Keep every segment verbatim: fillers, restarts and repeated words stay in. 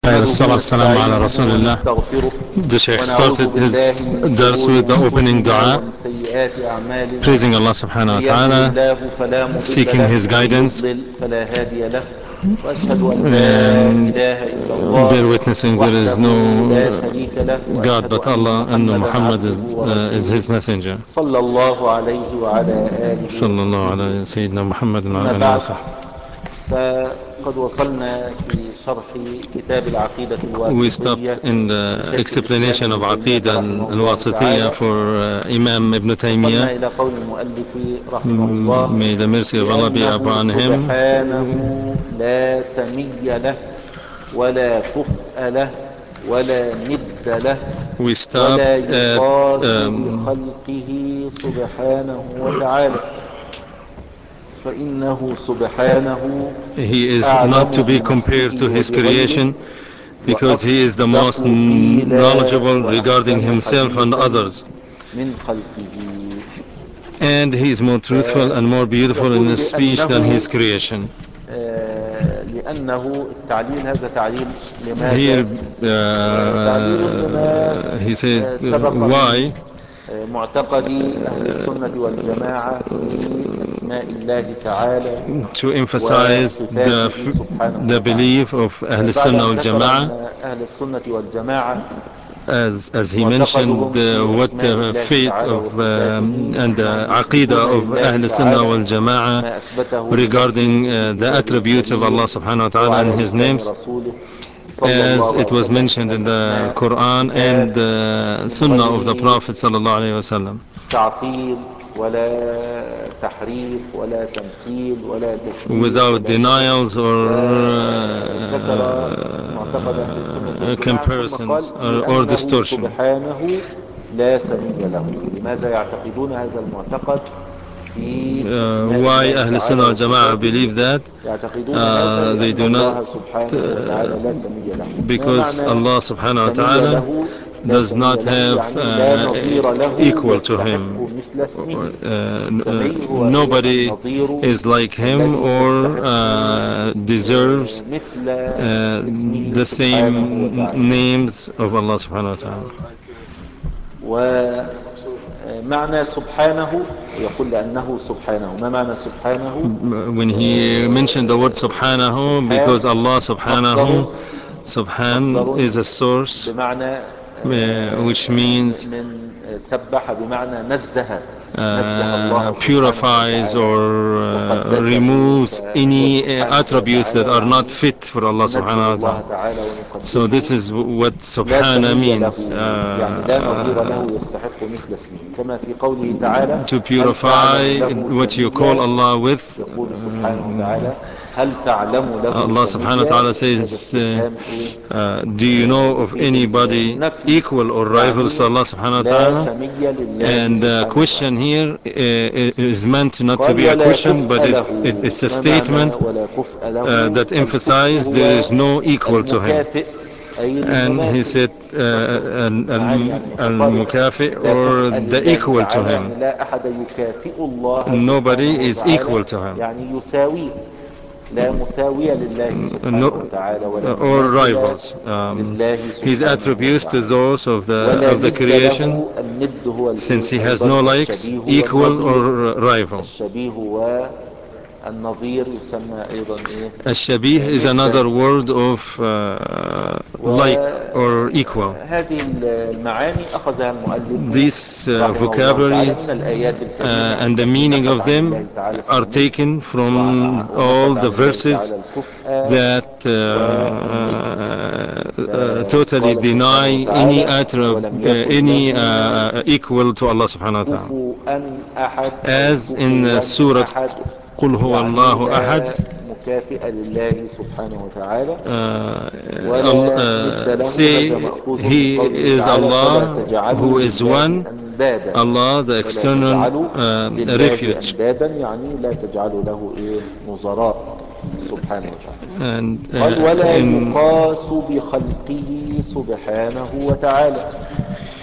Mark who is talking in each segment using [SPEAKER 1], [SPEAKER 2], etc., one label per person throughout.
[SPEAKER 1] نحمده
[SPEAKER 2] والصلاة والسلام على
[SPEAKER 1] ونستعينه
[SPEAKER 2] رسول الله.
[SPEAKER 1] ونستغفره
[SPEAKER 2] The Shaykh
[SPEAKER 1] ونعوذ
[SPEAKER 2] started
[SPEAKER 1] بالله
[SPEAKER 2] his
[SPEAKER 1] من
[SPEAKER 2] dars
[SPEAKER 1] شرور
[SPEAKER 2] with the opening
[SPEAKER 1] أنفسنا
[SPEAKER 2] dua,
[SPEAKER 1] ومن سيئات أعمالنا
[SPEAKER 2] praising Allah subhanahu
[SPEAKER 1] من
[SPEAKER 2] wa
[SPEAKER 1] يهده
[SPEAKER 2] ta'ala,
[SPEAKER 1] الله فلا مضل
[SPEAKER 2] seeking
[SPEAKER 1] له
[SPEAKER 2] his
[SPEAKER 1] ومن
[SPEAKER 2] guidance,
[SPEAKER 1] يضلل فلا هادي له وأشهد أن لا
[SPEAKER 2] and
[SPEAKER 1] إله إلا
[SPEAKER 2] bear
[SPEAKER 1] الله
[SPEAKER 2] witnessing there is
[SPEAKER 1] وحده لا
[SPEAKER 2] no
[SPEAKER 1] شريك له
[SPEAKER 2] God
[SPEAKER 1] وأشهد
[SPEAKER 2] but
[SPEAKER 1] أن
[SPEAKER 2] Allah, and
[SPEAKER 1] محمدا
[SPEAKER 2] Muhammad
[SPEAKER 1] عبده
[SPEAKER 2] is, uh, is
[SPEAKER 1] ورسوله
[SPEAKER 2] his messenger.
[SPEAKER 1] صلى الله عليه وعلى آله
[SPEAKER 2] Sallallahu
[SPEAKER 1] وصحبه
[SPEAKER 2] alayhi
[SPEAKER 1] وسلم.
[SPEAKER 2] Sayyidina Muhammad wa
[SPEAKER 1] أما
[SPEAKER 2] alihi wa
[SPEAKER 1] بعد،
[SPEAKER 2] sahbihi.
[SPEAKER 1] فقد وصلنا في شرح كتاب العقيدة
[SPEAKER 2] We stopped
[SPEAKER 1] الواسطية
[SPEAKER 2] in the
[SPEAKER 1] لشيخ الإسلام
[SPEAKER 2] explanation of
[SPEAKER 1] ابن تيمية
[SPEAKER 2] Aqidah
[SPEAKER 1] رحمه الله
[SPEAKER 2] al-Wasitiyya
[SPEAKER 1] تعالى.
[SPEAKER 2] for uh, Imam Ibn
[SPEAKER 1] وصلنا
[SPEAKER 2] Taymiyyah.
[SPEAKER 1] إلى قول المؤلف رحمه الله:
[SPEAKER 2] May the mercy of Allah be
[SPEAKER 1] لأنه
[SPEAKER 2] upon him.
[SPEAKER 1] سبحانه لا سمي له ولا كفء له ولا ند له
[SPEAKER 2] We
[SPEAKER 1] ولا
[SPEAKER 2] stopped at
[SPEAKER 1] يقاس
[SPEAKER 2] um,
[SPEAKER 1] بخلقه سبحانه وتعالى، فإنه سبحانه
[SPEAKER 2] he is not to
[SPEAKER 1] أعلم
[SPEAKER 2] be compared
[SPEAKER 1] بنفسه
[SPEAKER 2] to his
[SPEAKER 1] وبغيره
[SPEAKER 2] creation, because he is the most
[SPEAKER 1] وأصدق قيلا
[SPEAKER 2] knowledgeable regarding
[SPEAKER 1] وأحسن
[SPEAKER 2] himself and
[SPEAKER 1] حديثا
[SPEAKER 2] others,
[SPEAKER 1] من خلقه.
[SPEAKER 2] and he is more truthful and more beautiful in
[SPEAKER 1] فيقول
[SPEAKER 2] his speech than
[SPEAKER 1] لأنه
[SPEAKER 2] his creation.
[SPEAKER 1] آه لأنه التعليل هذا تعليل
[SPEAKER 2] Here
[SPEAKER 1] لماذا؟ آه تعليل لما
[SPEAKER 2] uh, he said,
[SPEAKER 1] آه
[SPEAKER 2] uh,
[SPEAKER 1] سبق من
[SPEAKER 2] why
[SPEAKER 1] آه معتقد أهل السنة والجماعة في أسماء الله تعالى
[SPEAKER 2] to emphasize the
[SPEAKER 1] وصفاته سبحانه
[SPEAKER 2] the
[SPEAKER 1] وتعالى.
[SPEAKER 2] belief of Ahl
[SPEAKER 1] بعد
[SPEAKER 2] Sunnah
[SPEAKER 1] أن
[SPEAKER 2] wal
[SPEAKER 1] ذكر أن
[SPEAKER 2] Jama'ah,
[SPEAKER 1] أهل السنة والجماعة
[SPEAKER 2] as as he mentioned
[SPEAKER 1] معتقدهم
[SPEAKER 2] uh,
[SPEAKER 1] في
[SPEAKER 2] what
[SPEAKER 1] أسماء
[SPEAKER 2] the
[SPEAKER 1] الله
[SPEAKER 2] faith
[SPEAKER 1] تعالى
[SPEAKER 2] of um,
[SPEAKER 1] وصفاته
[SPEAKER 2] and the
[SPEAKER 1] أنهم يثبتون
[SPEAKER 2] aqidah of
[SPEAKER 1] لله
[SPEAKER 2] Ahl Sunnah
[SPEAKER 1] تعالى
[SPEAKER 2] wal Jama'ah
[SPEAKER 1] ما أثبته
[SPEAKER 2] regarding
[SPEAKER 1] لنفسه في
[SPEAKER 2] uh, the
[SPEAKER 1] كتابه
[SPEAKER 2] attributes of Allah
[SPEAKER 1] الكريم
[SPEAKER 2] subhanahu wa
[SPEAKER 1] أو
[SPEAKER 2] ta'ala and
[SPEAKER 1] على
[SPEAKER 2] his
[SPEAKER 1] لسان
[SPEAKER 2] names,
[SPEAKER 1] رسوله صلى
[SPEAKER 2] as
[SPEAKER 1] الله
[SPEAKER 2] it
[SPEAKER 1] عليه
[SPEAKER 2] was
[SPEAKER 1] وسلم من
[SPEAKER 2] mentioned in the
[SPEAKER 1] الأسماء
[SPEAKER 2] Quran and
[SPEAKER 1] والصفات
[SPEAKER 2] the
[SPEAKER 1] من
[SPEAKER 2] Sunnah of the
[SPEAKER 1] غير
[SPEAKER 2] Prophet sallallahu alaihi wasallam,
[SPEAKER 1] تعطيل ولا تحريف ولا تمثيل ولا تكييف
[SPEAKER 2] without
[SPEAKER 1] ولا كذا.
[SPEAKER 2] denials or
[SPEAKER 1] وذكر معتقد أهل السنة
[SPEAKER 2] uh,
[SPEAKER 1] والجماعة ثم
[SPEAKER 2] comparisons
[SPEAKER 1] قال
[SPEAKER 2] or, or
[SPEAKER 1] لأنه
[SPEAKER 2] distortion.
[SPEAKER 1] سبحانه لا سمي له. لماذا يعتقدون هذا المعتقد في
[SPEAKER 2] Uh,
[SPEAKER 1] أسماء
[SPEAKER 2] why
[SPEAKER 1] الله
[SPEAKER 2] Ahl
[SPEAKER 1] تعالى
[SPEAKER 2] Sunnah wal Jama'ah
[SPEAKER 1] وصفاته؟
[SPEAKER 2] believe that?
[SPEAKER 1] يعتقدون هذا
[SPEAKER 2] Uh, they
[SPEAKER 1] لأن
[SPEAKER 2] do not,
[SPEAKER 1] الله سبحانه وتعالى
[SPEAKER 2] uh,
[SPEAKER 1] لا سمي له. ما
[SPEAKER 2] because
[SPEAKER 1] معنى
[SPEAKER 2] Allah subhanahu wa
[SPEAKER 1] سمي
[SPEAKER 2] ta'ala
[SPEAKER 1] له؟ لا
[SPEAKER 2] does
[SPEAKER 1] سمي
[SPEAKER 2] not
[SPEAKER 1] له
[SPEAKER 2] have
[SPEAKER 1] يعني لا
[SPEAKER 2] uh,
[SPEAKER 1] نظير له
[SPEAKER 2] equal to
[SPEAKER 1] يستحق
[SPEAKER 2] him.
[SPEAKER 1] مثل اسمه.
[SPEAKER 2] Uh, uh,
[SPEAKER 1] السمي هو إيه؟
[SPEAKER 2] nobody
[SPEAKER 1] النظير
[SPEAKER 2] is like him
[SPEAKER 1] الذي
[SPEAKER 2] or
[SPEAKER 1] يستحق
[SPEAKER 2] uh,
[SPEAKER 1] آه،
[SPEAKER 2] deserves
[SPEAKER 1] مثل
[SPEAKER 2] uh,
[SPEAKER 1] اسمه
[SPEAKER 2] the
[SPEAKER 1] سبحانه
[SPEAKER 2] same
[SPEAKER 1] وتعالى.
[SPEAKER 2] names of Allah subhanahu wa ta'ala.
[SPEAKER 1] ومعنى سبحانه، ويقول لأنه سبحانه. ما معنى سبحانه؟
[SPEAKER 2] When he mentioned the word
[SPEAKER 1] آه،
[SPEAKER 2] subhanahu, because
[SPEAKER 1] سبحان
[SPEAKER 2] Allah
[SPEAKER 1] مصدر
[SPEAKER 2] subhanahu, subhan
[SPEAKER 1] مصدر
[SPEAKER 2] is a source,
[SPEAKER 1] بمعنى
[SPEAKER 2] uh, which
[SPEAKER 1] آه،
[SPEAKER 2] means
[SPEAKER 1] من سبح بمعنى نزه نزه
[SPEAKER 2] uh,
[SPEAKER 1] الله سبحانه
[SPEAKER 2] purifies
[SPEAKER 1] وتعالى
[SPEAKER 2] or uh,
[SPEAKER 1] وقدسه.
[SPEAKER 2] removes
[SPEAKER 1] فهو
[SPEAKER 2] any uh,
[SPEAKER 1] سبحانه
[SPEAKER 2] attributes that
[SPEAKER 1] وتعالى
[SPEAKER 2] are not
[SPEAKER 1] يعني
[SPEAKER 2] fit for Allah
[SPEAKER 1] ننزه
[SPEAKER 2] subhanahu wa
[SPEAKER 1] الله
[SPEAKER 2] ta'ala.
[SPEAKER 1] تعالى
[SPEAKER 2] So this
[SPEAKER 1] ونقدسه.
[SPEAKER 2] is what
[SPEAKER 1] لا
[SPEAKER 2] subhana
[SPEAKER 1] سمي
[SPEAKER 2] means,
[SPEAKER 1] له يعني لا نظير
[SPEAKER 2] uh,
[SPEAKER 1] له يستحق مثل اسمه، كما في قوله تعالى:
[SPEAKER 2] to
[SPEAKER 1] هل تعلم
[SPEAKER 2] purify
[SPEAKER 1] له
[SPEAKER 2] what you call
[SPEAKER 1] سميا.
[SPEAKER 2] Allah with.
[SPEAKER 1] يقول سبحانه
[SPEAKER 2] Uh,
[SPEAKER 1] وتعالى: هل تعلم له
[SPEAKER 2] Allah subhanahu wa
[SPEAKER 1] سميا.
[SPEAKER 2] ta'ala
[SPEAKER 1] هذا
[SPEAKER 2] says, uh,
[SPEAKER 1] استفهام ايه؟
[SPEAKER 2] uh, do you
[SPEAKER 1] آه
[SPEAKER 2] know of
[SPEAKER 1] يفيد
[SPEAKER 2] anybody
[SPEAKER 1] النفي،
[SPEAKER 2] equal or rivals to
[SPEAKER 1] يعني
[SPEAKER 2] Allah subhanahu wa
[SPEAKER 1] لا
[SPEAKER 2] ta'ala?
[SPEAKER 1] سمي لله
[SPEAKER 2] And the
[SPEAKER 1] سبحانه وتعالى.
[SPEAKER 2] question here uh, is meant not to
[SPEAKER 1] قال:
[SPEAKER 2] be a
[SPEAKER 1] ولا
[SPEAKER 2] question, but
[SPEAKER 1] كفء
[SPEAKER 2] it,
[SPEAKER 1] له.
[SPEAKER 2] it, it's a
[SPEAKER 1] ما معنى
[SPEAKER 2] statement
[SPEAKER 1] ولا كفء
[SPEAKER 2] uh,
[SPEAKER 1] له؟
[SPEAKER 2] that
[SPEAKER 1] الكفء
[SPEAKER 2] emphasizes there
[SPEAKER 1] هو
[SPEAKER 2] is no equal to him.
[SPEAKER 1] المكافئ أي
[SPEAKER 2] And he
[SPEAKER 1] المماثل.
[SPEAKER 2] said, uh,
[SPEAKER 1] المعاني يعني متقاربة.
[SPEAKER 2] al-mukafi,
[SPEAKER 1] لا
[SPEAKER 2] or
[SPEAKER 1] كفء
[SPEAKER 2] the
[SPEAKER 1] لله
[SPEAKER 2] equal to
[SPEAKER 1] تعالى
[SPEAKER 2] him.
[SPEAKER 1] يعني لا أحد يكافئ الله سبحانه
[SPEAKER 2] Nobody is
[SPEAKER 1] وتعالى،
[SPEAKER 2] equal to him.
[SPEAKER 1] يعني يساويه. لا مساوي لله سبحانه
[SPEAKER 2] No,
[SPEAKER 1] وتعالى ولا
[SPEAKER 2] or
[SPEAKER 1] مماثل
[SPEAKER 2] rivals. Um,
[SPEAKER 1] لله
[SPEAKER 2] his
[SPEAKER 1] سبحانه
[SPEAKER 2] attributes to
[SPEAKER 1] وتعالى.
[SPEAKER 2] those of the
[SPEAKER 1] ولا
[SPEAKER 2] of the
[SPEAKER 1] ند
[SPEAKER 2] creation,
[SPEAKER 1] له. الند هو
[SPEAKER 2] since he
[SPEAKER 1] الايه
[SPEAKER 2] has no
[SPEAKER 1] ايضا
[SPEAKER 2] likes,
[SPEAKER 1] الشبيه
[SPEAKER 2] equal
[SPEAKER 1] والنظير.
[SPEAKER 2] or rival.
[SPEAKER 1] الشبيه والنظير يسمى ايضا ايه؟
[SPEAKER 2] الشبيه
[SPEAKER 1] آه،
[SPEAKER 2] is another
[SPEAKER 1] ندا.
[SPEAKER 2] word of uh, like or equal.
[SPEAKER 1] وهذه المعاني أخذها المؤلف
[SPEAKER 2] These uh,
[SPEAKER 1] رحمه الله تعالى
[SPEAKER 2] vocabularies
[SPEAKER 1] من الآيات
[SPEAKER 2] uh,
[SPEAKER 1] الكريمة
[SPEAKER 2] and the
[SPEAKER 1] التي
[SPEAKER 2] meaning
[SPEAKER 1] نفت
[SPEAKER 2] of
[SPEAKER 1] عن الله
[SPEAKER 2] them
[SPEAKER 1] تعالى
[SPEAKER 2] are
[SPEAKER 1] السمي
[SPEAKER 2] taken from all
[SPEAKER 1] ونفت
[SPEAKER 2] the
[SPEAKER 1] عن الله
[SPEAKER 2] verses
[SPEAKER 1] تعالى الكفء
[SPEAKER 2] that uh,
[SPEAKER 1] والند.
[SPEAKER 2] uh, totally
[SPEAKER 1] فقال
[SPEAKER 2] deny
[SPEAKER 1] سبحانه
[SPEAKER 2] any
[SPEAKER 1] وتعالى:
[SPEAKER 2] attrib-
[SPEAKER 1] ولم
[SPEAKER 2] uh,
[SPEAKER 1] يكن
[SPEAKER 2] any
[SPEAKER 1] له
[SPEAKER 2] uh, equal to Allah subhanahu wa ta'ala,
[SPEAKER 1] كفوا أحد أو
[SPEAKER 2] as in uh,
[SPEAKER 1] كفوا
[SPEAKER 2] Surah
[SPEAKER 1] أحد،
[SPEAKER 2] قل هو
[SPEAKER 1] يعني
[SPEAKER 2] الله أحد.
[SPEAKER 1] لا مكافئ لله سبحانه وتعالى.
[SPEAKER 2] uh,
[SPEAKER 1] ولا ند
[SPEAKER 2] uh,
[SPEAKER 1] له. هذا
[SPEAKER 2] say
[SPEAKER 1] مأخوذ من
[SPEAKER 2] he
[SPEAKER 1] قوله
[SPEAKER 2] is
[SPEAKER 1] تعالى: فلا
[SPEAKER 2] Allah
[SPEAKER 1] تجعلوا
[SPEAKER 2] who is
[SPEAKER 1] لله
[SPEAKER 2] one,
[SPEAKER 1] أندادا.
[SPEAKER 2] Allah the
[SPEAKER 1] فلا
[SPEAKER 2] external
[SPEAKER 1] تجعلوا
[SPEAKER 2] uh,
[SPEAKER 1] لله
[SPEAKER 2] refuge.
[SPEAKER 1] أندادا يعني لا تجعلوا له إيه نظراء سبحانه وتعالى.
[SPEAKER 2] And
[SPEAKER 1] قال:
[SPEAKER 2] uh,
[SPEAKER 1] ولا
[SPEAKER 2] in
[SPEAKER 1] يقاس بخلقه سبحانه وتعالى.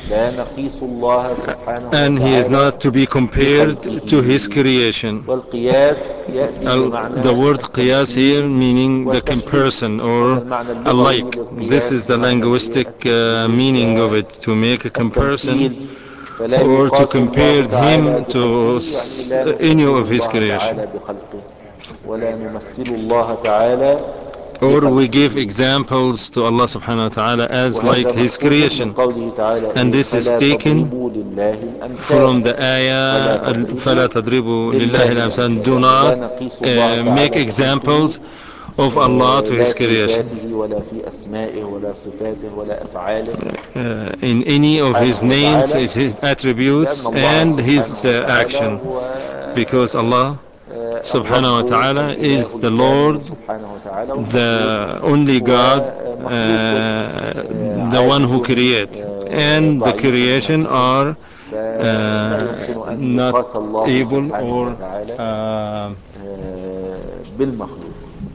[SPEAKER 1] لا نقيس الله سبحانه
[SPEAKER 2] and he is
[SPEAKER 1] وتعالى
[SPEAKER 2] not to be compared to his
[SPEAKER 1] بخلقه.
[SPEAKER 2] creation.
[SPEAKER 1] والقياس يأتي
[SPEAKER 2] The
[SPEAKER 1] بمعنى
[SPEAKER 2] word qiyas here
[SPEAKER 1] التمثيل
[SPEAKER 2] meaning the
[SPEAKER 1] والتشبيه.
[SPEAKER 2] comparison
[SPEAKER 1] هذا
[SPEAKER 2] or
[SPEAKER 1] المعنى اللغوي
[SPEAKER 2] alike. This
[SPEAKER 1] للقياس
[SPEAKER 2] is the
[SPEAKER 1] بمعنى الإيه؟
[SPEAKER 2] linguistic uh,
[SPEAKER 1] التشبيه
[SPEAKER 2] meaning of it, to make a comparison
[SPEAKER 1] والتمثيل. فلا
[SPEAKER 2] or to
[SPEAKER 1] يقاس
[SPEAKER 2] compare
[SPEAKER 1] الله تعالى
[SPEAKER 2] him to
[SPEAKER 1] بخلقه، يعني
[SPEAKER 2] s-
[SPEAKER 1] لا
[SPEAKER 2] any
[SPEAKER 1] نشبه
[SPEAKER 2] of his
[SPEAKER 1] الله
[SPEAKER 2] creation.
[SPEAKER 1] تعالى بخلقه، ولا نمثل الله تعالى
[SPEAKER 2] Or we give
[SPEAKER 1] بخلقه.
[SPEAKER 2] examples to Allah subhanahu wa ta'ala as like
[SPEAKER 1] وهذا
[SPEAKER 2] his
[SPEAKER 1] مأخوذ من
[SPEAKER 2] creation.
[SPEAKER 1] قوله تعالى
[SPEAKER 2] And
[SPEAKER 1] إيه؟
[SPEAKER 2] this is
[SPEAKER 1] فلا
[SPEAKER 2] taken
[SPEAKER 1] تضربوا لله الأمثال.
[SPEAKER 2] from the
[SPEAKER 1] فلا
[SPEAKER 2] ayah فلا
[SPEAKER 1] تضربوا
[SPEAKER 2] تضربوا
[SPEAKER 1] لله
[SPEAKER 2] لله الأمثال.
[SPEAKER 1] الأمثال،
[SPEAKER 2] Do
[SPEAKER 1] يعني لا
[SPEAKER 2] not
[SPEAKER 1] نقيس الله
[SPEAKER 2] uh, make
[SPEAKER 1] تعالى بخلقه،
[SPEAKER 2] examples of Allah
[SPEAKER 1] آه،
[SPEAKER 2] to
[SPEAKER 1] لا
[SPEAKER 2] his
[SPEAKER 1] في
[SPEAKER 2] creation
[SPEAKER 1] ذاته ولا في أسمائه ولا صفاته ولا أفعاله
[SPEAKER 2] uh, in any of his
[SPEAKER 1] سبحانه
[SPEAKER 2] names,
[SPEAKER 1] وتعالى،
[SPEAKER 2] his
[SPEAKER 1] لأن
[SPEAKER 2] attributes
[SPEAKER 1] الله
[SPEAKER 2] and
[SPEAKER 1] سبحانه
[SPEAKER 2] his uh,
[SPEAKER 1] وتعالى
[SPEAKER 2] action,
[SPEAKER 1] هو
[SPEAKER 2] because Allah
[SPEAKER 1] آه،
[SPEAKER 2] subhanahu wa
[SPEAKER 1] الرب
[SPEAKER 2] ta'ala
[SPEAKER 1] الإله
[SPEAKER 2] is the
[SPEAKER 1] الكامل
[SPEAKER 2] Lord,
[SPEAKER 1] سبحانه وتعالى، والمخلوق
[SPEAKER 2] the only
[SPEAKER 1] هو
[SPEAKER 2] God,
[SPEAKER 1] مخلوق
[SPEAKER 2] uh,
[SPEAKER 1] آه،
[SPEAKER 2] the one
[SPEAKER 1] عاجز
[SPEAKER 2] who creates,
[SPEAKER 1] آه،
[SPEAKER 2] and the
[SPEAKER 1] ضعيف
[SPEAKER 2] creation
[SPEAKER 1] ناقص،
[SPEAKER 2] are
[SPEAKER 1] فلا
[SPEAKER 2] uh,
[SPEAKER 1] يمكن أن
[SPEAKER 2] not
[SPEAKER 1] يقاس الله
[SPEAKER 2] able
[SPEAKER 1] سبحانه
[SPEAKER 2] or
[SPEAKER 1] وتعالى
[SPEAKER 2] uh,
[SPEAKER 1] آه، بالمخلوق.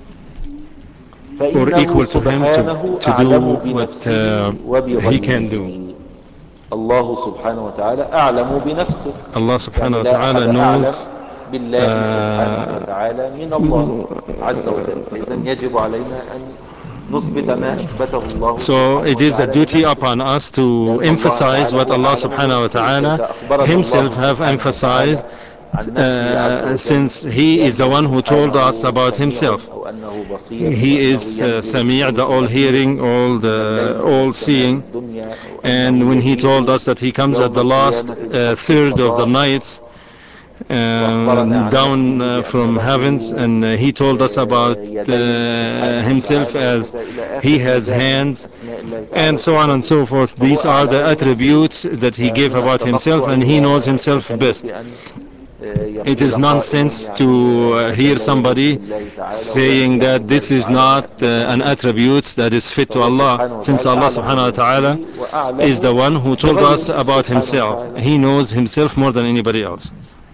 [SPEAKER 2] or
[SPEAKER 1] فإنه
[SPEAKER 2] equal to him to
[SPEAKER 1] سبحانه
[SPEAKER 2] to do
[SPEAKER 1] أعلم
[SPEAKER 2] what uh,
[SPEAKER 1] بنفسه
[SPEAKER 2] he can do.
[SPEAKER 1] وبغيره. الله سبحانه وتعالى أعلم بنفسه،
[SPEAKER 2] Allah
[SPEAKER 1] يعني
[SPEAKER 2] subhanahu wa
[SPEAKER 1] لا أحد
[SPEAKER 2] ta'ala
[SPEAKER 1] أعلم
[SPEAKER 2] knows
[SPEAKER 1] بالله سبحانه
[SPEAKER 2] uh,
[SPEAKER 1] وتعالى من الله عز وجل. فإذا يجب علينا أن نثبت ما أثبته الله
[SPEAKER 2] so
[SPEAKER 1] سبحانه
[SPEAKER 2] it is a
[SPEAKER 1] وتعالى
[SPEAKER 2] duty
[SPEAKER 1] لنفسه،
[SPEAKER 2] upon us to
[SPEAKER 1] لأن الله
[SPEAKER 2] emphasize
[SPEAKER 1] تعالى
[SPEAKER 2] what
[SPEAKER 1] هو
[SPEAKER 2] Allah
[SPEAKER 1] أعلم
[SPEAKER 2] subhanahu wa
[SPEAKER 1] بنفسه.
[SPEAKER 2] ta'ala
[SPEAKER 1] فإذا أخبرنا
[SPEAKER 2] himself
[SPEAKER 1] الله
[SPEAKER 2] have
[SPEAKER 1] سبحانه وتعالى
[SPEAKER 2] emphasized
[SPEAKER 1] عن نفسه عز
[SPEAKER 2] uh,
[SPEAKER 1] وجل
[SPEAKER 2] since he is the
[SPEAKER 1] بأنه
[SPEAKER 2] one who told us
[SPEAKER 1] سبحانه
[SPEAKER 2] about
[SPEAKER 1] سميع
[SPEAKER 2] himself.
[SPEAKER 1] أو أنه بصير أو
[SPEAKER 2] He
[SPEAKER 1] أنه
[SPEAKER 2] is uh,
[SPEAKER 1] ينزل
[SPEAKER 2] Sami', the
[SPEAKER 1] بروح الأمير
[SPEAKER 2] all-hearing,
[SPEAKER 1] من
[SPEAKER 2] all-the,
[SPEAKER 1] الليل إلى السماء
[SPEAKER 2] all-seeing.
[SPEAKER 1] الدنيا، أو أنه
[SPEAKER 2] And when he told
[SPEAKER 1] يجيء
[SPEAKER 2] us that he comes at
[SPEAKER 1] يوم
[SPEAKER 2] the last
[SPEAKER 1] القيامة
[SPEAKER 2] uh,
[SPEAKER 1] لفصل
[SPEAKER 2] third of the
[SPEAKER 1] القضاء،
[SPEAKER 2] nights uh,
[SPEAKER 1] وأخبرنا عن
[SPEAKER 2] down
[SPEAKER 1] نفسه
[SPEAKER 2] uh,
[SPEAKER 1] بأن
[SPEAKER 2] from
[SPEAKER 1] له
[SPEAKER 2] heavens, and uh, he told us about
[SPEAKER 1] آه،
[SPEAKER 2] uh,
[SPEAKER 1] يدين سبحانه
[SPEAKER 2] himself
[SPEAKER 1] وتعالى
[SPEAKER 2] as
[SPEAKER 1] وكذا إلى
[SPEAKER 2] he
[SPEAKER 1] آخر ما
[SPEAKER 2] has
[SPEAKER 1] جاء من
[SPEAKER 2] hands,
[SPEAKER 1] أسماء الله تعالى
[SPEAKER 2] and so on and
[SPEAKER 1] وصفاته.
[SPEAKER 2] so forth.
[SPEAKER 1] فهو
[SPEAKER 2] These are the
[SPEAKER 1] أعلم بنفسه.
[SPEAKER 2] attributes that he gave
[SPEAKER 1] فمن
[SPEAKER 2] about himself,
[SPEAKER 1] التنطع
[SPEAKER 2] and he knows himself
[SPEAKER 1] وتخلف
[SPEAKER 2] best.
[SPEAKER 1] أن آه،
[SPEAKER 2] It
[SPEAKER 1] يقول
[SPEAKER 2] is
[SPEAKER 1] قائل
[SPEAKER 2] nonsense
[SPEAKER 1] يعني
[SPEAKER 2] to uh,
[SPEAKER 1] هذا
[SPEAKER 2] hear
[SPEAKER 1] لا يليق
[SPEAKER 2] somebody
[SPEAKER 1] بالله تعالى،
[SPEAKER 2] saying
[SPEAKER 1] وينفي عن
[SPEAKER 2] that
[SPEAKER 1] الله
[SPEAKER 2] this is
[SPEAKER 1] تعالى ما
[SPEAKER 2] not uh,
[SPEAKER 1] أثبته
[SPEAKER 2] an
[SPEAKER 1] لنفسه.
[SPEAKER 2] attribute that is fit to
[SPEAKER 1] فهو
[SPEAKER 2] Allah,
[SPEAKER 1] سبحانه
[SPEAKER 2] since
[SPEAKER 1] وتعالى
[SPEAKER 2] Allah
[SPEAKER 1] أعلم
[SPEAKER 2] subhanahu wa ta'ala
[SPEAKER 1] بنفسه
[SPEAKER 2] is the
[SPEAKER 1] وأعلم
[SPEAKER 2] one who told us
[SPEAKER 1] بغيره
[SPEAKER 2] about
[SPEAKER 1] سبحانه
[SPEAKER 2] himself.
[SPEAKER 1] وتعالى.
[SPEAKER 2] He knows himself more than anybody else.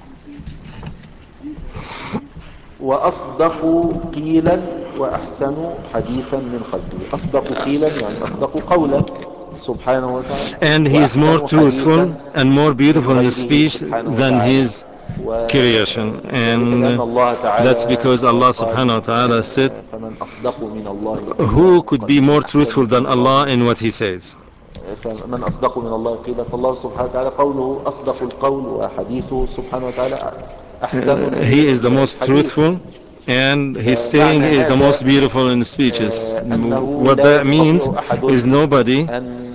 [SPEAKER 1] وأصدق قيلا وأحسن حديثا من خلقه. أصدق قيلا يعني أصدق قولا سبحانه وتعالى،
[SPEAKER 2] And he is more
[SPEAKER 1] وأحسن
[SPEAKER 2] truthful
[SPEAKER 1] حديثا
[SPEAKER 2] and more
[SPEAKER 1] من
[SPEAKER 2] beautiful in
[SPEAKER 1] غيره
[SPEAKER 2] speech
[SPEAKER 1] سبحانه
[SPEAKER 2] than
[SPEAKER 1] وتعالى.
[SPEAKER 2] his creation.
[SPEAKER 1] وذلك لأن
[SPEAKER 2] And
[SPEAKER 1] الله
[SPEAKER 2] that's
[SPEAKER 1] تعالى
[SPEAKER 2] because Allah
[SPEAKER 1] قال
[SPEAKER 2] subhanahu wa ta'ala said,
[SPEAKER 1] فمن أصدق من الله
[SPEAKER 2] who
[SPEAKER 1] قيلا،
[SPEAKER 2] could
[SPEAKER 1] قال
[SPEAKER 2] be
[SPEAKER 1] ومن
[SPEAKER 2] more
[SPEAKER 1] أحسن
[SPEAKER 2] truthful
[SPEAKER 1] من
[SPEAKER 2] than
[SPEAKER 1] الله،
[SPEAKER 2] Allah in what he says?
[SPEAKER 1] فمن أصدق من الله قيلا. فالله سبحانه وتعالى قوله أصدق القول، وحديثه سبحانه وتعالى أحسن
[SPEAKER 2] Uh, he is the most
[SPEAKER 1] الحديث.
[SPEAKER 2] truthful, and his saying
[SPEAKER 1] فمعنى
[SPEAKER 2] is the most
[SPEAKER 1] هذا
[SPEAKER 2] beautiful in speeches.
[SPEAKER 1] آه، أنه
[SPEAKER 2] What
[SPEAKER 1] لا
[SPEAKER 2] that means
[SPEAKER 1] يستطيع أحد
[SPEAKER 2] is nobody
[SPEAKER 1] أن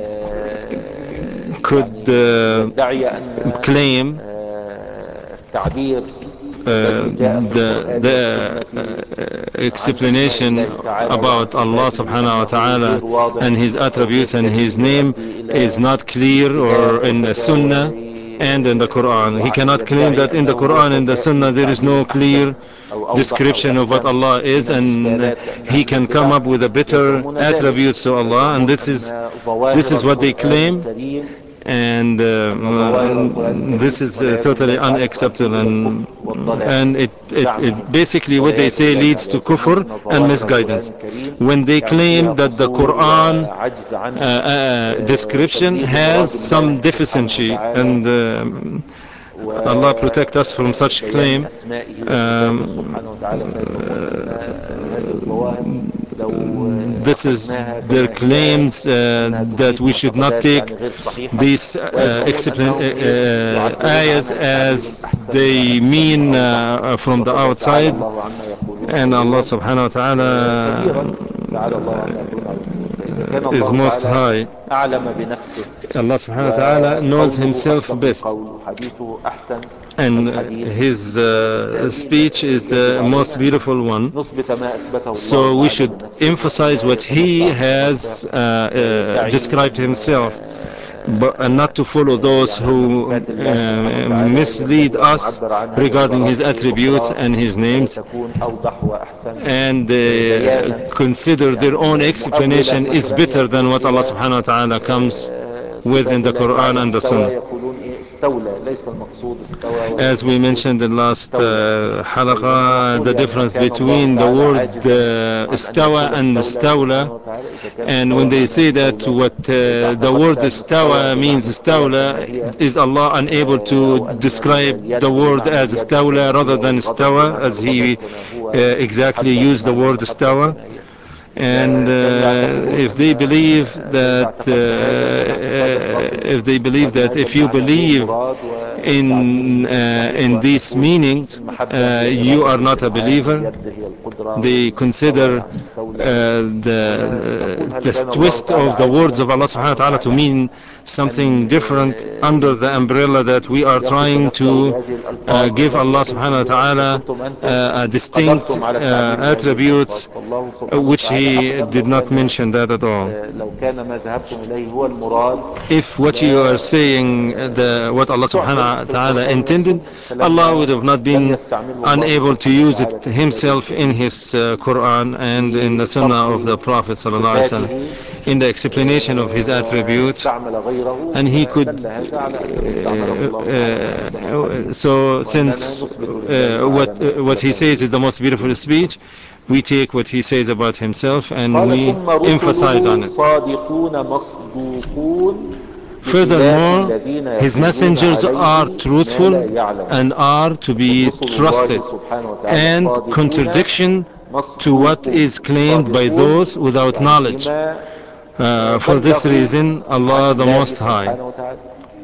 [SPEAKER 1] آه،
[SPEAKER 2] could
[SPEAKER 1] يعني
[SPEAKER 2] uh,
[SPEAKER 1] يدعي أن
[SPEAKER 2] claim
[SPEAKER 1] آه، التعبير
[SPEAKER 2] uh,
[SPEAKER 1] الذي جاء في
[SPEAKER 2] the
[SPEAKER 1] القرآن
[SPEAKER 2] the
[SPEAKER 1] والسنة
[SPEAKER 2] uh,
[SPEAKER 1] عن أسماء
[SPEAKER 2] explanation
[SPEAKER 1] الله تعالى وعن
[SPEAKER 2] about Allah
[SPEAKER 1] صفاته
[SPEAKER 2] subhanahu wa
[SPEAKER 1] أنه
[SPEAKER 2] ta'ala
[SPEAKER 1] غير واضح
[SPEAKER 2] and his
[SPEAKER 1] أو
[SPEAKER 2] attributes
[SPEAKER 1] غير
[SPEAKER 2] and his
[SPEAKER 1] دليل
[SPEAKER 2] name
[SPEAKER 1] يؤدي
[SPEAKER 2] is
[SPEAKER 1] إلى
[SPEAKER 2] not clear or
[SPEAKER 1] اجتهاد
[SPEAKER 2] in the
[SPEAKER 1] وكذا،
[SPEAKER 2] Sunnah and in the Quran. He cannot claim that
[SPEAKER 1] ويدعي
[SPEAKER 2] in the
[SPEAKER 1] أنه هو
[SPEAKER 2] Quran and the
[SPEAKER 1] كفاء
[SPEAKER 2] Sunnah there is
[SPEAKER 1] للتعبير
[SPEAKER 2] no
[SPEAKER 1] أحسن
[SPEAKER 2] clear
[SPEAKER 1] أو أوضح أو
[SPEAKER 2] description of what
[SPEAKER 1] أسلم
[SPEAKER 2] Allah
[SPEAKER 1] من
[SPEAKER 2] is, and
[SPEAKER 1] الإشكالات، لأن
[SPEAKER 2] he
[SPEAKER 1] أهل
[SPEAKER 2] can come
[SPEAKER 1] البدع
[SPEAKER 2] up with a better
[SPEAKER 1] يزعمون ذلك.
[SPEAKER 2] attributes to Allah, and
[SPEAKER 1] يزعمون
[SPEAKER 2] this is
[SPEAKER 1] أن
[SPEAKER 2] this
[SPEAKER 1] ظواهر
[SPEAKER 2] is what they
[SPEAKER 1] القرآن
[SPEAKER 2] claim,
[SPEAKER 1] الكريم
[SPEAKER 2] and
[SPEAKER 1] أن ظواهر القرآن
[SPEAKER 2] um,
[SPEAKER 1] الكريم
[SPEAKER 2] this is uh,
[SPEAKER 1] والعياذ بالله
[SPEAKER 2] totally
[SPEAKER 1] تعالى تؤدي
[SPEAKER 2] unacceptable,
[SPEAKER 1] إلى
[SPEAKER 2] and
[SPEAKER 1] الكفر والضلال
[SPEAKER 2] and it, it,
[SPEAKER 1] بزعمهم،
[SPEAKER 2] it basically what they
[SPEAKER 1] والعياذ
[SPEAKER 2] say
[SPEAKER 1] بالله
[SPEAKER 2] leads
[SPEAKER 1] تعالى.
[SPEAKER 2] to
[SPEAKER 1] يزعمون
[SPEAKER 2] kufr
[SPEAKER 1] أن
[SPEAKER 2] and
[SPEAKER 1] ظواهر القرآن
[SPEAKER 2] misguidance
[SPEAKER 1] الكريم
[SPEAKER 2] when they
[SPEAKER 1] يعني فيها
[SPEAKER 2] claim that the
[SPEAKER 1] قصور
[SPEAKER 2] Quran
[SPEAKER 1] وعجز
[SPEAKER 2] uh,
[SPEAKER 1] عن
[SPEAKER 2] uh,
[SPEAKER 1] آه،
[SPEAKER 2] description
[SPEAKER 1] تبليغ
[SPEAKER 2] has
[SPEAKER 1] مراد
[SPEAKER 2] some
[SPEAKER 1] الله سبحانه
[SPEAKER 2] deficiency,
[SPEAKER 1] وتعالى،
[SPEAKER 2] and um, Allah protect us from such
[SPEAKER 1] وبيان
[SPEAKER 2] claim.
[SPEAKER 1] أسمائه وصفاته
[SPEAKER 2] um,
[SPEAKER 1] سبحانه وتعالى. فيزعمون أن هذه الظواهر لو
[SPEAKER 2] this is
[SPEAKER 1] أخذناها
[SPEAKER 2] their
[SPEAKER 1] كما هي
[SPEAKER 2] claims uh,
[SPEAKER 1] أنها
[SPEAKER 2] that
[SPEAKER 1] تفيد
[SPEAKER 2] we should not
[SPEAKER 1] معتقدات
[SPEAKER 2] take
[SPEAKER 1] يعني غير صحيحة.
[SPEAKER 2] these uh,
[SPEAKER 1] ويزعمون
[SPEAKER 2] explan-
[SPEAKER 1] أنهم إيه
[SPEAKER 2] uh, uh,
[SPEAKER 1] يعبرون
[SPEAKER 2] ayahs
[SPEAKER 1] عنها بتعبير
[SPEAKER 2] as
[SPEAKER 1] أحسن
[SPEAKER 2] they
[SPEAKER 1] وأسلم
[SPEAKER 2] mean
[SPEAKER 1] وأوضح،
[SPEAKER 2] uh, from the
[SPEAKER 1] وكذا. تعالى
[SPEAKER 2] outside,
[SPEAKER 1] الله عما يقولون
[SPEAKER 2] and Allah
[SPEAKER 1] علوا
[SPEAKER 2] subhanahu wa
[SPEAKER 1] آه،
[SPEAKER 2] ta'ala
[SPEAKER 1] كبيرا. تعالى الله عما يقولون علوا كبيرا. فإذا كان
[SPEAKER 2] is
[SPEAKER 1] الله
[SPEAKER 2] most
[SPEAKER 1] تعالى
[SPEAKER 2] high.
[SPEAKER 1] أعلم بنفسه،
[SPEAKER 2] Allah subhanahu wa ta'ala knows
[SPEAKER 1] وقوله
[SPEAKER 2] himself
[SPEAKER 1] أصدق
[SPEAKER 2] best,
[SPEAKER 1] القول وحديثه أحسن
[SPEAKER 2] and
[SPEAKER 1] الحديث،
[SPEAKER 2] his uh,
[SPEAKER 1] بالتأكيد
[SPEAKER 2] speech is
[SPEAKER 1] يجب
[SPEAKER 2] the most
[SPEAKER 1] علينا أن
[SPEAKER 2] beautiful one.
[SPEAKER 1] نثبت ما أثبته الله
[SPEAKER 2] So we
[SPEAKER 1] تعالى
[SPEAKER 2] should
[SPEAKER 1] لنفسه،
[SPEAKER 2] emphasize
[SPEAKER 1] ولا
[SPEAKER 2] what he
[SPEAKER 1] يتنطع متنطع
[SPEAKER 2] has uh, uh,
[SPEAKER 1] ويدعي
[SPEAKER 2] described
[SPEAKER 1] أن
[SPEAKER 2] himself, but and not to follow those
[SPEAKER 1] يعني أن
[SPEAKER 2] who
[SPEAKER 1] صفات الله سبحانه
[SPEAKER 2] uh,
[SPEAKER 1] وتعالى هي
[SPEAKER 2] mislead
[SPEAKER 1] التي
[SPEAKER 2] us
[SPEAKER 1] المعبر عنها
[SPEAKER 2] regarding
[SPEAKER 1] بعبارات
[SPEAKER 2] his attributes
[SPEAKER 1] أخرى
[SPEAKER 2] and his names,
[SPEAKER 1] تكون أوضح وأحسن
[SPEAKER 2] and uh,
[SPEAKER 1] بيانا.
[SPEAKER 2] consider their
[SPEAKER 1] يعني
[SPEAKER 2] own
[SPEAKER 1] مؤولا
[SPEAKER 2] explanation is
[SPEAKER 1] مثلا
[SPEAKER 2] better than
[SPEAKER 1] يأتون
[SPEAKER 2] what Allah
[SPEAKER 1] إلى
[SPEAKER 2] subhanahu wa ta'ala comes with in
[SPEAKER 1] صفات
[SPEAKER 2] the
[SPEAKER 1] الله تعالى،
[SPEAKER 2] Quran and the
[SPEAKER 1] استوى
[SPEAKER 2] Sunnah.
[SPEAKER 1] يقولون إيه استولى، ليس المقصود استوى ولكن
[SPEAKER 2] As we
[SPEAKER 1] المقصود
[SPEAKER 2] mentioned in last
[SPEAKER 1] استولى.
[SPEAKER 2] uh,
[SPEAKER 1] فإننا
[SPEAKER 2] حلقة,
[SPEAKER 1] نقول
[SPEAKER 2] the
[SPEAKER 1] يعني
[SPEAKER 2] difference
[SPEAKER 1] أكان الله
[SPEAKER 2] between the
[SPEAKER 1] تعالى
[SPEAKER 2] word
[SPEAKER 1] عاجزا
[SPEAKER 2] uh,
[SPEAKER 1] عن أن
[SPEAKER 2] استوى
[SPEAKER 1] يقول
[SPEAKER 2] and
[SPEAKER 1] استولى
[SPEAKER 2] استولى.
[SPEAKER 1] سبحانه وتعالى؟ إذا كان
[SPEAKER 2] And when
[SPEAKER 1] استوى
[SPEAKER 2] they
[SPEAKER 1] معناه
[SPEAKER 2] say that
[SPEAKER 1] استولى،
[SPEAKER 2] what
[SPEAKER 1] وإذا
[SPEAKER 2] uh, the
[SPEAKER 1] اعتقدت
[SPEAKER 2] word
[SPEAKER 1] أن استوى
[SPEAKER 2] استوى means
[SPEAKER 1] بمعنى استوى كما هي،
[SPEAKER 2] استولى, is Allah unable
[SPEAKER 1] آه،
[SPEAKER 2] to
[SPEAKER 1] أو أن
[SPEAKER 2] describe the
[SPEAKER 1] اليد
[SPEAKER 2] word
[SPEAKER 1] بمعنى
[SPEAKER 2] as
[SPEAKER 1] اليد
[SPEAKER 2] استولى
[SPEAKER 1] كما
[SPEAKER 2] rather
[SPEAKER 1] هي،
[SPEAKER 2] than
[SPEAKER 1] والغضب
[SPEAKER 2] استوى,
[SPEAKER 1] بمعنى
[SPEAKER 2] as
[SPEAKER 1] الغضب
[SPEAKER 2] he
[SPEAKER 1] كما
[SPEAKER 2] uh,
[SPEAKER 1] هو،
[SPEAKER 2] exactly
[SPEAKER 1] والمحبة
[SPEAKER 2] used the
[SPEAKER 1] بمعنى
[SPEAKER 2] word
[SPEAKER 1] المحبة
[SPEAKER 2] استوى.
[SPEAKER 1] كما هي.
[SPEAKER 2] And
[SPEAKER 1] فكانوا
[SPEAKER 2] uh,
[SPEAKER 1] يعتقدون
[SPEAKER 2] if
[SPEAKER 1] أن
[SPEAKER 2] they believe
[SPEAKER 1] إذا
[SPEAKER 2] that
[SPEAKER 1] اعتقدت هذا كان اعتقادك باطلا،
[SPEAKER 2] uh, if they believe
[SPEAKER 1] وأن
[SPEAKER 2] that
[SPEAKER 1] هذا
[SPEAKER 2] if you
[SPEAKER 1] المعنى هو
[SPEAKER 2] believe
[SPEAKER 1] المراد، والتعبير
[SPEAKER 2] in uh,
[SPEAKER 1] الصحيح
[SPEAKER 2] in
[SPEAKER 1] وأن
[SPEAKER 2] these
[SPEAKER 1] نقول
[SPEAKER 2] meanings,
[SPEAKER 1] المحبة
[SPEAKER 2] uh,
[SPEAKER 1] هي
[SPEAKER 2] you
[SPEAKER 1] إرادة
[SPEAKER 2] are not a
[SPEAKER 1] الإنعام،
[SPEAKER 2] believer.
[SPEAKER 1] واليد هي القدرة،
[SPEAKER 2] They
[SPEAKER 1] والاستوى
[SPEAKER 2] consider
[SPEAKER 1] يعني استولى.
[SPEAKER 2] uh,
[SPEAKER 1] فهنا
[SPEAKER 2] the
[SPEAKER 1] نقول هل
[SPEAKER 2] the
[SPEAKER 1] كان الله
[SPEAKER 2] twist
[SPEAKER 1] تعالى
[SPEAKER 2] of the words
[SPEAKER 1] عاجزا
[SPEAKER 2] of Allah subhanahu
[SPEAKER 1] سبحانه
[SPEAKER 2] wa ta'ala to
[SPEAKER 1] وتعالى
[SPEAKER 2] mean
[SPEAKER 1] أن
[SPEAKER 2] something different under the umbrella that we are
[SPEAKER 1] يصف
[SPEAKER 2] trying
[SPEAKER 1] نفسه
[SPEAKER 2] to
[SPEAKER 1] بهذه
[SPEAKER 2] uh,
[SPEAKER 1] الألفاظ
[SPEAKER 2] give
[SPEAKER 1] التي
[SPEAKER 2] Allah
[SPEAKER 1] أتيتم
[SPEAKER 2] subhanahu wa
[SPEAKER 1] بها إذا
[SPEAKER 2] ta'ala
[SPEAKER 1] كنتم أنتم
[SPEAKER 2] uh, a distinct
[SPEAKER 1] قدرتم على
[SPEAKER 2] uh,
[SPEAKER 1] التعبير بهذه الألفاظ.
[SPEAKER 2] attributes
[SPEAKER 1] فالله
[SPEAKER 2] uh,
[SPEAKER 1] سبحانه
[SPEAKER 2] which
[SPEAKER 1] وتعالى
[SPEAKER 2] he
[SPEAKER 1] أقدر. لو
[SPEAKER 2] did not
[SPEAKER 1] كان
[SPEAKER 2] mention that at all.
[SPEAKER 1] لو كان ما ذهبتم إليه هو المراد
[SPEAKER 2] If what you are
[SPEAKER 1] لا
[SPEAKER 2] saying, uh, the what Allah
[SPEAKER 1] استعمل
[SPEAKER 2] subhanahu wa
[SPEAKER 1] في
[SPEAKER 2] ta'ala
[SPEAKER 1] القرآن
[SPEAKER 2] intended,
[SPEAKER 1] والسنة،
[SPEAKER 2] Allah would
[SPEAKER 1] فلما
[SPEAKER 2] have not
[SPEAKER 1] لم
[SPEAKER 2] been
[SPEAKER 1] يستعمله الله
[SPEAKER 2] unable to
[SPEAKER 1] سبحانه
[SPEAKER 2] use
[SPEAKER 1] وتعالى
[SPEAKER 2] it
[SPEAKER 1] في كتابه
[SPEAKER 2] himself in
[SPEAKER 1] الكريم
[SPEAKER 2] his uh, Quran and in the
[SPEAKER 1] في
[SPEAKER 2] Sunnah of
[SPEAKER 1] شرح
[SPEAKER 2] the Prophet sallallahu alaihi wasallam,
[SPEAKER 1] صفاته
[SPEAKER 2] in the explanation of his attributes.
[SPEAKER 1] واستعمل غيره،
[SPEAKER 2] And he could
[SPEAKER 1] فدل هذا على أنه استعمله
[SPEAKER 2] uh,
[SPEAKER 1] الله تعالى في أحسن
[SPEAKER 2] uh,
[SPEAKER 1] الحديث،
[SPEAKER 2] so
[SPEAKER 1] وأننا
[SPEAKER 2] since
[SPEAKER 1] نثبت لله
[SPEAKER 2] uh,
[SPEAKER 1] تعالى
[SPEAKER 2] what
[SPEAKER 1] ما
[SPEAKER 2] uh, what he
[SPEAKER 1] أثبته
[SPEAKER 2] says is the most beautiful
[SPEAKER 1] لنفسه.
[SPEAKER 2] speech, we take what he says about himself and
[SPEAKER 1] قال
[SPEAKER 2] we
[SPEAKER 1] ثم
[SPEAKER 2] emphasize on
[SPEAKER 1] رسله
[SPEAKER 2] it.
[SPEAKER 1] صادقون مصدوقون بخلاف
[SPEAKER 2] Furthermore,
[SPEAKER 1] الذين
[SPEAKER 2] his
[SPEAKER 1] يقولون
[SPEAKER 2] messengers are
[SPEAKER 1] عليه ما لا
[SPEAKER 2] truthful
[SPEAKER 1] يعلمون.
[SPEAKER 2] and are to
[SPEAKER 1] يقول
[SPEAKER 2] be
[SPEAKER 1] رسل الله
[SPEAKER 2] trusted,
[SPEAKER 1] سبحانه وتعالى
[SPEAKER 2] and
[SPEAKER 1] صادقون
[SPEAKER 2] contradiction to what
[SPEAKER 1] مصدوقون.
[SPEAKER 2] is claimed by
[SPEAKER 1] صادقون
[SPEAKER 2] those without
[SPEAKER 1] يعني
[SPEAKER 2] knowledge.
[SPEAKER 1] فيما
[SPEAKER 2] Uh, for this
[SPEAKER 1] بلغوا
[SPEAKER 2] reason,
[SPEAKER 1] عن
[SPEAKER 2] Allah the
[SPEAKER 1] الله
[SPEAKER 2] Most High,
[SPEAKER 1] سبحانه وتعالى.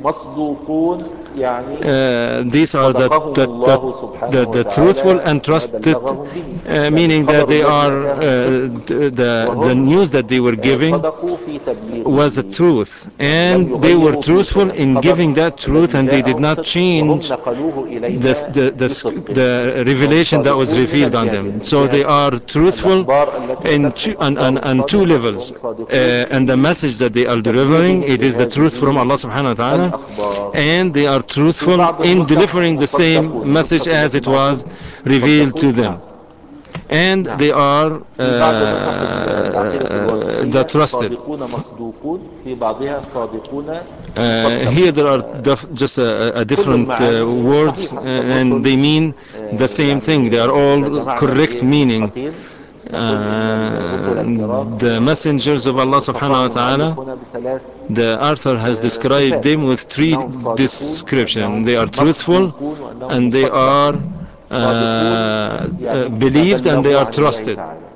[SPEAKER 1] مصدوقون يعني
[SPEAKER 2] uh, these are the,
[SPEAKER 1] صدقهم
[SPEAKER 2] the, the,
[SPEAKER 1] الله سبحانه
[SPEAKER 2] the, the truthful
[SPEAKER 1] وتعالى
[SPEAKER 2] and
[SPEAKER 1] فيما
[SPEAKER 2] trusted,
[SPEAKER 1] بلغهم به،
[SPEAKER 2] uh,
[SPEAKER 1] يعني
[SPEAKER 2] meaning that
[SPEAKER 1] الخبر
[SPEAKER 2] they
[SPEAKER 1] الذي
[SPEAKER 2] are
[SPEAKER 1] أتاهم
[SPEAKER 2] uh,
[SPEAKER 1] صدق،
[SPEAKER 2] the, the
[SPEAKER 1] وهم
[SPEAKER 2] news that they were giving
[SPEAKER 1] صدقوا في
[SPEAKER 2] was a
[SPEAKER 1] تبليغه،
[SPEAKER 2] truth,
[SPEAKER 1] يعني لم
[SPEAKER 2] and they were
[SPEAKER 1] يغيروا في
[SPEAKER 2] truthful
[SPEAKER 1] يعني
[SPEAKER 2] in
[SPEAKER 1] الخبر
[SPEAKER 2] giving that truth,
[SPEAKER 1] الذي
[SPEAKER 2] and they did
[SPEAKER 1] جاءهم
[SPEAKER 2] not
[SPEAKER 1] صدق، وهم
[SPEAKER 2] change
[SPEAKER 1] نقلوه
[SPEAKER 2] the,
[SPEAKER 1] إلينا
[SPEAKER 2] the, the,
[SPEAKER 1] بصدق.
[SPEAKER 2] the
[SPEAKER 1] فهم
[SPEAKER 2] revelation that was
[SPEAKER 1] صادقون من
[SPEAKER 2] revealed on them.
[SPEAKER 1] الجهتين، من
[SPEAKER 2] So
[SPEAKER 1] جهة
[SPEAKER 2] they are truthful
[SPEAKER 1] الأخبار التي
[SPEAKER 2] in
[SPEAKER 1] أتتهم
[SPEAKER 2] two, on, on,
[SPEAKER 1] أخبارهم
[SPEAKER 2] on two
[SPEAKER 1] صادقة، وهم
[SPEAKER 2] levels.
[SPEAKER 1] صادقون
[SPEAKER 2] Uh, and the
[SPEAKER 1] في
[SPEAKER 2] message that they are delivering,
[SPEAKER 1] تبليغهم
[SPEAKER 2] it is the truth from
[SPEAKER 1] لهذه
[SPEAKER 2] Allah subhanahu wa ta'ala,
[SPEAKER 1] الأخبار.
[SPEAKER 2] and they are
[SPEAKER 1] وفي
[SPEAKER 2] truthful
[SPEAKER 1] بعض
[SPEAKER 2] in
[SPEAKER 1] النسخ
[SPEAKER 2] delivering the same
[SPEAKER 1] مصدقون،
[SPEAKER 2] message
[SPEAKER 1] النسخة
[SPEAKER 2] as
[SPEAKER 1] التي
[SPEAKER 2] it
[SPEAKER 1] معكم
[SPEAKER 2] was revealed to
[SPEAKER 1] مصدقون. نعم
[SPEAKER 2] them. And
[SPEAKER 1] نعم.
[SPEAKER 2] they are
[SPEAKER 1] في بعض نسخ العقيدة
[SPEAKER 2] uh, the
[SPEAKER 1] الواسطية
[SPEAKER 2] trusted.
[SPEAKER 1] صادقون مصدوقون، في بعضها صادقون
[SPEAKER 2] Uh, here
[SPEAKER 1] مصدقون.
[SPEAKER 2] there are def- just a, a
[SPEAKER 1] كل
[SPEAKER 2] different uh,
[SPEAKER 1] المعاني
[SPEAKER 2] words, uh,
[SPEAKER 1] صحيحة.
[SPEAKER 2] and
[SPEAKER 1] فالرسل
[SPEAKER 2] they mean the same thing.
[SPEAKER 1] يعني
[SPEAKER 2] They are
[SPEAKER 1] إذا
[SPEAKER 2] all
[SPEAKER 1] جمعنا
[SPEAKER 2] correct meaning.
[SPEAKER 1] النسختين نقول إن الرسل
[SPEAKER 2] Uh,
[SPEAKER 1] الكرام
[SPEAKER 2] the messengers of Allah subhanahu wa
[SPEAKER 1] وصفهم المؤلف
[SPEAKER 2] ta'ala,
[SPEAKER 1] هنا بثلاث
[SPEAKER 2] the author has described
[SPEAKER 1] صفات:
[SPEAKER 2] them with three
[SPEAKER 1] أنهم صادقون،
[SPEAKER 2] descriptions.
[SPEAKER 1] وأنهم
[SPEAKER 2] They are truthful,
[SPEAKER 1] مصدوقون، وأنهم
[SPEAKER 2] and they are
[SPEAKER 1] مصدقون.
[SPEAKER 2] uh, uh,
[SPEAKER 1] يعني فيما
[SPEAKER 2] believed, and they
[SPEAKER 1] بلغوا
[SPEAKER 2] are
[SPEAKER 1] عن الله
[SPEAKER 2] trusted.
[SPEAKER 1] تعالى.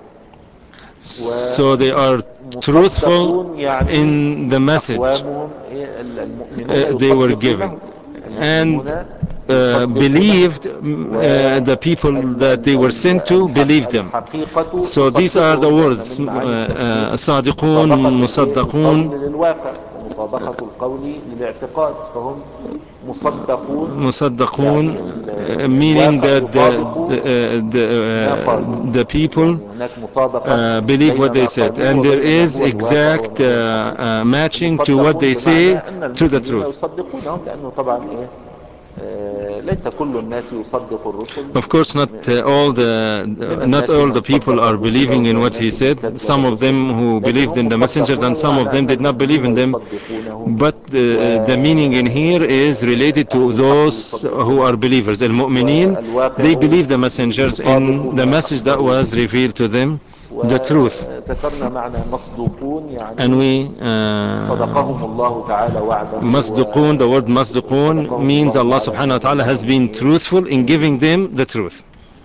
[SPEAKER 2] So they are truthful
[SPEAKER 1] ومصدقون يعني
[SPEAKER 2] in the message
[SPEAKER 1] أقوامهم المؤمنون
[SPEAKER 2] uh, they were giving,
[SPEAKER 1] يصدقونهم،
[SPEAKER 2] and
[SPEAKER 1] المؤمنون
[SPEAKER 2] uh,
[SPEAKER 1] يصدقونهم،
[SPEAKER 2] believed mm, uh, the people that they were sent to believed them.
[SPEAKER 1] والحقيقة
[SPEAKER 2] So these are the
[SPEAKER 1] تصدقهم، لأن
[SPEAKER 2] words:
[SPEAKER 1] من
[SPEAKER 2] uh,
[SPEAKER 1] معاني التصديق
[SPEAKER 2] uh, صادقون،
[SPEAKER 1] مطابقة الإيه؟ القول
[SPEAKER 2] مصدقون،
[SPEAKER 1] للواقع، ومطابقة القول للاعتقاد. فهم مصدقون يعني
[SPEAKER 2] مصدقون,
[SPEAKER 1] ال-
[SPEAKER 2] uh,
[SPEAKER 1] ال-
[SPEAKER 2] meaning
[SPEAKER 1] الواقع
[SPEAKER 2] that the
[SPEAKER 1] يطابق
[SPEAKER 2] the, uh, the,
[SPEAKER 1] ما
[SPEAKER 2] uh,
[SPEAKER 1] قالوه،
[SPEAKER 2] the people
[SPEAKER 1] يعني هناك مطابقة
[SPEAKER 2] uh, believe
[SPEAKER 1] بين
[SPEAKER 2] what they
[SPEAKER 1] ما
[SPEAKER 2] said,
[SPEAKER 1] قالوه
[SPEAKER 2] and there
[SPEAKER 1] وبين ما
[SPEAKER 2] is
[SPEAKER 1] هو الواقع
[SPEAKER 2] exact
[SPEAKER 1] وما
[SPEAKER 2] uh,
[SPEAKER 1] هو الحقيقة.
[SPEAKER 2] uh, matching to what
[SPEAKER 1] ومصدقون
[SPEAKER 2] they
[SPEAKER 1] بمعنى
[SPEAKER 2] say
[SPEAKER 1] أن
[SPEAKER 2] to the
[SPEAKER 1] المؤمنين
[SPEAKER 2] truth.
[SPEAKER 1] يصدقونهم، لأنه طبعا إيه آه ليس كل الناس يصدق الرسل.
[SPEAKER 2] Of course, not uh, all the
[SPEAKER 1] من
[SPEAKER 2] not
[SPEAKER 1] الناس
[SPEAKER 2] all
[SPEAKER 1] من
[SPEAKER 2] the people
[SPEAKER 1] صدق
[SPEAKER 2] are
[SPEAKER 1] الرسل
[SPEAKER 2] believing in
[SPEAKER 1] ومن
[SPEAKER 2] what he
[SPEAKER 1] الناس من
[SPEAKER 2] said.
[SPEAKER 1] كذب
[SPEAKER 2] Some of
[SPEAKER 1] الرسل،
[SPEAKER 2] them who
[SPEAKER 1] لكن
[SPEAKER 2] believed
[SPEAKER 1] هم
[SPEAKER 2] in the messengers, and
[SPEAKER 1] مصدقون
[SPEAKER 2] some of
[SPEAKER 1] بمعنى
[SPEAKER 2] them
[SPEAKER 1] أن
[SPEAKER 2] did not believe
[SPEAKER 1] المؤمنين
[SPEAKER 2] in them.
[SPEAKER 1] يصدقونه،
[SPEAKER 2] But uh, the meaning in here is related
[SPEAKER 1] وأهل
[SPEAKER 2] to
[SPEAKER 1] الحق
[SPEAKER 2] those who are
[SPEAKER 1] يصدقونه،
[SPEAKER 2] believers. Al-Mu'mineen, they
[SPEAKER 1] والواقع
[SPEAKER 2] believe the messengers
[SPEAKER 1] يطابق
[SPEAKER 2] in the
[SPEAKER 1] ما
[SPEAKER 2] message that
[SPEAKER 1] أخبروا
[SPEAKER 2] was
[SPEAKER 1] به.
[SPEAKER 2] revealed to them, the truth.
[SPEAKER 1] وذكرنا معنى مصدوقون
[SPEAKER 2] And
[SPEAKER 1] يعني
[SPEAKER 2] we uh,
[SPEAKER 1] صدقهم الله تعالى وعده،
[SPEAKER 2] Masduqun, the word Masduqun
[SPEAKER 1] وصدقهم
[SPEAKER 2] means
[SPEAKER 1] الله
[SPEAKER 2] Allah
[SPEAKER 1] تعالى
[SPEAKER 2] subhanahu wa
[SPEAKER 1] فيما
[SPEAKER 2] ta'ala has
[SPEAKER 1] بلغهم
[SPEAKER 2] been
[SPEAKER 1] إيه
[SPEAKER 2] truthful in
[SPEAKER 1] منه.
[SPEAKER 2] giving them the truth.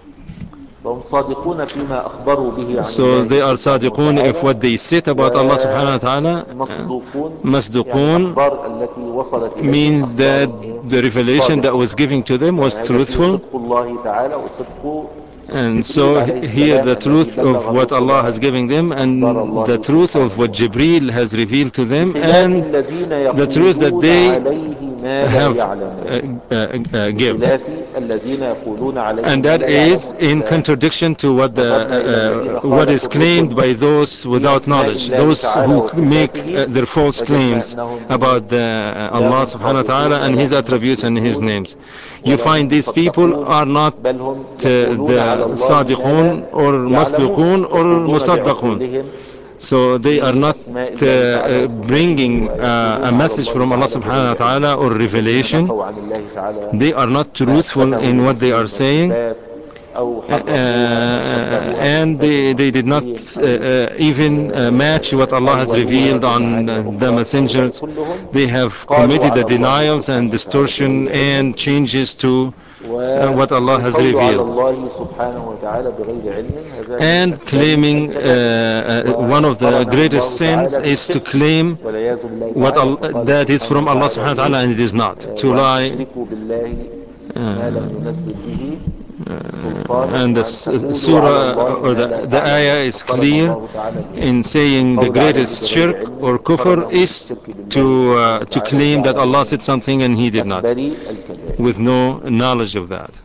[SPEAKER 1] فهم صادقون فيما أخبروا به عن
[SPEAKER 2] So
[SPEAKER 1] الله
[SPEAKER 2] they are
[SPEAKER 1] سبحانه
[SPEAKER 2] sadiqun if
[SPEAKER 1] وتعالى،
[SPEAKER 2] what they said about Allah subhanahu wa ta'ala. uh,
[SPEAKER 1] ومصدوقون يعني
[SPEAKER 2] Masduqun
[SPEAKER 1] الأخبار التي وصلت إليهم
[SPEAKER 2] means that
[SPEAKER 1] أخبار إيه
[SPEAKER 2] the revelation that
[SPEAKER 1] صادقة.
[SPEAKER 2] was given to them was
[SPEAKER 1] فهذا فيه
[SPEAKER 2] truthful.
[SPEAKER 1] صدق الله تعالى وصدق
[SPEAKER 2] And
[SPEAKER 1] جبريل
[SPEAKER 2] so
[SPEAKER 1] عليه
[SPEAKER 2] he- here
[SPEAKER 1] السلام
[SPEAKER 2] the
[SPEAKER 1] الذي
[SPEAKER 2] truth of
[SPEAKER 1] بلغ
[SPEAKER 2] what Allah
[SPEAKER 1] الرسل
[SPEAKER 2] has given them,
[SPEAKER 1] أخبار
[SPEAKER 2] and the
[SPEAKER 1] الله
[SPEAKER 2] truth
[SPEAKER 1] سبحانه
[SPEAKER 2] of what
[SPEAKER 1] وتعالى.
[SPEAKER 2] Jibreel has revealed to them,
[SPEAKER 1] بخلاف
[SPEAKER 2] and
[SPEAKER 1] الذين
[SPEAKER 2] the truth that
[SPEAKER 1] يقولون
[SPEAKER 2] they
[SPEAKER 1] عليه ما لا
[SPEAKER 2] have
[SPEAKER 1] يعلمون.
[SPEAKER 2] uh, uh, uh, give.
[SPEAKER 1] بخلاف الذين يقولون عليه
[SPEAKER 2] And
[SPEAKER 1] ما
[SPEAKER 2] that
[SPEAKER 1] لا
[SPEAKER 2] is
[SPEAKER 1] يعلمون.
[SPEAKER 2] in
[SPEAKER 1] إذا
[SPEAKER 2] contradiction to what the
[SPEAKER 1] نظرنا إلى الذين
[SPEAKER 2] uh, uh, what is
[SPEAKER 1] خالفوا
[SPEAKER 2] claimed
[SPEAKER 1] الرسل
[SPEAKER 2] by those
[SPEAKER 1] في
[SPEAKER 2] without
[SPEAKER 1] أسماء
[SPEAKER 2] knowledge,
[SPEAKER 1] الله
[SPEAKER 2] those
[SPEAKER 1] تعالى
[SPEAKER 2] who make
[SPEAKER 1] وصفاته،
[SPEAKER 2] uh, their false
[SPEAKER 1] وجدنا
[SPEAKER 2] claims
[SPEAKER 1] أنهم إيه
[SPEAKER 2] about the, uh,
[SPEAKER 1] لا
[SPEAKER 2] Allah
[SPEAKER 1] هم
[SPEAKER 2] subhanahu wa ta'ala
[SPEAKER 1] صادقون
[SPEAKER 2] and
[SPEAKER 1] ولا
[SPEAKER 2] His
[SPEAKER 1] هم
[SPEAKER 2] attributes and His
[SPEAKER 1] مصدوقون
[SPEAKER 2] names. You
[SPEAKER 1] ولا
[SPEAKER 2] find
[SPEAKER 1] هم
[SPEAKER 2] these people
[SPEAKER 1] مصدقون،
[SPEAKER 2] are not
[SPEAKER 1] بل هم
[SPEAKER 2] uh,
[SPEAKER 1] يقولون على
[SPEAKER 2] the
[SPEAKER 1] الله ما لا
[SPEAKER 2] sadiqun or
[SPEAKER 1] يعلمون،
[SPEAKER 2] masduqun or
[SPEAKER 1] يخوضون
[SPEAKER 2] musaddaqun.
[SPEAKER 1] بعقولهم
[SPEAKER 2] So they are
[SPEAKER 1] في
[SPEAKER 2] not
[SPEAKER 1] أسماء
[SPEAKER 2] uh,
[SPEAKER 1] الله تعالى
[SPEAKER 2] uh,
[SPEAKER 1] وصفاته
[SPEAKER 2] bringing uh, a
[SPEAKER 1] ويقولون على
[SPEAKER 2] message
[SPEAKER 1] الله
[SPEAKER 2] from Allah
[SPEAKER 1] تعالى
[SPEAKER 2] subhanahu wa
[SPEAKER 1] بغير علم.
[SPEAKER 2] ta'ala or
[SPEAKER 1] الذين
[SPEAKER 2] revelation.
[SPEAKER 1] نفوا عن الله تعالى
[SPEAKER 2] They are not
[SPEAKER 1] ما
[SPEAKER 2] truthful
[SPEAKER 1] أثبته
[SPEAKER 2] in what they
[SPEAKER 1] لنفسه
[SPEAKER 2] are
[SPEAKER 1] من
[SPEAKER 2] saying,
[SPEAKER 1] الصفات أو
[SPEAKER 2] uh,
[SPEAKER 1] حرفوها أو شبهوها
[SPEAKER 2] and
[SPEAKER 1] بصفات
[SPEAKER 2] they, they did not
[SPEAKER 1] المخلوقين
[SPEAKER 2] uh,
[SPEAKER 1] أو
[SPEAKER 2] uh, even uh, match what
[SPEAKER 1] آه،
[SPEAKER 2] Allah has
[SPEAKER 1] أولوها
[SPEAKER 2] revealed on
[SPEAKER 1] بمعاني
[SPEAKER 2] uh, the
[SPEAKER 1] أخرى. هؤلاء
[SPEAKER 2] messengers.
[SPEAKER 1] كلهم
[SPEAKER 2] They have
[SPEAKER 1] قالوا
[SPEAKER 2] committed the
[SPEAKER 1] على الله
[SPEAKER 2] denials and
[SPEAKER 1] سبحانه وتعالى
[SPEAKER 2] distortion
[SPEAKER 1] بغير علم.
[SPEAKER 2] and changes to uh, what Allah has
[SPEAKER 1] والقول على
[SPEAKER 2] revealed,
[SPEAKER 1] الله سبحانه وتعالى بغير علم هذا من
[SPEAKER 2] and
[SPEAKER 1] أكبر
[SPEAKER 2] claiming
[SPEAKER 1] الكبائر.
[SPEAKER 2] uh, uh, one of the
[SPEAKER 1] وقرنه
[SPEAKER 2] greatest
[SPEAKER 1] الله
[SPEAKER 2] sins
[SPEAKER 1] تعالى
[SPEAKER 2] is to
[SPEAKER 1] بالشرك
[SPEAKER 2] claim
[SPEAKER 1] والعياذ بالله
[SPEAKER 2] what
[SPEAKER 1] تعالى،
[SPEAKER 2] al-
[SPEAKER 1] فقال
[SPEAKER 2] that is
[SPEAKER 1] سبحانه
[SPEAKER 2] from Allah
[SPEAKER 1] وتعالى
[SPEAKER 2] subhanahu wa ta'ala
[SPEAKER 1] إيه
[SPEAKER 2] and it is not.
[SPEAKER 1] آه،
[SPEAKER 2] To
[SPEAKER 1] وأن
[SPEAKER 2] lie,
[SPEAKER 1] تشركوا بالله ما لم
[SPEAKER 2] uh,
[SPEAKER 1] ينزل به سلطانا
[SPEAKER 2] and the
[SPEAKER 1] وأن
[SPEAKER 2] s-
[SPEAKER 1] تقولوا على
[SPEAKER 2] surah
[SPEAKER 1] الله
[SPEAKER 2] or
[SPEAKER 1] ما
[SPEAKER 2] the,
[SPEAKER 1] لا
[SPEAKER 2] the ayah
[SPEAKER 1] تعلمون.
[SPEAKER 2] is
[SPEAKER 1] فقرن
[SPEAKER 2] clear
[SPEAKER 1] الله تعالى الإيه
[SPEAKER 2] in saying the
[SPEAKER 1] القول عليه
[SPEAKER 2] greatest
[SPEAKER 1] بغير
[SPEAKER 2] shirk or
[SPEAKER 1] علم
[SPEAKER 2] kufr
[SPEAKER 1] قرنه
[SPEAKER 2] is
[SPEAKER 1] بالشرك بالله
[SPEAKER 2] to
[SPEAKER 1] سبحانه
[SPEAKER 2] uh, to
[SPEAKER 1] وتعالى
[SPEAKER 2] claim that
[SPEAKER 1] وجعله
[SPEAKER 2] Allah
[SPEAKER 1] من
[SPEAKER 2] said something and he did not,
[SPEAKER 1] أكبر الكبائر.
[SPEAKER 2] with no knowledge of that.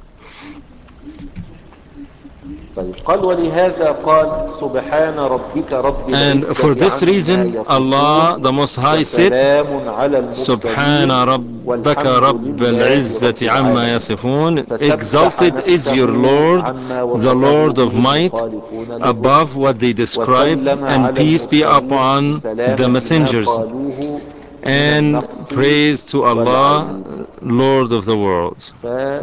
[SPEAKER 1] طيب قال ولهذا قال سبحان ربك رب
[SPEAKER 2] And for
[SPEAKER 1] العزة
[SPEAKER 2] this
[SPEAKER 1] عما
[SPEAKER 2] reason
[SPEAKER 1] يصفون
[SPEAKER 2] Allah the Most High said,
[SPEAKER 1] وسلام على
[SPEAKER 2] سبحان
[SPEAKER 1] المرسلين
[SPEAKER 2] ربك
[SPEAKER 1] والحمد
[SPEAKER 2] رب
[SPEAKER 1] لله رب
[SPEAKER 2] العزة عما
[SPEAKER 1] العالمين.
[SPEAKER 2] يصفون.
[SPEAKER 1] فسبح
[SPEAKER 2] Exalted is
[SPEAKER 1] نفسه
[SPEAKER 2] your Lord,
[SPEAKER 1] عما
[SPEAKER 2] the
[SPEAKER 1] وصفه
[SPEAKER 2] Lord of
[SPEAKER 1] به
[SPEAKER 2] might,
[SPEAKER 1] المخالفون للرسل
[SPEAKER 2] above what they describe,
[SPEAKER 1] وسلم
[SPEAKER 2] and
[SPEAKER 1] على
[SPEAKER 2] peace be
[SPEAKER 1] المرسلين
[SPEAKER 2] upon the
[SPEAKER 1] بسلامة ما
[SPEAKER 2] messengers,
[SPEAKER 1] قالوه من
[SPEAKER 2] and
[SPEAKER 1] النقص
[SPEAKER 2] praise to Allah,
[SPEAKER 1] والعيب.
[SPEAKER 2] Lord of the worlds.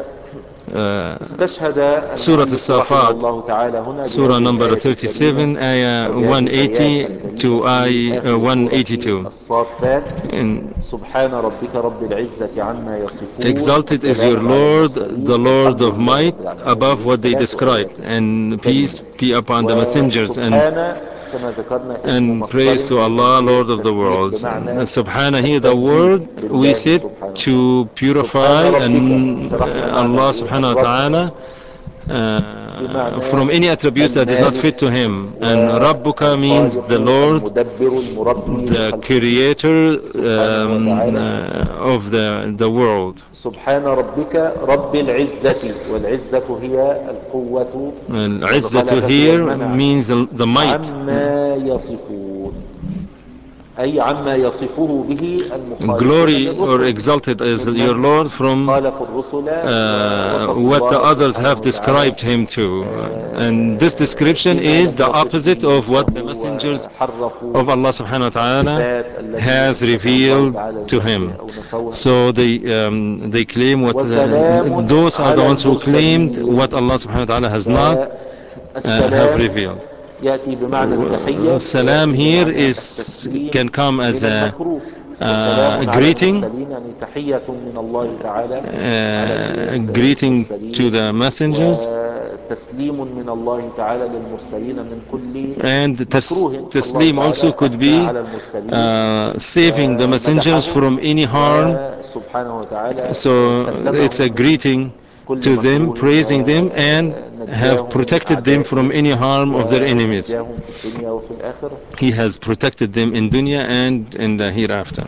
[SPEAKER 2] Uh,
[SPEAKER 1] فاستشهد
[SPEAKER 2] Surah
[SPEAKER 1] المؤلف رحمه
[SPEAKER 2] Al-Safat,
[SPEAKER 1] الله تعالى هنا
[SPEAKER 2] Surah
[SPEAKER 1] بهذه
[SPEAKER 2] number
[SPEAKER 1] الآية الكريمة
[SPEAKER 2] thirty-seven,
[SPEAKER 1] أو
[SPEAKER 2] Ayah
[SPEAKER 1] بهذه الآيات
[SPEAKER 2] one eighty
[SPEAKER 1] الكريمة
[SPEAKER 2] to
[SPEAKER 1] في
[SPEAKER 2] I uh,
[SPEAKER 1] آخر سورة
[SPEAKER 2] one eighty-two.
[SPEAKER 1] الصافات.
[SPEAKER 2] And
[SPEAKER 1] سبحان ربك رب العزة عما يصفون
[SPEAKER 2] exalted is your
[SPEAKER 1] وسلام على
[SPEAKER 2] Lord,
[SPEAKER 1] المرسلين
[SPEAKER 2] the Lord
[SPEAKER 1] والحمد
[SPEAKER 2] of
[SPEAKER 1] لله
[SPEAKER 2] might,
[SPEAKER 1] رب العالمين.
[SPEAKER 2] above
[SPEAKER 1] هذه
[SPEAKER 2] what they
[SPEAKER 1] ثلاث آيات
[SPEAKER 2] described, and peace
[SPEAKER 1] كريمة.
[SPEAKER 2] be upon the messengers, and
[SPEAKER 1] وسبحان كما ذكرنا اسم
[SPEAKER 2] and
[SPEAKER 1] مصدر
[SPEAKER 2] praise to
[SPEAKER 1] أي من
[SPEAKER 2] Allah,
[SPEAKER 1] إيه
[SPEAKER 2] Lord of the
[SPEAKER 1] التسبيح
[SPEAKER 2] worlds.
[SPEAKER 1] بمعنى
[SPEAKER 2] And Subhana here, the
[SPEAKER 1] التنزيه
[SPEAKER 2] word we
[SPEAKER 1] لله
[SPEAKER 2] said
[SPEAKER 1] سبحانه وتعالى.
[SPEAKER 2] to
[SPEAKER 1] سبحان
[SPEAKER 2] purify
[SPEAKER 1] ربك
[SPEAKER 2] and
[SPEAKER 1] شرحنا
[SPEAKER 2] uh,
[SPEAKER 1] معنى
[SPEAKER 2] Allah
[SPEAKER 1] الإيه
[SPEAKER 2] subhanahu wa
[SPEAKER 1] الرب
[SPEAKER 2] ta'ala uh,
[SPEAKER 1] بمعنى
[SPEAKER 2] from any attributes that is not
[SPEAKER 1] المالك
[SPEAKER 2] fit to him. And Rabbuka means the
[SPEAKER 1] والخالق
[SPEAKER 2] Lord,
[SPEAKER 1] المدبر المربي
[SPEAKER 2] the
[SPEAKER 1] لخلقه
[SPEAKER 2] creator
[SPEAKER 1] سبحانه
[SPEAKER 2] um,
[SPEAKER 1] وتعالى.
[SPEAKER 2] uh, of the, the world.
[SPEAKER 1] سبحان ربك رب العزة، والعزة هي القوة
[SPEAKER 2] And Izzatu
[SPEAKER 1] والغلبة
[SPEAKER 2] here
[SPEAKER 1] والمنع،
[SPEAKER 2] means the, the might.
[SPEAKER 1] عما يصفون أي عما يصفه به المخالفون
[SPEAKER 2] Glory or
[SPEAKER 1] للرسل
[SPEAKER 2] exalted is your
[SPEAKER 1] ممن
[SPEAKER 2] Lord from
[SPEAKER 1] خالفوا الرسل
[SPEAKER 2] uh,
[SPEAKER 1] ووصفوا
[SPEAKER 2] what the
[SPEAKER 1] الله
[SPEAKER 2] others
[SPEAKER 1] سبحانه
[SPEAKER 2] have
[SPEAKER 1] وتعالى
[SPEAKER 2] described him to. And this
[SPEAKER 1] آه،
[SPEAKER 2] description
[SPEAKER 1] بما
[SPEAKER 2] is
[SPEAKER 1] لم
[SPEAKER 2] the
[SPEAKER 1] يصف
[SPEAKER 2] opposite
[SPEAKER 1] به
[SPEAKER 2] of
[SPEAKER 1] نفسه
[SPEAKER 2] what the messengers
[SPEAKER 1] وحرفوا
[SPEAKER 2] of Allah subhanahu wa ta'ala
[SPEAKER 1] الصفات التي
[SPEAKER 2] has
[SPEAKER 1] أثبتها الله
[SPEAKER 2] revealed
[SPEAKER 1] تعالى
[SPEAKER 2] to
[SPEAKER 1] لنفسه
[SPEAKER 2] him.
[SPEAKER 1] أو نفوها.
[SPEAKER 2] So they um, they claim what uh,
[SPEAKER 1] وسلام
[SPEAKER 2] those are the
[SPEAKER 1] على
[SPEAKER 2] ones who claimed
[SPEAKER 1] المرسلين.
[SPEAKER 2] what Allah subhanahu wa ta'ala has not uh, have
[SPEAKER 1] فالسلام
[SPEAKER 2] revealed.
[SPEAKER 1] يأتي بمعنى التحية
[SPEAKER 2] Salam
[SPEAKER 1] ويأتي
[SPEAKER 2] here
[SPEAKER 1] بمعنى
[SPEAKER 2] is
[SPEAKER 1] التسليم
[SPEAKER 2] can come as
[SPEAKER 1] من
[SPEAKER 2] a
[SPEAKER 1] المكروه.
[SPEAKER 2] uh,
[SPEAKER 1] وسلام على
[SPEAKER 2] greeting,
[SPEAKER 1] المرسلين يعني تحية من الله تعالى على الإيه؟
[SPEAKER 2] uh, greeting to
[SPEAKER 1] المرسلين،
[SPEAKER 2] the messengers,
[SPEAKER 1] وتسليم من الله تعالى للمرسلين من كل
[SPEAKER 2] and tas-
[SPEAKER 1] مكروه. فالله
[SPEAKER 2] taslim also
[SPEAKER 1] تعالى
[SPEAKER 2] could
[SPEAKER 1] أثنى
[SPEAKER 2] be
[SPEAKER 1] على المرسلين
[SPEAKER 2] uh, saving the messengers
[SPEAKER 1] ومدحهم
[SPEAKER 2] from any harm.
[SPEAKER 1] وسبحانه وتعالى
[SPEAKER 2] So it's
[SPEAKER 1] سلمهم
[SPEAKER 2] a
[SPEAKER 1] من
[SPEAKER 2] greeting
[SPEAKER 1] كل
[SPEAKER 2] to them,
[SPEAKER 1] مكروه
[SPEAKER 2] praising them, and have
[SPEAKER 1] ونجاهم من
[SPEAKER 2] protected them from
[SPEAKER 1] أعدائهم
[SPEAKER 2] any harm of their enemies.
[SPEAKER 1] ونجاهم في الدنيا وفي الآخرة.
[SPEAKER 2] He has protected them in dunya and in the hereafter.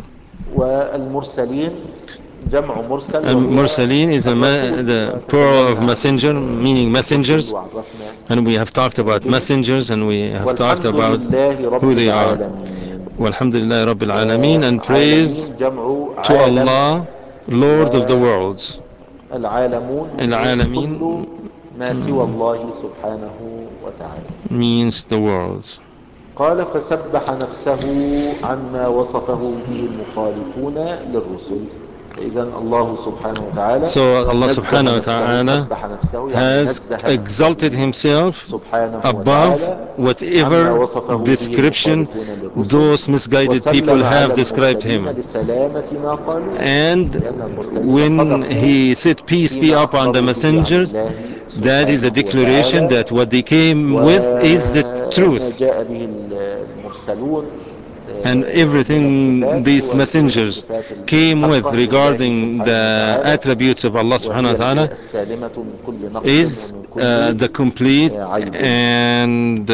[SPEAKER 1] والمرسلين جمع مرسل
[SPEAKER 2] And
[SPEAKER 1] وهو
[SPEAKER 2] Mursaleen is a ma-
[SPEAKER 1] الرسول،
[SPEAKER 2] the plural of
[SPEAKER 1] وتكلمنا عن
[SPEAKER 2] messenger, meaning
[SPEAKER 1] الرسل
[SPEAKER 2] messengers,
[SPEAKER 1] وعرفنا
[SPEAKER 2] and we have talked about
[SPEAKER 1] بهم.
[SPEAKER 2] messengers, and we have talked
[SPEAKER 1] والحمد
[SPEAKER 2] about
[SPEAKER 1] لله
[SPEAKER 2] who
[SPEAKER 1] رب
[SPEAKER 2] they are.
[SPEAKER 1] العالمين.
[SPEAKER 2] Walhamdulillah Rabbil Alameen, and praise
[SPEAKER 1] وعالمين جمع
[SPEAKER 2] to
[SPEAKER 1] عالم،
[SPEAKER 2] Allah, Lord of the worlds.
[SPEAKER 1] والعالمون هم إيه؟ كل
[SPEAKER 2] Al-Alameen
[SPEAKER 1] ما سوى الله سبحانه وتعالى.
[SPEAKER 2] means the worlds.
[SPEAKER 1] قال فسبح نفسه عما وصفه به المخالفون للرسل. فإذا الله سبحانه وتعالى
[SPEAKER 2] So Allah
[SPEAKER 1] نزه
[SPEAKER 2] subhanahu wa
[SPEAKER 1] نفسه،
[SPEAKER 2] ta'ala
[SPEAKER 1] سبح نفسه يعني
[SPEAKER 2] has
[SPEAKER 1] نزه
[SPEAKER 2] exalted
[SPEAKER 1] نفسه
[SPEAKER 2] himself
[SPEAKER 1] سبحانه
[SPEAKER 2] above
[SPEAKER 1] وتعالى عما
[SPEAKER 2] whatever
[SPEAKER 1] وصفه به
[SPEAKER 2] description
[SPEAKER 1] المخالفون للرسل،
[SPEAKER 2] those misguided people
[SPEAKER 1] وسلم
[SPEAKER 2] have
[SPEAKER 1] على
[SPEAKER 2] described
[SPEAKER 1] المرسلين
[SPEAKER 2] him.
[SPEAKER 1] لسلامة ما قالوه،
[SPEAKER 2] And
[SPEAKER 1] لأن المرسلين
[SPEAKER 2] when
[SPEAKER 1] صدقوا
[SPEAKER 2] he said peace be
[SPEAKER 1] فيما
[SPEAKER 2] upon the
[SPEAKER 1] أخبروا به عن
[SPEAKER 2] messengers,
[SPEAKER 1] الله
[SPEAKER 2] that is a
[SPEAKER 1] سبحانه
[SPEAKER 2] declaration
[SPEAKER 1] وتعالى
[SPEAKER 2] that what they came with is the
[SPEAKER 1] وما
[SPEAKER 2] truth.
[SPEAKER 1] جاء به المرسلون
[SPEAKER 2] And
[SPEAKER 1] من
[SPEAKER 2] everything
[SPEAKER 1] الصفات
[SPEAKER 2] these
[SPEAKER 1] هو الإيه؟
[SPEAKER 2] messengers
[SPEAKER 1] الصفات
[SPEAKER 2] came with
[SPEAKER 1] الحقة لله
[SPEAKER 2] regarding
[SPEAKER 1] سبحانه
[SPEAKER 2] the
[SPEAKER 1] وتعالى،
[SPEAKER 2] attributes of Allah subhanahu
[SPEAKER 1] وهي
[SPEAKER 2] wa
[SPEAKER 1] الإيه؟
[SPEAKER 2] ta'ala
[SPEAKER 1] السالمة من كل نقص
[SPEAKER 2] is
[SPEAKER 1] ومن
[SPEAKER 2] uh,
[SPEAKER 1] كل
[SPEAKER 2] the complete
[SPEAKER 1] عيب.
[SPEAKER 2] and uh,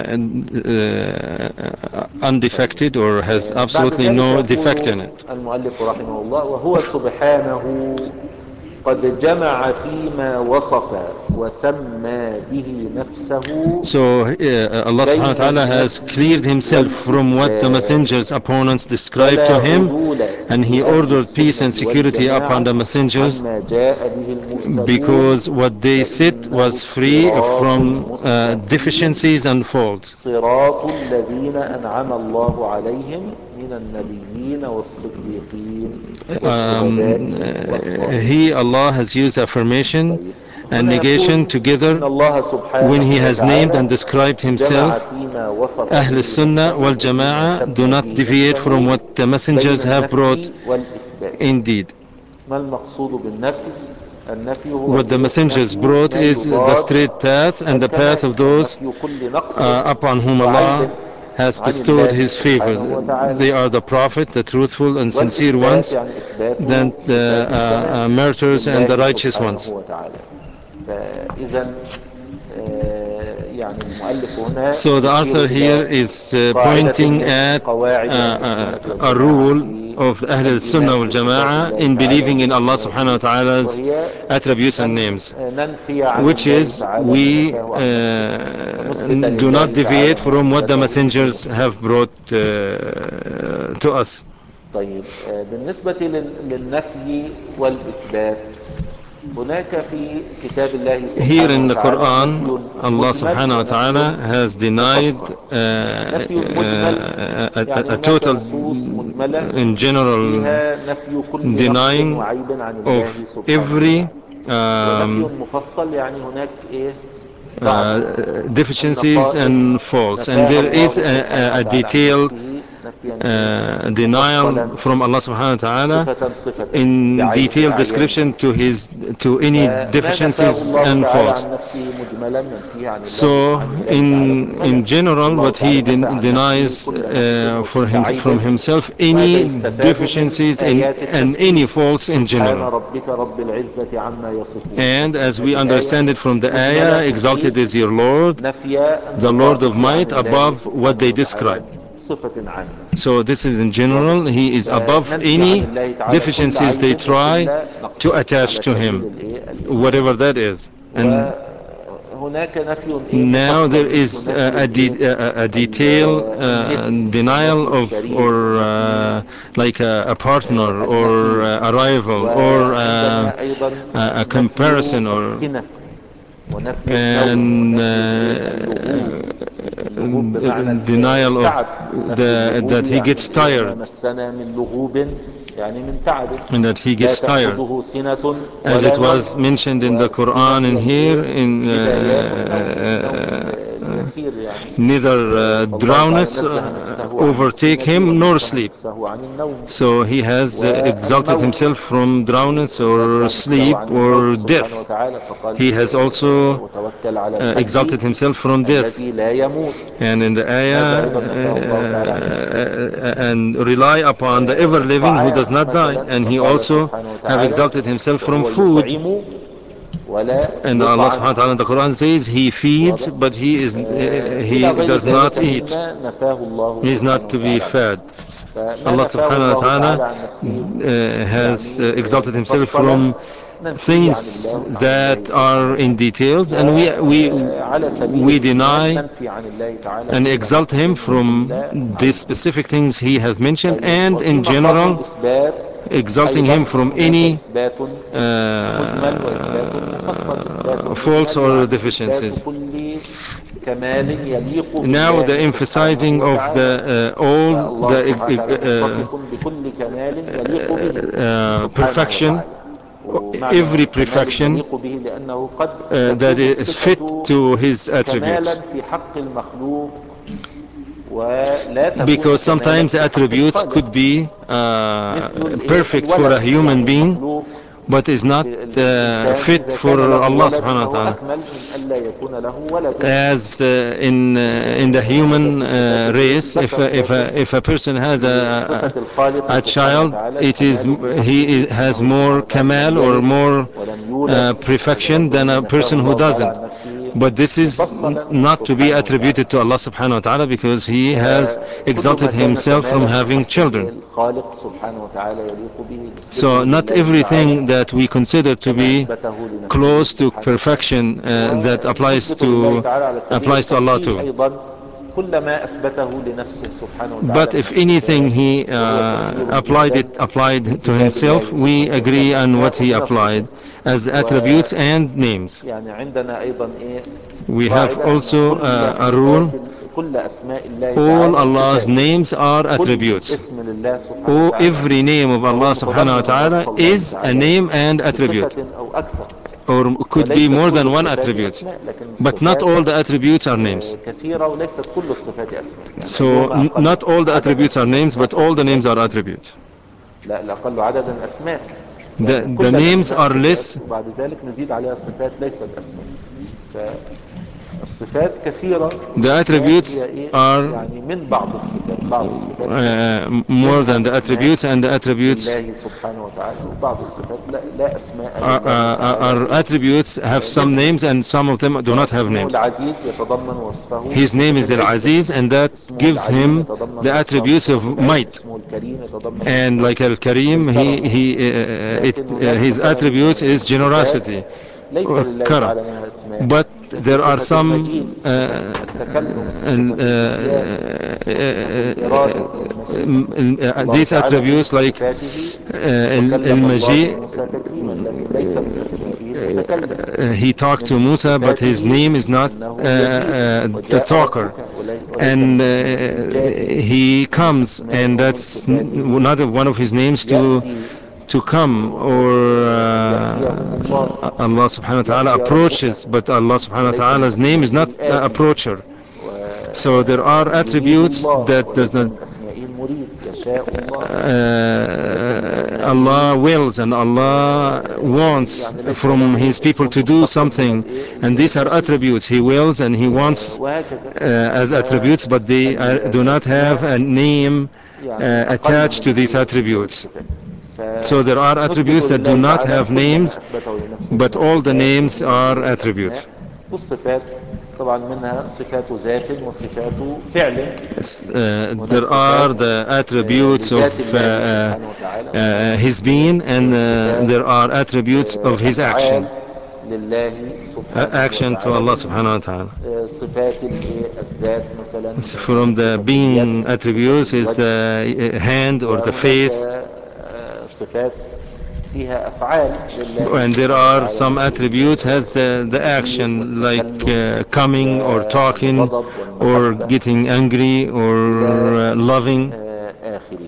[SPEAKER 2] uh,
[SPEAKER 1] طيب
[SPEAKER 2] undefected, or has
[SPEAKER 1] بعد
[SPEAKER 2] absolutely
[SPEAKER 1] ذلك
[SPEAKER 2] no defect
[SPEAKER 1] يقول
[SPEAKER 2] in it.
[SPEAKER 1] المؤلف رحمه الله: وهو سبحانه قد جمع فيما وصف وسمى به نفسه
[SPEAKER 2] So uh, Allah subhanahu wa
[SPEAKER 1] بين
[SPEAKER 2] ta'ala has cleared
[SPEAKER 1] النفي
[SPEAKER 2] himself from what the
[SPEAKER 1] والإثبات
[SPEAKER 2] messenger's opponents described
[SPEAKER 1] ولا
[SPEAKER 2] to him,
[SPEAKER 1] عدول
[SPEAKER 2] and he
[SPEAKER 1] لأهل
[SPEAKER 2] ordered peace
[SPEAKER 1] السنة
[SPEAKER 2] and security upon
[SPEAKER 1] والجماعة
[SPEAKER 2] the messengers
[SPEAKER 1] عما جاء به المرسلون
[SPEAKER 2] because what they said
[SPEAKER 1] فإنه
[SPEAKER 2] was free
[SPEAKER 1] الصراط
[SPEAKER 2] from uh,
[SPEAKER 1] المستقيم
[SPEAKER 2] deficiencies and faults.
[SPEAKER 1] صراط الذين أنعم الله عليهم من النبيين والصديقين
[SPEAKER 2] Um,
[SPEAKER 1] والشهداء
[SPEAKER 2] uh,
[SPEAKER 1] والصالحين.
[SPEAKER 2] he, Allah, has used affirmation
[SPEAKER 1] طيب
[SPEAKER 2] and
[SPEAKER 1] هنا
[SPEAKER 2] negation
[SPEAKER 1] يقول إن
[SPEAKER 2] together
[SPEAKER 1] الله
[SPEAKER 2] when
[SPEAKER 1] سبحانه
[SPEAKER 2] he has named and
[SPEAKER 1] وتعالى
[SPEAKER 2] described
[SPEAKER 1] جمع
[SPEAKER 2] himself.
[SPEAKER 1] فيما وصف
[SPEAKER 2] Ahl
[SPEAKER 1] به
[SPEAKER 2] Sunnah
[SPEAKER 1] نفسه
[SPEAKER 2] wal
[SPEAKER 1] وفيما
[SPEAKER 2] Jama'ah do
[SPEAKER 1] سمى
[SPEAKER 2] not
[SPEAKER 1] به
[SPEAKER 2] deviate from
[SPEAKER 1] نفسه
[SPEAKER 2] what the
[SPEAKER 1] بين
[SPEAKER 2] messengers have brought.
[SPEAKER 1] النفي والإثبات.
[SPEAKER 2] Indeed,
[SPEAKER 1] ما المقصود بالنفي؟ النفي هو
[SPEAKER 2] what the
[SPEAKER 1] إيه؟
[SPEAKER 2] messengers
[SPEAKER 1] نفي
[SPEAKER 2] brought
[SPEAKER 1] ما
[SPEAKER 2] is the
[SPEAKER 1] يضاد
[SPEAKER 2] straight path and the path
[SPEAKER 1] الكمال
[SPEAKER 2] of those
[SPEAKER 1] ونفي كل نقص
[SPEAKER 2] uh, upon whom
[SPEAKER 1] وعيب
[SPEAKER 2] Allah has
[SPEAKER 1] عن
[SPEAKER 2] bestowed
[SPEAKER 1] الله
[SPEAKER 2] His favor.
[SPEAKER 1] سبحانه وتعالى.
[SPEAKER 2] They are the Prophet, the truthful and sincere
[SPEAKER 1] والإثبات
[SPEAKER 2] ones,
[SPEAKER 1] يعني إثبات
[SPEAKER 2] then the
[SPEAKER 1] صفات
[SPEAKER 2] uh,
[SPEAKER 1] الكمال
[SPEAKER 2] uh, martyrs and the
[SPEAKER 1] لله
[SPEAKER 2] righteous
[SPEAKER 1] سبحانه
[SPEAKER 2] ones.
[SPEAKER 1] وتعالى. فإذا يعني المؤلف هنا
[SPEAKER 2] So the
[SPEAKER 1] يشير
[SPEAKER 2] author here
[SPEAKER 1] إلى
[SPEAKER 2] is uh,
[SPEAKER 1] قاعدة
[SPEAKER 2] pointing
[SPEAKER 1] من
[SPEAKER 2] at uh,
[SPEAKER 1] قواعد أهل السنة
[SPEAKER 2] uh, a
[SPEAKER 1] والجماعة
[SPEAKER 2] rule
[SPEAKER 1] في
[SPEAKER 2] of Ahl al-Sunnah
[SPEAKER 1] الإيمان بصفات
[SPEAKER 2] wal-Jama'ah
[SPEAKER 1] الله
[SPEAKER 2] in
[SPEAKER 1] تعالى
[SPEAKER 2] believing in Allah subhanahu wa
[SPEAKER 1] وأسمائه،
[SPEAKER 2] ta'ala's
[SPEAKER 1] وهي
[SPEAKER 2] attributes and
[SPEAKER 1] أن
[SPEAKER 2] names,
[SPEAKER 1] ننفي عن
[SPEAKER 2] which
[SPEAKER 1] الله
[SPEAKER 2] is
[SPEAKER 1] تعالى ما
[SPEAKER 2] we
[SPEAKER 1] نفاه عن نفسه
[SPEAKER 2] uh,
[SPEAKER 1] ونثبت
[SPEAKER 2] do not
[SPEAKER 1] لله تعالى
[SPEAKER 2] deviate
[SPEAKER 1] ما
[SPEAKER 2] from what the
[SPEAKER 1] أثبته
[SPEAKER 2] messengers
[SPEAKER 1] لنفسه.
[SPEAKER 2] have brought uh, to us.
[SPEAKER 1] طيب بالنسبة للنفي والإثبات هناك في كتاب الله
[SPEAKER 2] Here
[SPEAKER 1] سبحانه
[SPEAKER 2] in the
[SPEAKER 1] وتعالى نفي
[SPEAKER 2] Quran, Allah
[SPEAKER 1] مجمل
[SPEAKER 2] subhanahu wa
[SPEAKER 1] ونفي
[SPEAKER 2] ta'ala has denied
[SPEAKER 1] مفصل.
[SPEAKER 2] uh,
[SPEAKER 1] نفي مجمل
[SPEAKER 2] uh, a,
[SPEAKER 1] يعني
[SPEAKER 2] a, a
[SPEAKER 1] هناك
[SPEAKER 2] total
[SPEAKER 1] نصوص مجملة
[SPEAKER 2] in general
[SPEAKER 1] فيها نفي كل نقص
[SPEAKER 2] denying
[SPEAKER 1] وعيب عن
[SPEAKER 2] of
[SPEAKER 1] الله سبحانه
[SPEAKER 2] every
[SPEAKER 1] وتعالى. ونفي
[SPEAKER 2] um,
[SPEAKER 1] مفصل يعني هناك ايه بعض
[SPEAKER 2] uh, deficiencies and
[SPEAKER 1] النقائص
[SPEAKER 2] faults, and
[SPEAKER 1] نفاها
[SPEAKER 2] there is
[SPEAKER 1] الله
[SPEAKER 2] a,
[SPEAKER 1] سبحانه
[SPEAKER 2] a, a
[SPEAKER 1] وتعالى عن
[SPEAKER 2] detailed
[SPEAKER 1] نفسه نفيا ايه
[SPEAKER 2] uh,
[SPEAKER 1] مفصلا
[SPEAKER 2] denial from Allah subhanahu wa ta'ala
[SPEAKER 1] صفة صفة
[SPEAKER 2] in
[SPEAKER 1] بعين
[SPEAKER 2] detailed
[SPEAKER 1] بأعيانها.
[SPEAKER 2] description to his to any
[SPEAKER 1] فما نفاه
[SPEAKER 2] deficiencies
[SPEAKER 1] الله
[SPEAKER 2] and
[SPEAKER 1] تعالى
[SPEAKER 2] faults.
[SPEAKER 1] عن نفسه مجملا ننفيه عن الله
[SPEAKER 2] So
[SPEAKER 1] عن الله تعالى
[SPEAKER 2] in
[SPEAKER 1] مجملا.
[SPEAKER 2] in general,
[SPEAKER 1] الله
[SPEAKER 2] what
[SPEAKER 1] تعالى
[SPEAKER 2] he
[SPEAKER 1] نفى
[SPEAKER 2] den-
[SPEAKER 1] عن نفسه
[SPEAKER 2] denies
[SPEAKER 1] كل نقص
[SPEAKER 2] uh, for
[SPEAKER 1] وكل
[SPEAKER 2] him from
[SPEAKER 1] عيب،
[SPEAKER 2] himself
[SPEAKER 1] وهذا
[SPEAKER 2] any
[SPEAKER 1] يستفاد من
[SPEAKER 2] deficiencies in
[SPEAKER 1] آيات
[SPEAKER 2] and any
[SPEAKER 1] التسبيح.
[SPEAKER 2] faults in
[SPEAKER 1] سبحان
[SPEAKER 2] general.
[SPEAKER 1] ربك رب العزة عما يصفون
[SPEAKER 2] And
[SPEAKER 1] مثلا،
[SPEAKER 2] as we
[SPEAKER 1] هذه الآية
[SPEAKER 2] understand it from the
[SPEAKER 1] مجملة
[SPEAKER 2] ayah,
[SPEAKER 1] تفيد
[SPEAKER 2] exalted is your Lord,
[SPEAKER 1] نفي
[SPEAKER 2] the Lord of
[SPEAKER 1] النقائص عن
[SPEAKER 2] might,
[SPEAKER 1] الله
[SPEAKER 2] above what
[SPEAKER 1] سبحانه
[SPEAKER 2] they
[SPEAKER 1] وتعالى
[SPEAKER 2] describe.
[SPEAKER 1] بصفة عامة.
[SPEAKER 2] So this is in
[SPEAKER 1] واضح؟
[SPEAKER 2] general, he is above
[SPEAKER 1] فننفي عن
[SPEAKER 2] any
[SPEAKER 1] الله تعالى كل
[SPEAKER 2] deficiencies they
[SPEAKER 1] عيب وكل
[SPEAKER 2] try
[SPEAKER 1] نقص
[SPEAKER 2] to attach
[SPEAKER 1] على
[SPEAKER 2] to
[SPEAKER 1] سبيل
[SPEAKER 2] him,
[SPEAKER 1] الايه الإجمال.
[SPEAKER 2] whatever that is. And
[SPEAKER 1] وهناك نفي ايه
[SPEAKER 2] now there
[SPEAKER 1] مفصل
[SPEAKER 2] is
[SPEAKER 1] مثل نفي
[SPEAKER 2] a, a,
[SPEAKER 1] الايه
[SPEAKER 2] de- a, a detailed
[SPEAKER 1] ال-
[SPEAKER 2] uh,
[SPEAKER 1] الند
[SPEAKER 2] denial
[SPEAKER 1] ونفي
[SPEAKER 2] of
[SPEAKER 1] الشريك
[SPEAKER 2] or
[SPEAKER 1] ونفي
[SPEAKER 2] uh, like a, a partner
[SPEAKER 1] آه،
[SPEAKER 2] or
[SPEAKER 1] النفي.
[SPEAKER 2] uh, a rival or uh,
[SPEAKER 1] وعندنا ايضا
[SPEAKER 2] a, a
[SPEAKER 1] نفي
[SPEAKER 2] comparison or
[SPEAKER 1] السنف ونفي النوم
[SPEAKER 2] and
[SPEAKER 1] ونفي الايه اللغوب. اللغوب بمعنى
[SPEAKER 2] uh, denial of
[SPEAKER 1] التعب. نفي
[SPEAKER 2] the
[SPEAKER 1] اللغوب
[SPEAKER 2] that he
[SPEAKER 1] يعني
[SPEAKER 2] gets
[SPEAKER 1] الايه ما
[SPEAKER 2] tired
[SPEAKER 1] مسنا من لغوب يعني من تعب.
[SPEAKER 2] and that he
[SPEAKER 1] لا
[SPEAKER 2] gets tired,
[SPEAKER 1] تأخذه سنة
[SPEAKER 2] as
[SPEAKER 1] ولا
[SPEAKER 2] it
[SPEAKER 1] نوم.
[SPEAKER 2] was mentioned in the
[SPEAKER 1] والسنة
[SPEAKER 2] Quran
[SPEAKER 1] هي
[SPEAKER 2] in here
[SPEAKER 1] الايه
[SPEAKER 2] in
[SPEAKER 1] بدايات النوم، النوم
[SPEAKER 2] uh, uh,
[SPEAKER 1] اليسير يعني.
[SPEAKER 2] neither uh,
[SPEAKER 1] فالله تعالى
[SPEAKER 2] drownness
[SPEAKER 1] نزه
[SPEAKER 2] uh,
[SPEAKER 1] نفسه عن
[SPEAKER 2] overtake
[SPEAKER 1] السنة
[SPEAKER 2] him nor
[SPEAKER 1] ونزه
[SPEAKER 2] sleep.
[SPEAKER 1] نفسه عن النوم.
[SPEAKER 2] So he has uh, exalted
[SPEAKER 1] والموت
[SPEAKER 2] himself from drownness or
[SPEAKER 1] نزه نفسه
[SPEAKER 2] sleep
[SPEAKER 1] عن الموت
[SPEAKER 2] or
[SPEAKER 1] سبحانه
[SPEAKER 2] death.
[SPEAKER 1] وتعالى فقال
[SPEAKER 2] He has also
[SPEAKER 1] وتوكل على
[SPEAKER 2] uh,
[SPEAKER 1] الحي
[SPEAKER 2] exalted himself from death.
[SPEAKER 1] الذي لا يموت.
[SPEAKER 2] And in the
[SPEAKER 1] هذا
[SPEAKER 2] ayah,
[SPEAKER 1] أيضا نفاه الله تعالى عن نفسه.
[SPEAKER 2] uh, and rely upon the ever living who does
[SPEAKER 1] الطعام
[SPEAKER 2] not die.
[SPEAKER 1] مثلا
[SPEAKER 2] And he
[SPEAKER 1] فقال
[SPEAKER 2] also
[SPEAKER 1] سبحانه
[SPEAKER 2] have
[SPEAKER 1] وتعالى
[SPEAKER 2] exalted himself from
[SPEAKER 1] وهو
[SPEAKER 2] food.
[SPEAKER 1] يطعم ولا
[SPEAKER 2] And Allah subhanahu wa
[SPEAKER 1] يطعم.
[SPEAKER 2] ta'ala in the Quran says he feeds,
[SPEAKER 1] واضح.
[SPEAKER 2] but he is
[SPEAKER 1] إلى
[SPEAKER 2] he
[SPEAKER 1] غير
[SPEAKER 2] does
[SPEAKER 1] ذلك
[SPEAKER 2] not eat.
[SPEAKER 1] مما نفاه الله
[SPEAKER 2] He is not
[SPEAKER 1] سبحانه
[SPEAKER 2] to be
[SPEAKER 1] وتعالى عن نفسه.
[SPEAKER 2] fed.
[SPEAKER 1] فما
[SPEAKER 2] Allah
[SPEAKER 1] نفاه
[SPEAKER 2] subhanahu wa
[SPEAKER 1] الله
[SPEAKER 2] ta'ala
[SPEAKER 1] تعالى عن نفسه
[SPEAKER 2] uh, has uh,
[SPEAKER 1] يعني
[SPEAKER 2] exalted himself
[SPEAKER 1] مفصلا
[SPEAKER 2] from
[SPEAKER 1] ننفيه عن
[SPEAKER 2] things
[SPEAKER 1] الله عن الله
[SPEAKER 2] that
[SPEAKER 1] سبحانه
[SPEAKER 2] are in
[SPEAKER 1] وتعالى.
[SPEAKER 2] details, and we we
[SPEAKER 1] وعلى سبيل
[SPEAKER 2] we
[SPEAKER 1] الإجمال
[SPEAKER 2] deny
[SPEAKER 1] ننفي عن الله تعالى
[SPEAKER 2] and
[SPEAKER 1] كل
[SPEAKER 2] exalt
[SPEAKER 1] نقص
[SPEAKER 2] him
[SPEAKER 1] وكل
[SPEAKER 2] from the
[SPEAKER 1] عيب.
[SPEAKER 2] specific things he has mentioned,
[SPEAKER 1] طيب
[SPEAKER 2] and
[SPEAKER 1] وفي
[SPEAKER 2] in
[SPEAKER 1] مقام
[SPEAKER 2] general
[SPEAKER 1] الإثبات
[SPEAKER 2] exalting him
[SPEAKER 1] أيضا
[SPEAKER 2] from
[SPEAKER 1] هناك
[SPEAKER 2] any
[SPEAKER 1] إثبات مجمل وإثبات مفصل. إثبات
[SPEAKER 2] uh, faults
[SPEAKER 1] مجمل
[SPEAKER 2] or
[SPEAKER 1] يعني إثبات
[SPEAKER 2] deficiencies.
[SPEAKER 1] كل كمال يليق
[SPEAKER 2] Now the
[SPEAKER 1] بالله سبحانه
[SPEAKER 2] emphasizing of
[SPEAKER 1] وتعالى.
[SPEAKER 2] the uh, all
[SPEAKER 1] فالله سبحانه وتعالى
[SPEAKER 2] the
[SPEAKER 1] متصف بكل كمال يليق به
[SPEAKER 2] uh, uh,
[SPEAKER 1] سبحانه
[SPEAKER 2] perfection,
[SPEAKER 1] وتعالى. ومعنى
[SPEAKER 2] every
[SPEAKER 1] كمال
[SPEAKER 2] perfection
[SPEAKER 1] يليق به لأنه قد
[SPEAKER 2] uh, that
[SPEAKER 1] تكون
[SPEAKER 2] is fit
[SPEAKER 1] الصفة
[SPEAKER 2] to his
[SPEAKER 1] كمالا
[SPEAKER 2] attributes,
[SPEAKER 1] في حق المخلوق ولا تكون
[SPEAKER 2] because
[SPEAKER 1] كمالا
[SPEAKER 2] sometimes
[SPEAKER 1] في حق
[SPEAKER 2] attributes
[SPEAKER 1] الخالق.
[SPEAKER 2] could be
[SPEAKER 1] مثل
[SPEAKER 2] uh,
[SPEAKER 1] الايه
[SPEAKER 2] perfect for
[SPEAKER 1] الولد،
[SPEAKER 2] a human
[SPEAKER 1] يعني
[SPEAKER 2] being
[SPEAKER 1] المخلوق
[SPEAKER 2] but is not uh,
[SPEAKER 1] الانسان
[SPEAKER 2] fit
[SPEAKER 1] اذا
[SPEAKER 2] for
[SPEAKER 1] كان له
[SPEAKER 2] Allah
[SPEAKER 1] ولد
[SPEAKER 2] subhanahu wa
[SPEAKER 1] فهو
[SPEAKER 2] ta'ala,
[SPEAKER 1] اكمل من الا يكون له ولد.
[SPEAKER 2] as uh, in uh, in the
[SPEAKER 1] هذا
[SPEAKER 2] human
[SPEAKER 1] في صفات
[SPEAKER 2] uh,
[SPEAKER 1] الايه
[SPEAKER 2] race, if
[SPEAKER 1] البشر،
[SPEAKER 2] a, if
[SPEAKER 1] لكن
[SPEAKER 2] a, if a person has
[SPEAKER 1] في صفة
[SPEAKER 2] a,
[SPEAKER 1] الخالق
[SPEAKER 2] a, a
[SPEAKER 1] سبحانه
[SPEAKER 2] child,
[SPEAKER 1] وتعالى
[SPEAKER 2] it is
[SPEAKER 1] الكمال في
[SPEAKER 2] he
[SPEAKER 1] حقه
[SPEAKER 2] has
[SPEAKER 1] لأنه سبحانه
[SPEAKER 2] more
[SPEAKER 1] وتعالى لم
[SPEAKER 2] kamal or
[SPEAKER 1] يلد
[SPEAKER 2] more
[SPEAKER 1] ولم
[SPEAKER 2] uh,
[SPEAKER 1] يولد. وهذا
[SPEAKER 2] perfection
[SPEAKER 1] برضه
[SPEAKER 2] than
[SPEAKER 1] مما
[SPEAKER 2] a
[SPEAKER 1] نفاه
[SPEAKER 2] person who
[SPEAKER 1] الله تعالى
[SPEAKER 2] doesn't.
[SPEAKER 1] عن نفسه
[SPEAKER 2] But this is n-
[SPEAKER 1] مفصلا
[SPEAKER 2] not to be
[SPEAKER 1] سبحانه وتعالى.
[SPEAKER 2] attributed to Allah subhanahu wa ta'ala, because He has
[SPEAKER 1] فكل ما
[SPEAKER 2] exalted
[SPEAKER 1] كان
[SPEAKER 2] Himself from
[SPEAKER 1] كمالا في
[SPEAKER 2] having
[SPEAKER 1] حق
[SPEAKER 2] children.
[SPEAKER 1] الخالق سبحانه وتعالى يليق به
[SPEAKER 2] So
[SPEAKER 1] نثبته
[SPEAKER 2] not
[SPEAKER 1] لله
[SPEAKER 2] everything
[SPEAKER 1] تعالى
[SPEAKER 2] that we consider to
[SPEAKER 1] كما
[SPEAKER 2] be
[SPEAKER 1] أثبته لنفسه
[SPEAKER 2] close to
[SPEAKER 1] سبحانه وتعالى.
[SPEAKER 2] perfection uh, that applies
[SPEAKER 1] ونثبت لله
[SPEAKER 2] to
[SPEAKER 1] تعالى على سبيل
[SPEAKER 2] applies to Allah
[SPEAKER 1] التفصيل
[SPEAKER 2] too.
[SPEAKER 1] أيضا كل ما أثبته لنفسه سبحانه وتعالى
[SPEAKER 2] But
[SPEAKER 1] من
[SPEAKER 2] if anything
[SPEAKER 1] الصفات،
[SPEAKER 2] He
[SPEAKER 1] وهو
[SPEAKER 2] uh,
[SPEAKER 1] كثير
[SPEAKER 2] applied
[SPEAKER 1] جدا
[SPEAKER 2] it
[SPEAKER 1] في
[SPEAKER 2] applied to
[SPEAKER 1] كتاب
[SPEAKER 2] Himself,
[SPEAKER 1] الله
[SPEAKER 2] we
[SPEAKER 1] سبحانه ومن
[SPEAKER 2] agree on what
[SPEAKER 1] الأسماء
[SPEAKER 2] He
[SPEAKER 1] ومن
[SPEAKER 2] applied
[SPEAKER 1] الصفات.
[SPEAKER 2] as attributes
[SPEAKER 1] ويعني
[SPEAKER 2] and names.
[SPEAKER 1] عندنا أيضا إيه
[SPEAKER 2] We have
[SPEAKER 1] قاعدة أن
[SPEAKER 2] also
[SPEAKER 1] كل
[SPEAKER 2] uh, a
[SPEAKER 1] صفات
[SPEAKER 2] rule:
[SPEAKER 1] كل أسماء الله
[SPEAKER 2] all
[SPEAKER 1] تعالى
[SPEAKER 2] Allah's
[SPEAKER 1] صفات.
[SPEAKER 2] names are
[SPEAKER 1] كل
[SPEAKER 2] attributes.
[SPEAKER 1] اسم لله سبحانه
[SPEAKER 2] All,
[SPEAKER 1] وتعالى
[SPEAKER 2] every name of
[SPEAKER 1] فهو
[SPEAKER 2] Allah subhanahu wa
[SPEAKER 1] متضمن
[SPEAKER 2] ta'ala
[SPEAKER 1] وصف الله
[SPEAKER 2] is a
[SPEAKER 1] تعالى
[SPEAKER 2] name and attribute,
[SPEAKER 1] بصفة أو أكثر.
[SPEAKER 2] or could be
[SPEAKER 1] وليست
[SPEAKER 2] more
[SPEAKER 1] كل
[SPEAKER 2] than one
[SPEAKER 1] الصفات
[SPEAKER 2] attribute.
[SPEAKER 1] أسماء، لكن
[SPEAKER 2] But not
[SPEAKER 1] الصفات
[SPEAKER 2] all the attributes are
[SPEAKER 1] آه،
[SPEAKER 2] names.
[SPEAKER 1] كثيرة وليست كل الصفات أسماء. يعني
[SPEAKER 2] So
[SPEAKER 1] أيهما
[SPEAKER 2] n-
[SPEAKER 1] أقل
[SPEAKER 2] not all the
[SPEAKER 1] عددا،
[SPEAKER 2] attributes are names,
[SPEAKER 1] الأسماء
[SPEAKER 2] but
[SPEAKER 1] أم
[SPEAKER 2] all the names
[SPEAKER 1] صفات؟
[SPEAKER 2] are attributes.
[SPEAKER 1] لا، الأقل عددا أسماء،
[SPEAKER 2] The,
[SPEAKER 1] لأن
[SPEAKER 2] the
[SPEAKER 1] كل
[SPEAKER 2] names
[SPEAKER 1] الأسماء
[SPEAKER 2] are
[SPEAKER 1] صفات
[SPEAKER 2] less.
[SPEAKER 1] وبعد ذلك نزيد عليها صفات ليست أسماء. فالصفات كثيرة
[SPEAKER 2] The
[SPEAKER 1] والأسماء هي
[SPEAKER 2] attributes
[SPEAKER 1] إيه؟
[SPEAKER 2] are
[SPEAKER 1] يعني من بعض الصفات، بعض الصفات
[SPEAKER 2] uh, more than
[SPEAKER 1] منها
[SPEAKER 2] the
[SPEAKER 1] أسماء
[SPEAKER 2] attributes, and the attributes
[SPEAKER 1] لله سبحانه وتعالى، وبعض الصفات لا, لا أسماء
[SPEAKER 2] are,
[SPEAKER 1] لله
[SPEAKER 2] uh,
[SPEAKER 1] تعالى
[SPEAKER 2] are
[SPEAKER 1] إيه
[SPEAKER 2] attributes have
[SPEAKER 1] آه،
[SPEAKER 2] some
[SPEAKER 1] منها.
[SPEAKER 2] names, and some of them do not have
[SPEAKER 1] اسمه
[SPEAKER 2] names.
[SPEAKER 1] العزيز يتضمن وصفه
[SPEAKER 2] His name
[SPEAKER 1] بصفة
[SPEAKER 2] is
[SPEAKER 1] العزة.
[SPEAKER 2] Al-Aziz, and that
[SPEAKER 1] اسمه
[SPEAKER 2] gives
[SPEAKER 1] العليم
[SPEAKER 2] him
[SPEAKER 1] يتضمن
[SPEAKER 2] the
[SPEAKER 1] وصفه
[SPEAKER 2] attributes
[SPEAKER 1] بصفة
[SPEAKER 2] of
[SPEAKER 1] العلم.
[SPEAKER 2] might.
[SPEAKER 1] اسمه الكريم يتضمن
[SPEAKER 2] And
[SPEAKER 1] وصفه
[SPEAKER 2] like Al-Karim, he,
[SPEAKER 1] بالكرم.
[SPEAKER 2] he, uh, it,
[SPEAKER 1] لكن
[SPEAKER 2] uh,
[SPEAKER 1] هناك
[SPEAKER 2] his
[SPEAKER 1] مثلا
[SPEAKER 2] attributes
[SPEAKER 1] آه،
[SPEAKER 2] is
[SPEAKER 1] صفات
[SPEAKER 2] generosity
[SPEAKER 1] ليس
[SPEAKER 2] or
[SPEAKER 1] لله
[SPEAKER 2] karam.
[SPEAKER 1] تعالى منها اسماء،
[SPEAKER 2] But
[SPEAKER 1] مثل
[SPEAKER 2] there are
[SPEAKER 1] صفة المجيد،
[SPEAKER 2] some uh,
[SPEAKER 1] صفة التكلم،
[SPEAKER 2] and,
[SPEAKER 1] صفة
[SPEAKER 2] uh,
[SPEAKER 1] الاتيان، وصفة الإرادة والمشيئة.
[SPEAKER 2] uh, uh,
[SPEAKER 1] الله
[SPEAKER 2] these
[SPEAKER 1] تعالى من
[SPEAKER 2] attributes like
[SPEAKER 1] صفاته
[SPEAKER 2] uh,
[SPEAKER 1] وكلم الله
[SPEAKER 2] Al-Maji.
[SPEAKER 1] موسى تكليما، لكن ليس من أسمائه المتكلم.
[SPEAKER 2] Uh, he talked to
[SPEAKER 1] من
[SPEAKER 2] Musa, but his
[SPEAKER 1] صفاته
[SPEAKER 2] name is not uh,
[SPEAKER 1] أنه يجيء
[SPEAKER 2] uh, the
[SPEAKER 1] وجاء
[SPEAKER 2] talker.
[SPEAKER 1] ربك، ولي- وليس
[SPEAKER 2] And
[SPEAKER 1] من
[SPEAKER 2] uh,
[SPEAKER 1] أسمائه الجائي.
[SPEAKER 2] he
[SPEAKER 1] ومن
[SPEAKER 2] comes,
[SPEAKER 1] أسمائه
[SPEAKER 2] and
[SPEAKER 1] ومن
[SPEAKER 2] that's
[SPEAKER 1] صفاته
[SPEAKER 2] n- not one of his names to
[SPEAKER 1] يأتي،
[SPEAKER 2] to come, or
[SPEAKER 1] أن يأتيهم الله،
[SPEAKER 2] uh, Allah subhanahu wa ta'ala
[SPEAKER 1] يأتي ربك،
[SPEAKER 2] approaches, but Allah subhanahu wa
[SPEAKER 1] وليس من
[SPEAKER 2] ta'ala's name is
[SPEAKER 1] أسمائه
[SPEAKER 2] not uh,
[SPEAKER 1] الآتي.
[SPEAKER 2] approacher. So there are
[SPEAKER 1] ويريد
[SPEAKER 2] attributes
[SPEAKER 1] الله،
[SPEAKER 2] that does
[SPEAKER 1] وليس
[SPEAKER 2] not
[SPEAKER 1] من أسمائه المريد. يشاء الله، وليس من
[SPEAKER 2] uh, Allah
[SPEAKER 1] أسمائه
[SPEAKER 2] wills, and Allah
[SPEAKER 1] آه،
[SPEAKER 2] wants
[SPEAKER 1] يعني ليس
[SPEAKER 2] from
[SPEAKER 1] له
[SPEAKER 2] His
[SPEAKER 1] اسم
[SPEAKER 2] people to do
[SPEAKER 1] مشتق من
[SPEAKER 2] something,
[SPEAKER 1] الإيه
[SPEAKER 2] and these are
[SPEAKER 1] المشيئة.
[SPEAKER 2] attributes. He wills and He
[SPEAKER 1] آه،
[SPEAKER 2] wants
[SPEAKER 1] وهكذا.
[SPEAKER 2] uh, as attributes, but they uh, do not have
[SPEAKER 1] فالأسماء
[SPEAKER 2] a name
[SPEAKER 1] يعني
[SPEAKER 2] uh,
[SPEAKER 1] أقل
[SPEAKER 2] attached
[SPEAKER 1] من
[SPEAKER 2] to these
[SPEAKER 1] الإيه من
[SPEAKER 2] attributes.
[SPEAKER 1] الصفات.
[SPEAKER 2] So there are
[SPEAKER 1] فنثبت
[SPEAKER 2] attributes that do
[SPEAKER 1] لله
[SPEAKER 2] not
[SPEAKER 1] تعالى
[SPEAKER 2] have
[SPEAKER 1] كل ما
[SPEAKER 2] names,
[SPEAKER 1] أثبته لنفسه من
[SPEAKER 2] but all the
[SPEAKER 1] الصفات
[SPEAKER 2] names
[SPEAKER 1] ومن
[SPEAKER 2] are
[SPEAKER 1] الإيه الأسماء.
[SPEAKER 2] attributes.
[SPEAKER 1] والصفات طبعا منها صفات ذات وصفات فعل.
[SPEAKER 2] Uh,
[SPEAKER 1] هناك
[SPEAKER 2] there
[SPEAKER 1] صفات
[SPEAKER 2] are the
[SPEAKER 1] آه،
[SPEAKER 2] attributes of
[SPEAKER 1] لذات الله
[SPEAKER 2] uh,
[SPEAKER 1] سبحانه وتعالى،
[SPEAKER 2] uh,
[SPEAKER 1] وهناك
[SPEAKER 2] His
[SPEAKER 1] إيه
[SPEAKER 2] being, and
[SPEAKER 1] آه،
[SPEAKER 2] uh,
[SPEAKER 1] صفات
[SPEAKER 2] there are attributes of
[SPEAKER 1] آه،
[SPEAKER 2] His action.
[SPEAKER 1] أفعال لله
[SPEAKER 2] Uh,
[SPEAKER 1] سبحانه
[SPEAKER 2] action to
[SPEAKER 1] وتعالى
[SPEAKER 2] Allah
[SPEAKER 1] منها
[SPEAKER 2] subhanahu wa ta'ala.
[SPEAKER 1] آه، صفات الإيه الذات مثلا آه،
[SPEAKER 2] From the
[SPEAKER 1] صفة اليد،
[SPEAKER 2] being
[SPEAKER 1] صفة
[SPEAKER 2] attributes is
[SPEAKER 1] الوجه.
[SPEAKER 2] the uh, hand or the
[SPEAKER 1] وهناك
[SPEAKER 2] face,
[SPEAKER 1] آه، صفات فيها أفعال لله
[SPEAKER 2] and there
[SPEAKER 1] سبحانه
[SPEAKER 2] are
[SPEAKER 1] وتعالى
[SPEAKER 2] some
[SPEAKER 1] مثل
[SPEAKER 2] attributes has uh, the
[SPEAKER 1] المجيء
[SPEAKER 2] action, like
[SPEAKER 1] والتكلم
[SPEAKER 2] uh, coming or talking
[SPEAKER 1] والغضب
[SPEAKER 2] or
[SPEAKER 1] والمحبة
[SPEAKER 2] getting angry
[SPEAKER 1] إلى
[SPEAKER 2] or uh, loving.
[SPEAKER 1] آه، آخره.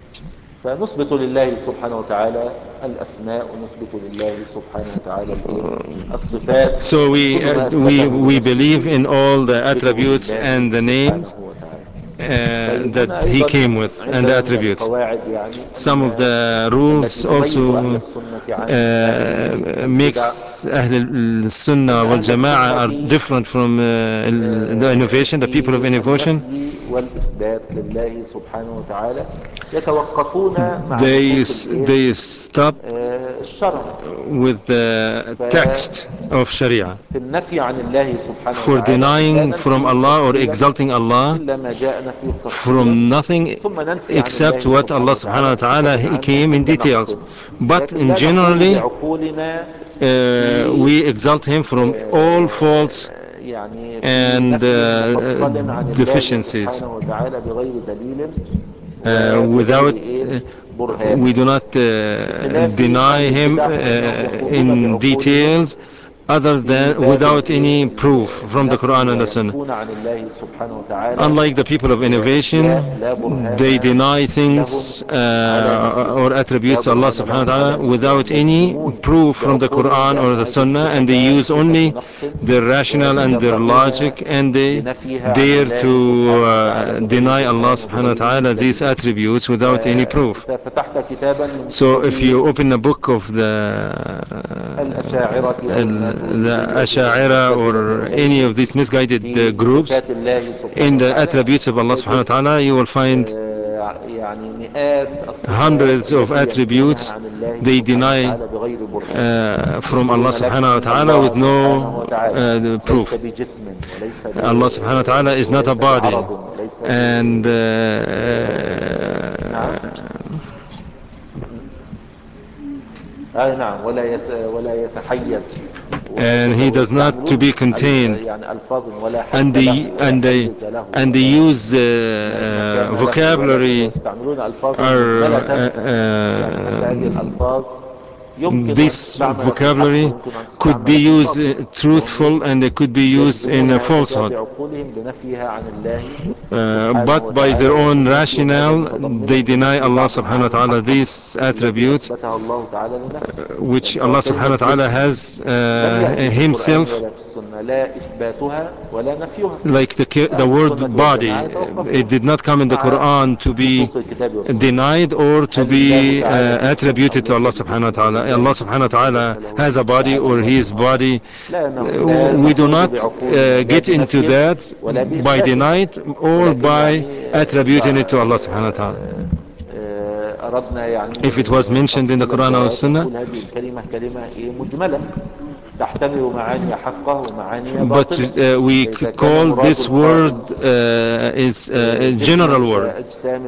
[SPEAKER 1] فنثبت لله سبحانه وتعالى الأسماء، ونثبت لله سبحانه وتعالى الإيه الصفات.
[SPEAKER 2] So we
[SPEAKER 1] كل
[SPEAKER 2] uh,
[SPEAKER 1] ما
[SPEAKER 2] we
[SPEAKER 1] أثبته
[SPEAKER 2] we believe
[SPEAKER 1] لنفسه
[SPEAKER 2] in all the
[SPEAKER 1] نثبته
[SPEAKER 2] attributes
[SPEAKER 1] لله
[SPEAKER 2] and the names
[SPEAKER 1] سبحانه وتعالى.
[SPEAKER 2] uh,
[SPEAKER 1] طيب
[SPEAKER 2] that
[SPEAKER 1] هنا
[SPEAKER 2] He
[SPEAKER 1] أيضا
[SPEAKER 2] came with, and the
[SPEAKER 1] عندنا من
[SPEAKER 2] attributes.
[SPEAKER 1] القواعد يعني
[SPEAKER 2] Some of
[SPEAKER 1] أن
[SPEAKER 2] the
[SPEAKER 1] التي
[SPEAKER 2] rules
[SPEAKER 1] تميز أهل
[SPEAKER 2] also
[SPEAKER 1] السنة عن أهل
[SPEAKER 2] uh,
[SPEAKER 1] البدع
[SPEAKER 2] makes Ahl al-Sunnah
[SPEAKER 1] أن
[SPEAKER 2] wal
[SPEAKER 1] أهل
[SPEAKER 2] Jama'ah are
[SPEAKER 1] السنة
[SPEAKER 2] different from uh, el- the
[SPEAKER 1] آه،
[SPEAKER 2] innovation, the people of
[SPEAKER 1] في
[SPEAKER 2] innovation.
[SPEAKER 1] النفي والإثبات لله سبحانه وتعالى يتوقفون مع
[SPEAKER 2] They
[SPEAKER 1] نصوص
[SPEAKER 2] s-
[SPEAKER 1] الإيه
[SPEAKER 2] they stop
[SPEAKER 1] آه، الشرع.
[SPEAKER 2] with the text
[SPEAKER 1] ففي
[SPEAKER 2] of Sharia
[SPEAKER 1] النفي عن الله سبحانه
[SPEAKER 2] for
[SPEAKER 1] وتعالى لا
[SPEAKER 2] denying from
[SPEAKER 1] ننفي
[SPEAKER 2] Allah or
[SPEAKER 1] تفصيلا
[SPEAKER 2] exalting Allah
[SPEAKER 1] إلا ما جاء نفيه تفصيلا،
[SPEAKER 2] from nothing
[SPEAKER 1] ثم ننفي عن
[SPEAKER 2] except
[SPEAKER 1] الله
[SPEAKER 2] what
[SPEAKER 1] سبحانه
[SPEAKER 2] Allah subhanahu
[SPEAKER 1] وتعالى
[SPEAKER 2] wa ta'ala
[SPEAKER 1] صفة
[SPEAKER 2] He
[SPEAKER 1] عنه
[SPEAKER 2] came in
[SPEAKER 1] كل نقص.
[SPEAKER 2] details. But
[SPEAKER 1] لكن
[SPEAKER 2] in
[SPEAKER 1] لا نقول
[SPEAKER 2] generally
[SPEAKER 1] بعقولنا
[SPEAKER 2] uh,
[SPEAKER 1] في
[SPEAKER 2] we exalt Him from all faults
[SPEAKER 1] آه، يعني في
[SPEAKER 2] and
[SPEAKER 1] نفي
[SPEAKER 2] uh,
[SPEAKER 1] مفصل عن الله
[SPEAKER 2] deficiencies
[SPEAKER 1] سبحانه وتعالى بغير دليل
[SPEAKER 2] uh,
[SPEAKER 1] وبغير
[SPEAKER 2] without
[SPEAKER 1] ايه
[SPEAKER 2] uh,
[SPEAKER 1] برهان،
[SPEAKER 2] we do not uh,
[SPEAKER 1] بخلاف
[SPEAKER 2] deny
[SPEAKER 1] اهل
[SPEAKER 2] Him
[SPEAKER 1] البدع فانهم
[SPEAKER 2] uh,
[SPEAKER 1] يخوضون
[SPEAKER 2] in
[SPEAKER 1] بعقولهم
[SPEAKER 2] details other
[SPEAKER 1] في
[SPEAKER 2] than
[SPEAKER 1] باب
[SPEAKER 2] without any
[SPEAKER 1] الايه
[SPEAKER 2] proof from the
[SPEAKER 1] النفي
[SPEAKER 2] Quran and the Sunnah.
[SPEAKER 1] وينفون عن الله سبحانه وتعالى
[SPEAKER 2] Unlike the people of
[SPEAKER 1] آه، اشياء
[SPEAKER 2] innovation,
[SPEAKER 1] لا
[SPEAKER 2] they
[SPEAKER 1] برهان
[SPEAKER 2] deny
[SPEAKER 1] لهم
[SPEAKER 2] things
[SPEAKER 1] على
[SPEAKER 2] uh,
[SPEAKER 1] نفيها،
[SPEAKER 2] or
[SPEAKER 1] لا
[SPEAKER 2] attributes to Allah
[SPEAKER 1] برهان
[SPEAKER 2] subhanahu
[SPEAKER 1] لهم
[SPEAKER 2] wa
[SPEAKER 1] على
[SPEAKER 2] ta'ala
[SPEAKER 1] نفيها،
[SPEAKER 2] without any
[SPEAKER 1] يجزمون
[SPEAKER 2] proof from the
[SPEAKER 1] بعقولهم
[SPEAKER 2] Quran or
[SPEAKER 1] بأن
[SPEAKER 2] the
[SPEAKER 1] هذه
[SPEAKER 2] Sunnah, and they
[SPEAKER 1] الصفة
[SPEAKER 2] use
[SPEAKER 1] صفة
[SPEAKER 2] only
[SPEAKER 1] نقص
[SPEAKER 2] their rational and their
[SPEAKER 1] ويتجرؤون
[SPEAKER 2] logic, and they
[SPEAKER 1] بنفيها عن
[SPEAKER 2] dare
[SPEAKER 1] الله
[SPEAKER 2] to
[SPEAKER 1] سبحانه وتعالى
[SPEAKER 2] uh,
[SPEAKER 1] بغير
[SPEAKER 2] deny Allah
[SPEAKER 1] برهان
[SPEAKER 2] subhanahu wa
[SPEAKER 1] وبغير
[SPEAKER 2] ta'ala these
[SPEAKER 1] دليل.
[SPEAKER 2] attributes without any proof.
[SPEAKER 1] فإذا فتحت كتابا من
[SPEAKER 2] So
[SPEAKER 1] كتب
[SPEAKER 2] if you open a book of the
[SPEAKER 1] الأشاعرة أو
[SPEAKER 2] the
[SPEAKER 1] الماتريدية أو
[SPEAKER 2] Asha'ira
[SPEAKER 1] المعتزلة
[SPEAKER 2] or
[SPEAKER 1] أو
[SPEAKER 2] any
[SPEAKER 1] غيرهم
[SPEAKER 2] of these misguided uh,
[SPEAKER 1] في
[SPEAKER 2] groups,
[SPEAKER 1] صفات الله
[SPEAKER 2] in
[SPEAKER 1] سبحانه
[SPEAKER 2] the
[SPEAKER 1] وتعالى
[SPEAKER 2] attributes of Allah subhanahu
[SPEAKER 1] تجد
[SPEAKER 2] wa ta'ala, you will find
[SPEAKER 1] يعني مئات الصفات
[SPEAKER 2] hundreds of
[SPEAKER 1] التي ينفونها
[SPEAKER 2] attributes
[SPEAKER 1] عن الله
[SPEAKER 2] they
[SPEAKER 1] سبحانه
[SPEAKER 2] deny
[SPEAKER 1] وتعالى بغير برهان.
[SPEAKER 2] uh, from Allah
[SPEAKER 1] ينكرون لك
[SPEAKER 2] subhanahu wa
[SPEAKER 1] أن
[SPEAKER 2] ta'ala
[SPEAKER 1] الله
[SPEAKER 2] with
[SPEAKER 1] سبحانه
[SPEAKER 2] no
[SPEAKER 1] وتعالى
[SPEAKER 2] uh,
[SPEAKER 1] ليس
[SPEAKER 2] proof.
[SPEAKER 1] بجسم وليس ب...
[SPEAKER 2] Allah subhanahu wa ta'ala is not a
[SPEAKER 1] وليس
[SPEAKER 2] body,
[SPEAKER 1] بعرض وليس ب...
[SPEAKER 2] and uh,
[SPEAKER 1] آه، نعم آه نعم ولا يت... ولا يتحيز
[SPEAKER 2] and he does not to
[SPEAKER 1] ويستعملون
[SPEAKER 2] be contained,
[SPEAKER 1] يعني ألفاظ ولا
[SPEAKER 2] and
[SPEAKER 1] حد له
[SPEAKER 2] they
[SPEAKER 1] ولا
[SPEAKER 2] and they
[SPEAKER 1] حيز له
[SPEAKER 2] and they
[SPEAKER 1] ولا
[SPEAKER 2] use
[SPEAKER 1] مكان
[SPEAKER 2] uh,
[SPEAKER 1] له ولا
[SPEAKER 2] vocabulary
[SPEAKER 1] ويستعملون ألفاظا
[SPEAKER 2] or
[SPEAKER 1] مجملة.
[SPEAKER 2] uh,
[SPEAKER 1] يعني حتى هذه
[SPEAKER 2] uh,
[SPEAKER 1] الألفاظ يمكن أن
[SPEAKER 2] this
[SPEAKER 1] تستعمل في الحق
[SPEAKER 2] vocabulary
[SPEAKER 1] ويمكن أن
[SPEAKER 2] could be
[SPEAKER 1] تستعمل في
[SPEAKER 2] used
[SPEAKER 1] الباطل.
[SPEAKER 2] uh,
[SPEAKER 1] وهم
[SPEAKER 2] truthful and it could be used in
[SPEAKER 1] يجزمون
[SPEAKER 2] a
[SPEAKER 1] هكذا
[SPEAKER 2] falsehood.
[SPEAKER 1] بعقولهم بنفيها عن الله
[SPEAKER 2] Uh,
[SPEAKER 1] سبحانه
[SPEAKER 2] but by
[SPEAKER 1] وتعالى،
[SPEAKER 2] their own
[SPEAKER 1] ويكون نفيهم هذا
[SPEAKER 2] rationale,
[SPEAKER 1] متضمنا
[SPEAKER 2] they deny
[SPEAKER 1] لنفي
[SPEAKER 2] Allah
[SPEAKER 1] بعض
[SPEAKER 2] subhanahu wa
[SPEAKER 1] معاني
[SPEAKER 2] ta'ala
[SPEAKER 1] الحق
[SPEAKER 2] these
[SPEAKER 1] التي
[SPEAKER 2] attributes
[SPEAKER 1] أثبتها الله تعالى لنفسه.
[SPEAKER 2] which
[SPEAKER 1] يعني
[SPEAKER 2] Allah
[SPEAKER 1] فكلمة
[SPEAKER 2] subhanahu wa ta'ala
[SPEAKER 1] جسم
[SPEAKER 2] has
[SPEAKER 1] لم
[SPEAKER 2] uh,
[SPEAKER 1] يأتي في القرآن
[SPEAKER 2] himself,
[SPEAKER 1] ولا في السنة لا إثباتها ولا نفيها.
[SPEAKER 2] like the, the
[SPEAKER 1] أهل
[SPEAKER 2] word
[SPEAKER 1] السنة
[SPEAKER 2] body.
[SPEAKER 1] والجماعة
[SPEAKER 2] It
[SPEAKER 1] توقفوا
[SPEAKER 2] did not come in the
[SPEAKER 1] مع
[SPEAKER 2] Quran to be
[SPEAKER 1] نصوص الكتاب والسنة.
[SPEAKER 2] denied or to
[SPEAKER 1] هل الله
[SPEAKER 2] be
[SPEAKER 1] تعالى
[SPEAKER 2] uh,
[SPEAKER 1] جسم أو
[SPEAKER 2] attributed to
[SPEAKER 1] ليس
[SPEAKER 2] Allah subhanahu wa
[SPEAKER 1] بجسم، أو
[SPEAKER 2] ta'ala.
[SPEAKER 1] لله
[SPEAKER 2] Allah subhanahu
[SPEAKER 1] جسم
[SPEAKER 2] wa
[SPEAKER 1] أو ليس
[SPEAKER 2] ta'ala
[SPEAKER 1] له
[SPEAKER 2] has a
[SPEAKER 1] جسم،
[SPEAKER 2] body
[SPEAKER 1] تعالى
[SPEAKER 2] or
[SPEAKER 1] الله
[SPEAKER 2] his
[SPEAKER 1] عما يقول.
[SPEAKER 2] body.
[SPEAKER 1] لا لا
[SPEAKER 2] We do
[SPEAKER 1] نخوض
[SPEAKER 2] not
[SPEAKER 1] بعقولنا
[SPEAKER 2] uh,
[SPEAKER 1] لا
[SPEAKER 2] get into
[SPEAKER 1] بنفيه
[SPEAKER 2] that
[SPEAKER 1] ولا
[SPEAKER 2] by
[SPEAKER 1] بإثباته،
[SPEAKER 2] denying it or
[SPEAKER 1] ولكن
[SPEAKER 2] by
[SPEAKER 1] يعني
[SPEAKER 2] attributing
[SPEAKER 1] إذا
[SPEAKER 2] it to Allah subhanahu wa ta'ala.
[SPEAKER 1] أردنا يعني
[SPEAKER 2] If it was mentioned in the
[SPEAKER 1] تفصيل
[SPEAKER 2] Quran or
[SPEAKER 1] البيان
[SPEAKER 2] Sunnah,
[SPEAKER 1] نقول هذه الكلمة كلمة إيه مجملة تحتمل معاني حقة ومعاني
[SPEAKER 2] but
[SPEAKER 1] باطلة.
[SPEAKER 2] uh, we
[SPEAKER 1] فإذا كان
[SPEAKER 2] call
[SPEAKER 1] مراد
[SPEAKER 2] this
[SPEAKER 1] القائل
[SPEAKER 2] word uh, is uh, a
[SPEAKER 1] جسما
[SPEAKER 2] general word.
[SPEAKER 1] كأجسام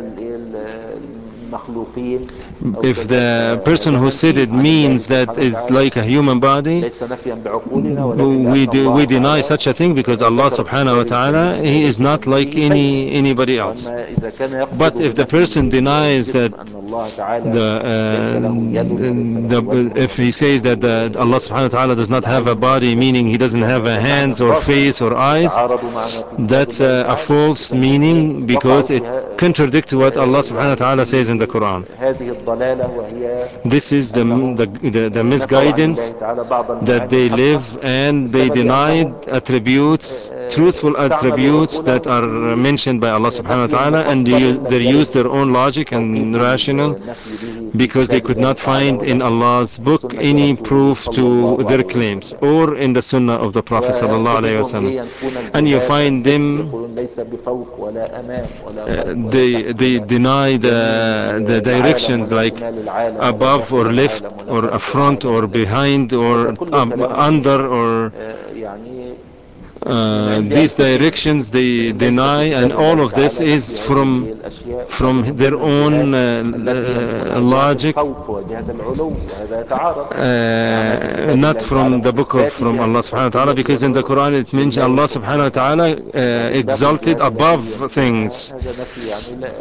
[SPEAKER 1] المخلوقين أو
[SPEAKER 2] If
[SPEAKER 1] كذا،
[SPEAKER 2] the person
[SPEAKER 1] فهذا
[SPEAKER 2] who said
[SPEAKER 1] منفي
[SPEAKER 2] it
[SPEAKER 1] عن الله
[SPEAKER 2] means that
[SPEAKER 1] سبحانه
[SPEAKER 2] it's
[SPEAKER 1] وتعالى،
[SPEAKER 2] like a human body,
[SPEAKER 1] ليس نفيا بعقولنا ولكن
[SPEAKER 2] we
[SPEAKER 1] لأن
[SPEAKER 2] do,
[SPEAKER 1] الله
[SPEAKER 2] we deny
[SPEAKER 1] تعالى
[SPEAKER 2] such a thing because Allah
[SPEAKER 1] ذكر في
[SPEAKER 2] subhanahu wa
[SPEAKER 1] كتابه الكريم
[SPEAKER 2] ta'ala,
[SPEAKER 1] أنه
[SPEAKER 2] he is
[SPEAKER 1] ليس
[SPEAKER 2] not like
[SPEAKER 1] كمثله شيء.
[SPEAKER 2] any anybody else.
[SPEAKER 1] وأما إذا كان
[SPEAKER 2] But
[SPEAKER 1] يقصد
[SPEAKER 2] if the
[SPEAKER 1] بنفي
[SPEAKER 2] person denies that
[SPEAKER 1] الجسم أن الله تعالى
[SPEAKER 2] the,
[SPEAKER 1] ليس
[SPEAKER 2] uh,
[SPEAKER 1] له يد وليس له
[SPEAKER 2] the
[SPEAKER 1] وجه
[SPEAKER 2] if he
[SPEAKER 1] وليس
[SPEAKER 2] says that
[SPEAKER 1] له
[SPEAKER 2] the, Allah subhanahu wa ta'ala does
[SPEAKER 1] صفة
[SPEAKER 2] not have a
[SPEAKER 1] العين
[SPEAKER 2] body,
[SPEAKER 1] واليد،
[SPEAKER 2] meaning he doesn't
[SPEAKER 1] يعني
[SPEAKER 2] have a
[SPEAKER 1] هذا معنى
[SPEAKER 2] hands or
[SPEAKER 1] باطل
[SPEAKER 2] face or eyes,
[SPEAKER 1] يتعارض مع ما في كتاب
[SPEAKER 2] that's
[SPEAKER 1] الله
[SPEAKER 2] a, a
[SPEAKER 1] تعالى.
[SPEAKER 2] false
[SPEAKER 1] إذا هم إيه
[SPEAKER 2] meaning
[SPEAKER 1] وقعوا
[SPEAKER 2] because it
[SPEAKER 1] في
[SPEAKER 2] contradicts what Allah subhanahu wa
[SPEAKER 1] يعني
[SPEAKER 2] ta'ala says in the
[SPEAKER 1] في
[SPEAKER 2] Quran.
[SPEAKER 1] هذه الضلالة، وهي
[SPEAKER 2] This is the, the,
[SPEAKER 1] أنهم
[SPEAKER 2] the, the
[SPEAKER 1] نفوا عن الله
[SPEAKER 2] misguidance
[SPEAKER 1] تعالى بعض
[SPEAKER 2] that
[SPEAKER 1] المعاني
[SPEAKER 2] they
[SPEAKER 1] الحقة
[SPEAKER 2] live, and they
[SPEAKER 1] بسبب أنهم
[SPEAKER 2] denied attributes, truthful
[SPEAKER 1] استعملوا
[SPEAKER 2] attributes that
[SPEAKER 1] عقولهم
[SPEAKER 2] are
[SPEAKER 1] في
[SPEAKER 2] mentioned by Allah subhanahu
[SPEAKER 1] نفي
[SPEAKER 2] wa ta'ala, and they,
[SPEAKER 1] مفصل
[SPEAKER 2] use-
[SPEAKER 1] لم
[SPEAKER 2] they
[SPEAKER 1] يرد
[SPEAKER 2] use their own logic and
[SPEAKER 1] توقيف
[SPEAKER 2] rational
[SPEAKER 1] النفي به في
[SPEAKER 2] because they
[SPEAKER 1] كتاب
[SPEAKER 2] could
[SPEAKER 1] الله
[SPEAKER 2] not
[SPEAKER 1] تعالى
[SPEAKER 2] find
[SPEAKER 1] ولا
[SPEAKER 2] in
[SPEAKER 1] في
[SPEAKER 2] Allah's book
[SPEAKER 1] سنة
[SPEAKER 2] any
[SPEAKER 1] رسوله
[SPEAKER 2] proof
[SPEAKER 1] صلى
[SPEAKER 2] to
[SPEAKER 1] الله
[SPEAKER 2] their
[SPEAKER 1] عليه
[SPEAKER 2] claims,
[SPEAKER 1] وسلم.
[SPEAKER 2] or in the Sunnah of the Prophet sallallahu alaihi
[SPEAKER 1] وتجدهم
[SPEAKER 2] wasallam.
[SPEAKER 1] ايه ينفون
[SPEAKER 2] And you
[SPEAKER 1] الجهات
[SPEAKER 2] find
[SPEAKER 1] الست،
[SPEAKER 2] them,
[SPEAKER 1] يقولون ليس بفوق ولا امام ولا
[SPEAKER 2] uh,
[SPEAKER 1] خلف ولا
[SPEAKER 2] they
[SPEAKER 1] تحت
[SPEAKER 2] they
[SPEAKER 1] ولا
[SPEAKER 2] deny
[SPEAKER 1] يمين
[SPEAKER 2] the the
[SPEAKER 1] العالم
[SPEAKER 2] directions
[SPEAKER 1] ولا
[SPEAKER 2] like
[SPEAKER 1] شمال العالم ولا
[SPEAKER 2] above
[SPEAKER 1] داخل
[SPEAKER 2] or left
[SPEAKER 1] العالم ولا
[SPEAKER 2] or a
[SPEAKER 1] خارج
[SPEAKER 2] front
[SPEAKER 1] العالم
[SPEAKER 2] or
[SPEAKER 1] ولا
[SPEAKER 2] behind
[SPEAKER 1] هذا
[SPEAKER 2] or
[SPEAKER 1] كله
[SPEAKER 2] um,
[SPEAKER 1] كلام
[SPEAKER 2] under or
[SPEAKER 1] آه، يعني من
[SPEAKER 2] uh,
[SPEAKER 1] عند
[SPEAKER 2] these
[SPEAKER 1] انفسهم.
[SPEAKER 2] directions they
[SPEAKER 1] ليس
[SPEAKER 2] deny,
[SPEAKER 1] في
[SPEAKER 2] and
[SPEAKER 1] كتاب
[SPEAKER 2] all
[SPEAKER 1] الله
[SPEAKER 2] of this
[SPEAKER 1] تعالى
[SPEAKER 2] is
[SPEAKER 1] نفي هذه
[SPEAKER 2] from
[SPEAKER 1] الايه الاشياء، فهذه
[SPEAKER 2] from
[SPEAKER 1] من
[SPEAKER 2] their
[SPEAKER 1] ضمن الجهات
[SPEAKER 2] own
[SPEAKER 1] التي
[SPEAKER 2] uh,
[SPEAKER 1] ينفونها، جهة
[SPEAKER 2] logic,
[SPEAKER 1] الفوق وجهة العلو، وهذا يتعارض مع ما في
[SPEAKER 2] uh,
[SPEAKER 1] كتاب
[SPEAKER 2] not
[SPEAKER 1] الله تعالى
[SPEAKER 2] from the
[SPEAKER 1] من
[SPEAKER 2] book of
[SPEAKER 1] إثبات
[SPEAKER 2] from
[SPEAKER 1] جهة
[SPEAKER 2] Allah subhanahu wa ta'ala,
[SPEAKER 1] الفوقية
[SPEAKER 2] because in the
[SPEAKER 1] والعلو
[SPEAKER 2] Quran it mentions
[SPEAKER 1] لله
[SPEAKER 2] Allah
[SPEAKER 1] سبحانه
[SPEAKER 2] subhanahu wa
[SPEAKER 1] وتعالى.
[SPEAKER 2] ta'ala uh,
[SPEAKER 1] لكن باقي
[SPEAKER 2] exalted
[SPEAKER 1] الجهات التي
[SPEAKER 2] above
[SPEAKER 1] ينفونها
[SPEAKER 2] things.
[SPEAKER 1] هذا نفي يعني لا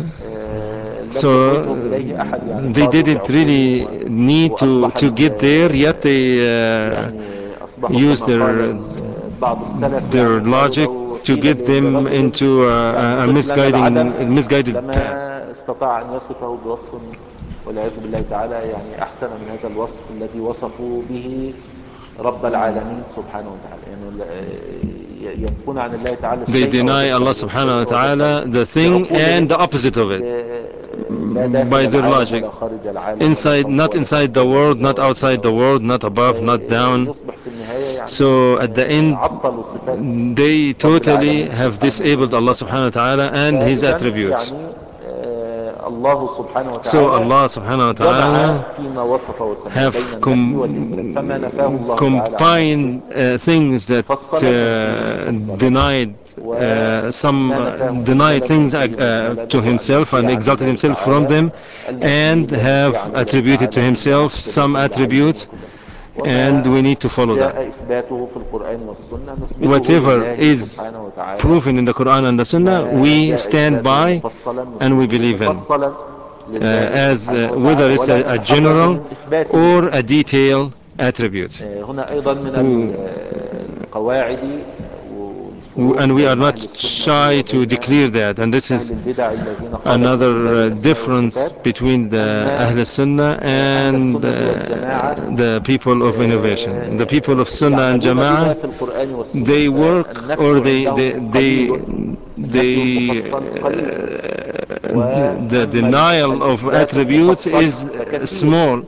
[SPEAKER 1] آه، لم
[SPEAKER 2] So
[SPEAKER 1] يخرجهم إليه أحد، يعني
[SPEAKER 2] they
[SPEAKER 1] خاضوا
[SPEAKER 2] didn't
[SPEAKER 1] بعقولهم
[SPEAKER 2] really
[SPEAKER 1] و-
[SPEAKER 2] need to
[SPEAKER 1] وأصبح
[SPEAKER 2] to
[SPEAKER 1] ال-
[SPEAKER 2] get there, yet they uh,
[SPEAKER 1] يعني أصبحوا
[SPEAKER 2] use
[SPEAKER 1] كما قال
[SPEAKER 2] their
[SPEAKER 1] ال- بعض السلف،
[SPEAKER 2] their
[SPEAKER 1] يعني قالوا
[SPEAKER 2] logic
[SPEAKER 1] لو
[SPEAKER 2] to
[SPEAKER 1] قيل
[SPEAKER 2] get
[SPEAKER 1] ل-
[SPEAKER 2] them
[SPEAKER 1] لرجل
[SPEAKER 2] into
[SPEAKER 1] يعني
[SPEAKER 2] a, a
[SPEAKER 1] صف لنا العدم
[SPEAKER 2] misguiding misguided path.
[SPEAKER 1] لما استطاع أن يصفه بوصف والعياذ بالله تعالى يعني أحسن من هذا الوصف الذي وصفوا به رب العالمين سبحانه وتعالى. يعني ينفون عن الله تعالى
[SPEAKER 2] They
[SPEAKER 1] الشيء
[SPEAKER 2] deny Allah
[SPEAKER 1] وضده
[SPEAKER 2] subhanahu wa
[SPEAKER 1] وضده
[SPEAKER 2] ta'ala the thing and
[SPEAKER 1] بعقولهم،
[SPEAKER 2] the opposite of it
[SPEAKER 1] لا داخل
[SPEAKER 2] by their
[SPEAKER 1] العالم
[SPEAKER 2] logic.
[SPEAKER 1] ولا خارج العالم ولا
[SPEAKER 2] Inside,
[SPEAKER 1] فوق
[SPEAKER 2] not
[SPEAKER 1] ولا
[SPEAKER 2] inside
[SPEAKER 1] تحت
[SPEAKER 2] the
[SPEAKER 1] ولا
[SPEAKER 2] world,
[SPEAKER 1] كذا
[SPEAKER 2] not
[SPEAKER 1] ولا كذا
[SPEAKER 2] outside the
[SPEAKER 1] ولا،
[SPEAKER 2] world, not above, not down.
[SPEAKER 1] فيصبح في النهاية يعني
[SPEAKER 2] So at the end,
[SPEAKER 1] عطلوا صفات
[SPEAKER 2] they
[SPEAKER 1] رب
[SPEAKER 2] totally
[SPEAKER 1] العالمين
[SPEAKER 2] have
[SPEAKER 1] سبحانه
[SPEAKER 2] disabled Allah
[SPEAKER 1] وتعالى.
[SPEAKER 2] subhanahu wa ta'ala and His
[SPEAKER 1] فإذا
[SPEAKER 2] attributes.
[SPEAKER 1] يعني آه، الله سبحانه
[SPEAKER 2] So
[SPEAKER 1] وتعالى
[SPEAKER 2] Allah subhanahu wa
[SPEAKER 1] جمع
[SPEAKER 2] ta'ala
[SPEAKER 1] فيما وصف وسماه بين
[SPEAKER 2] have
[SPEAKER 1] النفي والإثبات. فما نفاه
[SPEAKER 2] com-
[SPEAKER 1] الله تعالى عن نفسه
[SPEAKER 2] combined uh, things that
[SPEAKER 1] مفصلا ننفيه
[SPEAKER 2] uh,
[SPEAKER 1] مفصلا،
[SPEAKER 2] denied uh, some
[SPEAKER 1] وما
[SPEAKER 2] uh,
[SPEAKER 1] نفاه
[SPEAKER 2] denied
[SPEAKER 1] مجملا
[SPEAKER 2] things
[SPEAKER 1] ننفيه
[SPEAKER 2] uh,
[SPEAKER 1] مجملا،
[SPEAKER 2] to
[SPEAKER 1] وهو أن
[SPEAKER 2] himself
[SPEAKER 1] ننفي
[SPEAKER 2] and
[SPEAKER 1] عن
[SPEAKER 2] exalted
[SPEAKER 1] الله
[SPEAKER 2] himself from
[SPEAKER 1] تعالى
[SPEAKER 2] them, and
[SPEAKER 1] المكيل وننفي
[SPEAKER 2] have
[SPEAKER 1] عن الله
[SPEAKER 2] attributed to
[SPEAKER 1] تعالى كل
[SPEAKER 2] himself
[SPEAKER 1] نقص
[SPEAKER 2] some
[SPEAKER 1] وكل عيب
[SPEAKER 2] attributes,
[SPEAKER 1] وكل،
[SPEAKER 2] and
[SPEAKER 1] وما
[SPEAKER 2] we need to follow that.
[SPEAKER 1] جاء إثباته في القرآن والسنة نثبته
[SPEAKER 2] Whatever
[SPEAKER 1] لله
[SPEAKER 2] is
[SPEAKER 1] سبحانه وتعالى.
[SPEAKER 2] proven in the Quran and the Sunnah,
[SPEAKER 1] ما
[SPEAKER 2] we
[SPEAKER 1] جاء
[SPEAKER 2] stand
[SPEAKER 1] إثباته
[SPEAKER 2] by
[SPEAKER 1] مفصلا
[SPEAKER 2] and we
[SPEAKER 1] نثبته
[SPEAKER 2] believe in,
[SPEAKER 1] مفصلا
[SPEAKER 2] uh,
[SPEAKER 1] لله
[SPEAKER 2] as
[SPEAKER 1] سبحانه
[SPEAKER 2] uh, whether
[SPEAKER 1] وتعالى
[SPEAKER 2] it's
[SPEAKER 1] ولا
[SPEAKER 2] a, a
[SPEAKER 1] نتحرز
[SPEAKER 2] general
[SPEAKER 1] من إثباته.
[SPEAKER 2] or a detailed attribute.
[SPEAKER 1] آه، هنا أيضا من ال-
[SPEAKER 2] Who-
[SPEAKER 1] القواعد والفروق
[SPEAKER 2] and we are
[SPEAKER 1] بين
[SPEAKER 2] not
[SPEAKER 1] أهل السنة
[SPEAKER 2] shy to
[SPEAKER 1] وبين
[SPEAKER 2] declare that, and this
[SPEAKER 1] أهل
[SPEAKER 2] is
[SPEAKER 1] البدع الذين خالفوا في
[SPEAKER 2] another
[SPEAKER 1] باب
[SPEAKER 2] uh,
[SPEAKER 1] الأسماء
[SPEAKER 2] difference
[SPEAKER 1] والصفات،
[SPEAKER 2] between
[SPEAKER 1] أن
[SPEAKER 2] the Ahl Sunnah
[SPEAKER 1] آه، أهل
[SPEAKER 2] and
[SPEAKER 1] السنة
[SPEAKER 2] uh,
[SPEAKER 1] والجماعة
[SPEAKER 2] the people of innovation. The people
[SPEAKER 1] آه،
[SPEAKER 2] of Sunnah and
[SPEAKER 1] يعملون بما
[SPEAKER 2] Jama'ah,
[SPEAKER 1] في القرآن والسنة،
[SPEAKER 2] they work or
[SPEAKER 1] فالنفي
[SPEAKER 2] they they
[SPEAKER 1] عندهم قليل،
[SPEAKER 2] they,
[SPEAKER 1] النفي
[SPEAKER 2] they
[SPEAKER 1] المفصل قليل،
[SPEAKER 2] uh, the
[SPEAKER 1] وأما
[SPEAKER 2] denial of
[SPEAKER 1] الإثبات
[SPEAKER 2] attributes
[SPEAKER 1] المفصل
[SPEAKER 2] is
[SPEAKER 1] فكثير،
[SPEAKER 2] small,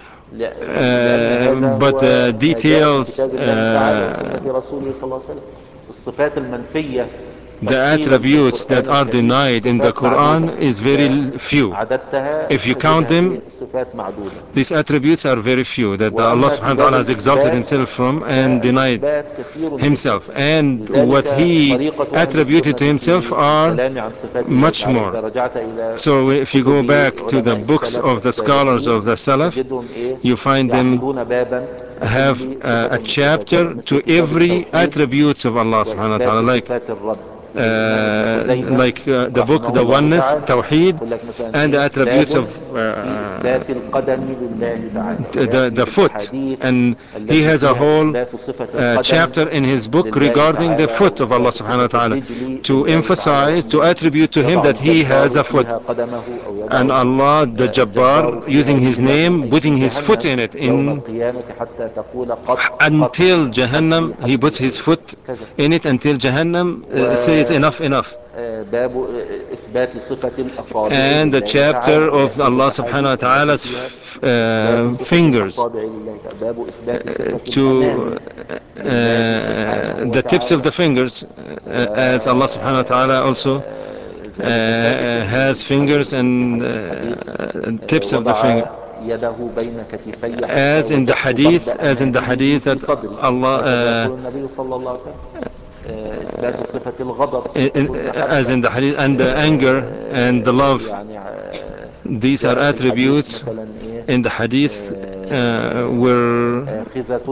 [SPEAKER 1] لأن
[SPEAKER 2] uh,
[SPEAKER 1] هذا
[SPEAKER 2] but
[SPEAKER 1] هو
[SPEAKER 2] the
[SPEAKER 1] ما جاء في
[SPEAKER 2] details
[SPEAKER 1] كتاب الله تعالى
[SPEAKER 2] uh,
[SPEAKER 1] وسنة رسوله صلى الله عليه وسلم. الصفات المنفية
[SPEAKER 2] the
[SPEAKER 1] تفصيلا في
[SPEAKER 2] attributes that
[SPEAKER 1] القرآن
[SPEAKER 2] are
[SPEAKER 1] الكريم
[SPEAKER 2] denied in the
[SPEAKER 1] صفات معدودة.
[SPEAKER 2] Quran is
[SPEAKER 1] إذا
[SPEAKER 2] very few.
[SPEAKER 1] عددتها
[SPEAKER 2] If you count
[SPEAKER 1] تجدها إيه؟
[SPEAKER 2] them,
[SPEAKER 1] صفات معدودة.
[SPEAKER 2] these attributes are very few that the Allah
[SPEAKER 1] وأما في
[SPEAKER 2] subhanahu wa
[SPEAKER 1] باب
[SPEAKER 2] ta'ala has exalted
[SPEAKER 1] الإثبات
[SPEAKER 2] himself from and denied
[SPEAKER 1] فالإثبات كثير جدا.
[SPEAKER 2] himself. And what
[SPEAKER 1] لذلك
[SPEAKER 2] he
[SPEAKER 1] طريقة أهل
[SPEAKER 2] attributed
[SPEAKER 1] السنة
[SPEAKER 2] to himself
[SPEAKER 1] في
[SPEAKER 2] are
[SPEAKER 1] الكلام عن صفات الله
[SPEAKER 2] much
[SPEAKER 1] تعالى،
[SPEAKER 2] more.
[SPEAKER 1] إذا رجعت إلى
[SPEAKER 2] So if you go
[SPEAKER 1] كتب
[SPEAKER 2] back to the
[SPEAKER 1] علماء
[SPEAKER 2] books
[SPEAKER 1] السلف
[SPEAKER 2] of the scholars
[SPEAKER 1] السابقين
[SPEAKER 2] of the Salaf,
[SPEAKER 1] تجدهم إيه؟
[SPEAKER 2] you find them
[SPEAKER 1] يعقدون بابا
[SPEAKER 2] have
[SPEAKER 1] لكل
[SPEAKER 2] uh,
[SPEAKER 1] صفة
[SPEAKER 2] a
[SPEAKER 1] من صفات الله،
[SPEAKER 2] chapter
[SPEAKER 1] مثل
[SPEAKER 2] to
[SPEAKER 1] كتاب
[SPEAKER 2] every
[SPEAKER 1] التوحيد
[SPEAKER 2] attributes of Allah subhanahu wa
[SPEAKER 1] وإثبات
[SPEAKER 2] ta'ala, like
[SPEAKER 1] صفات الرب للإمام ابن
[SPEAKER 2] uh,
[SPEAKER 1] خزيمة
[SPEAKER 2] like uh, the book
[SPEAKER 1] رحمه
[SPEAKER 2] the
[SPEAKER 1] الله
[SPEAKER 2] oneness
[SPEAKER 1] تعالى.
[SPEAKER 2] Tawheed
[SPEAKER 1] يقول لك مثلا
[SPEAKER 2] and the
[SPEAKER 1] إيه؟
[SPEAKER 2] attributes of
[SPEAKER 1] باب
[SPEAKER 2] uh,
[SPEAKER 1] في إثبات القدم لله تعالى،
[SPEAKER 2] the,
[SPEAKER 1] ويأتي
[SPEAKER 2] the foot,
[SPEAKER 1] بالأحاديث
[SPEAKER 2] and he
[SPEAKER 1] التي
[SPEAKER 2] has a
[SPEAKER 1] فيها
[SPEAKER 2] whole
[SPEAKER 1] إثبات صفة
[SPEAKER 2] uh,
[SPEAKER 1] القدم
[SPEAKER 2] chapter in his book
[SPEAKER 1] لله
[SPEAKER 2] regarding the
[SPEAKER 1] تعالى، أو
[SPEAKER 2] foot of Allah
[SPEAKER 1] إثبات
[SPEAKER 2] subhanahu wa
[SPEAKER 1] صفة
[SPEAKER 2] ta'ala,
[SPEAKER 1] الرجل
[SPEAKER 2] to
[SPEAKER 1] لله تعالى،
[SPEAKER 2] emphasize, to
[SPEAKER 1] وأن
[SPEAKER 2] attribute to him
[SPEAKER 1] يضع
[SPEAKER 2] that he has
[SPEAKER 1] الجبار
[SPEAKER 2] a foot.
[SPEAKER 1] فيها قدمه أو
[SPEAKER 2] And
[SPEAKER 1] يضع
[SPEAKER 2] Allah, the
[SPEAKER 1] آه، الجبار
[SPEAKER 2] Jabbar,
[SPEAKER 1] فيها
[SPEAKER 2] using his
[SPEAKER 1] رجله
[SPEAKER 2] name,
[SPEAKER 1] أي في
[SPEAKER 2] putting his foot
[SPEAKER 1] جهنم
[SPEAKER 2] in it,
[SPEAKER 1] يوم
[SPEAKER 2] in
[SPEAKER 1] القيامة حتى تقول قط قط
[SPEAKER 2] until
[SPEAKER 1] حسبي
[SPEAKER 2] Jahannam, he puts
[SPEAKER 1] حسبي، أو
[SPEAKER 2] his foot
[SPEAKER 1] كذا.
[SPEAKER 2] in it until Jahannam uh, says enough, enough.
[SPEAKER 1] وباب إثبات صفة الأصابع
[SPEAKER 2] And the
[SPEAKER 1] لله تعالى،
[SPEAKER 2] chapter of
[SPEAKER 1] ويأتي
[SPEAKER 2] Allah subhanahu wa
[SPEAKER 1] بالأحاديث التي
[SPEAKER 2] ta'ala's
[SPEAKER 1] فيها إثبات
[SPEAKER 2] uh,
[SPEAKER 1] صفة
[SPEAKER 2] fingers,
[SPEAKER 1] الأصابع لله تعالى. باب إثبات
[SPEAKER 2] uh,
[SPEAKER 1] صفة
[SPEAKER 2] to
[SPEAKER 1] الأنامل لله سبحانه
[SPEAKER 2] uh, the tips of
[SPEAKER 1] وتعالى.
[SPEAKER 2] the fingers, uh, as Allah subhanahu wa ta'ala also
[SPEAKER 1] وذلك ثابت
[SPEAKER 2] uh, has
[SPEAKER 1] في حديث
[SPEAKER 2] fingers
[SPEAKER 1] في
[SPEAKER 2] and
[SPEAKER 1] حديث الحديث
[SPEAKER 2] uh,
[SPEAKER 1] آه،
[SPEAKER 2] tips of the
[SPEAKER 1] وضع
[SPEAKER 2] finger,
[SPEAKER 1] يده بين كتفي حتى
[SPEAKER 2] as in the
[SPEAKER 1] وجدت برد
[SPEAKER 2] hadith, as in the
[SPEAKER 1] أنامله
[SPEAKER 2] hadith
[SPEAKER 1] في
[SPEAKER 2] that
[SPEAKER 1] صدري، هكذا
[SPEAKER 2] Allah,
[SPEAKER 1] يقول النبي صلى الله عليه وسلم. آه، إثبات صفة الغضب،
[SPEAKER 2] uh,
[SPEAKER 1] صفة
[SPEAKER 2] in, as
[SPEAKER 1] المحبة،
[SPEAKER 2] in the hadith, and the anger and the
[SPEAKER 1] آه،
[SPEAKER 2] love,
[SPEAKER 1] يعني آه،
[SPEAKER 2] these are
[SPEAKER 1] جاء في الحديث
[SPEAKER 2] attributes
[SPEAKER 1] مثلا إيه
[SPEAKER 2] in the hadith uh,
[SPEAKER 1] آه،
[SPEAKER 2] where
[SPEAKER 1] آخذة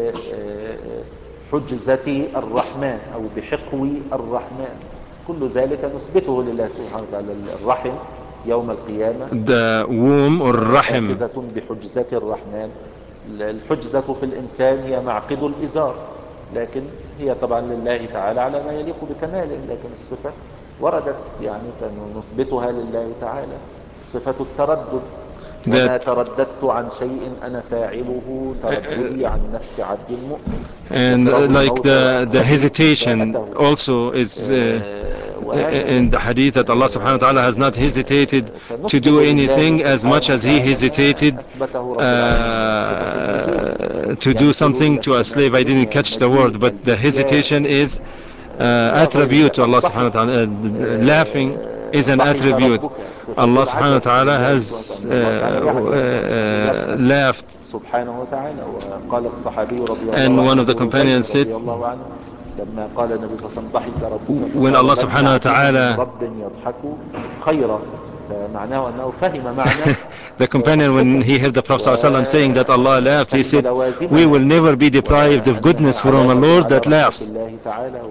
[SPEAKER 1] بحجزة الرحمن أو بحقو الرحمن، كل ذلك نثبته لله سبحانه وتعالى. الرحم يوم القيامة
[SPEAKER 2] the womb or rahim,
[SPEAKER 1] آخذة بحجزة الرحمن. الحجزة في الإنسان هي معقد الإزار، لكن هي طبعا لله تعالى على ما يليق بكماله، لكن الصفة وردت يعني فنثبتها لله تعالى. صفة التردد، وما
[SPEAKER 2] that
[SPEAKER 1] ترددت عن شيء أنا فاعله ترددي عن نفس عبد مؤمن
[SPEAKER 2] and
[SPEAKER 1] يكره
[SPEAKER 2] uh, like
[SPEAKER 1] الموت
[SPEAKER 2] the the
[SPEAKER 1] ويقتضي
[SPEAKER 2] hesitation
[SPEAKER 1] مساءته.
[SPEAKER 2] also is uh,
[SPEAKER 1] آه، وهكذا.
[SPEAKER 2] in the hadith that Allah subhanahu wa ta'ala has not hesitated
[SPEAKER 1] آه،
[SPEAKER 2] to
[SPEAKER 1] فنثبت
[SPEAKER 2] do
[SPEAKER 1] لله
[SPEAKER 2] anything as much
[SPEAKER 1] سبحانه
[SPEAKER 2] as he
[SPEAKER 1] وتعالى ما
[SPEAKER 2] hesitated
[SPEAKER 1] أثبته رب العالمين، صفة النزول،
[SPEAKER 2] uh, to do
[SPEAKER 1] ينزل
[SPEAKER 2] something
[SPEAKER 1] إلى
[SPEAKER 2] to a
[SPEAKER 1] السماء
[SPEAKER 2] slave. I didn't
[SPEAKER 1] الدنيا،
[SPEAKER 2] catch the
[SPEAKER 1] المجيء
[SPEAKER 2] word, but the hesitation
[SPEAKER 1] والإتيان
[SPEAKER 2] is
[SPEAKER 1] آه،
[SPEAKER 2] uh,
[SPEAKER 1] إلى غير
[SPEAKER 2] attribute to
[SPEAKER 1] ذلك.
[SPEAKER 2] Allah subhanahu
[SPEAKER 1] الضحك،
[SPEAKER 2] wa ta'ala. Uh, laughing is
[SPEAKER 1] آه،
[SPEAKER 2] an
[SPEAKER 1] ضحك
[SPEAKER 2] attribute.
[SPEAKER 1] ربك، صفة
[SPEAKER 2] Allah subhanahu wa
[SPEAKER 1] العجب
[SPEAKER 2] ta'ala
[SPEAKER 1] لله سبحانه
[SPEAKER 2] has
[SPEAKER 1] وتعالى،
[SPEAKER 2] uh,
[SPEAKER 1] الله تعالى يعجب
[SPEAKER 2] uh,
[SPEAKER 1] ويضحك
[SPEAKER 2] laughed.
[SPEAKER 1] سبحانه وتعالى. وقال الصحابي رضي الله
[SPEAKER 2] And one
[SPEAKER 1] عنه
[SPEAKER 2] of the
[SPEAKER 1] أبو هريرة
[SPEAKER 2] companions said,
[SPEAKER 1] رضي الله عنه لما قال النبي صلى الله عليه وسلم ضحك ربك
[SPEAKER 2] when
[SPEAKER 1] فقال
[SPEAKER 2] Allah
[SPEAKER 1] من
[SPEAKER 2] subhanahu wa
[SPEAKER 1] يعجب من
[SPEAKER 2] ta'ala
[SPEAKER 1] رب يضحك خيرا، فمعناه أنه فهم معنى
[SPEAKER 2] the
[SPEAKER 1] آه،
[SPEAKER 2] companion, when
[SPEAKER 1] الصفة
[SPEAKER 2] he heard the Prophet ﷺ saying that Allah laughed, he
[SPEAKER 1] وفهم
[SPEAKER 2] said, we will
[SPEAKER 1] لوازمها
[SPEAKER 2] never be deprived of
[SPEAKER 1] وأنها
[SPEAKER 2] goodness from a
[SPEAKER 1] علامة
[SPEAKER 2] Lord
[SPEAKER 1] على
[SPEAKER 2] that
[SPEAKER 1] رحمة
[SPEAKER 2] laughs.
[SPEAKER 1] الله تعالى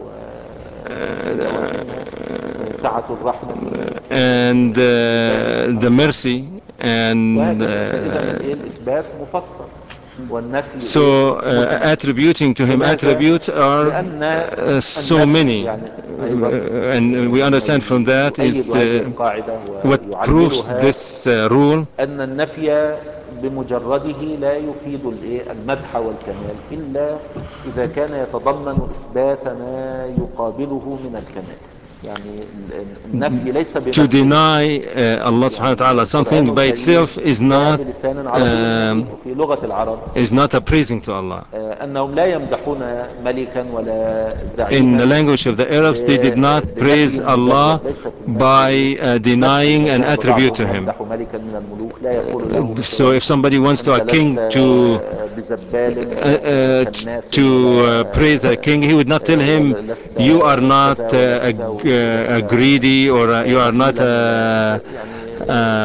[SPEAKER 1] ومن لوازمها آه، سعة الرحمة
[SPEAKER 2] And
[SPEAKER 1] لله
[SPEAKER 2] uh, the
[SPEAKER 1] سبحانه وتعالى،
[SPEAKER 2] mercy and
[SPEAKER 1] وهكذا. فإذا
[SPEAKER 2] uh,
[SPEAKER 1] الإيه الإثبات مفصل والنفي إيه
[SPEAKER 2] so uh,
[SPEAKER 1] مجمل.
[SPEAKER 2] attributing to him
[SPEAKER 1] لماذا؟
[SPEAKER 2] attributes are
[SPEAKER 1] لأن
[SPEAKER 2] uh, so
[SPEAKER 1] النفي
[SPEAKER 2] many.
[SPEAKER 1] يعني أيضا
[SPEAKER 2] Uh, and we
[SPEAKER 1] مما
[SPEAKER 2] understand from that
[SPEAKER 1] يؤيد
[SPEAKER 2] is
[SPEAKER 1] هذه
[SPEAKER 2] uh,
[SPEAKER 1] القاعدة
[SPEAKER 2] what proves
[SPEAKER 1] ويعللها
[SPEAKER 2] this uh, rule,
[SPEAKER 1] أن النفي بمجرده لا يفيد الإيه المدح والكمال، إلا إذا كان يتضمن إثبات ما يقابله من الكمال. يعني النفي ليس
[SPEAKER 2] to
[SPEAKER 1] بنفسه،
[SPEAKER 2] deny uh, Allah subhanahu wa
[SPEAKER 1] يعني
[SPEAKER 2] ta'ala
[SPEAKER 1] القرآن
[SPEAKER 2] something by
[SPEAKER 1] الكريم
[SPEAKER 2] itself is
[SPEAKER 1] جاء
[SPEAKER 2] not
[SPEAKER 1] بلسان عربي
[SPEAKER 2] um,
[SPEAKER 1] مبين وفي لغة العرب
[SPEAKER 2] is not appraising to Allah.
[SPEAKER 1] آه، أنهم لا يمدحون ملكا ولا
[SPEAKER 2] In the
[SPEAKER 1] زعيما
[SPEAKER 2] language of the Arabs, they did not
[SPEAKER 1] ب-
[SPEAKER 2] praise
[SPEAKER 1] بنفي
[SPEAKER 2] Allah
[SPEAKER 1] مجرد، ليس في النفي
[SPEAKER 2] by uh,
[SPEAKER 1] نفي.
[SPEAKER 2] denying an
[SPEAKER 1] فذهب
[SPEAKER 2] attribute
[SPEAKER 1] بعضهم
[SPEAKER 2] to him.
[SPEAKER 1] يمدح ملكا من الملوك لا يقول له
[SPEAKER 2] So
[SPEAKER 1] مثلا
[SPEAKER 2] if somebody wants to
[SPEAKER 1] أنت
[SPEAKER 2] a
[SPEAKER 1] لست
[SPEAKER 2] king to
[SPEAKER 1] بزبال
[SPEAKER 2] uh,
[SPEAKER 1] ولا
[SPEAKER 2] uh,
[SPEAKER 1] كناس
[SPEAKER 2] to uh, praise a
[SPEAKER 1] ولا
[SPEAKER 2] king, he would not tell him,
[SPEAKER 1] ولست
[SPEAKER 2] you are not
[SPEAKER 1] كذا ولا
[SPEAKER 2] uh, a,
[SPEAKER 1] كذا
[SPEAKER 2] g-
[SPEAKER 1] ولست
[SPEAKER 2] uh, a greedy, or uh, you are not
[SPEAKER 1] بخيلا ولا
[SPEAKER 2] uh,
[SPEAKER 1] يعني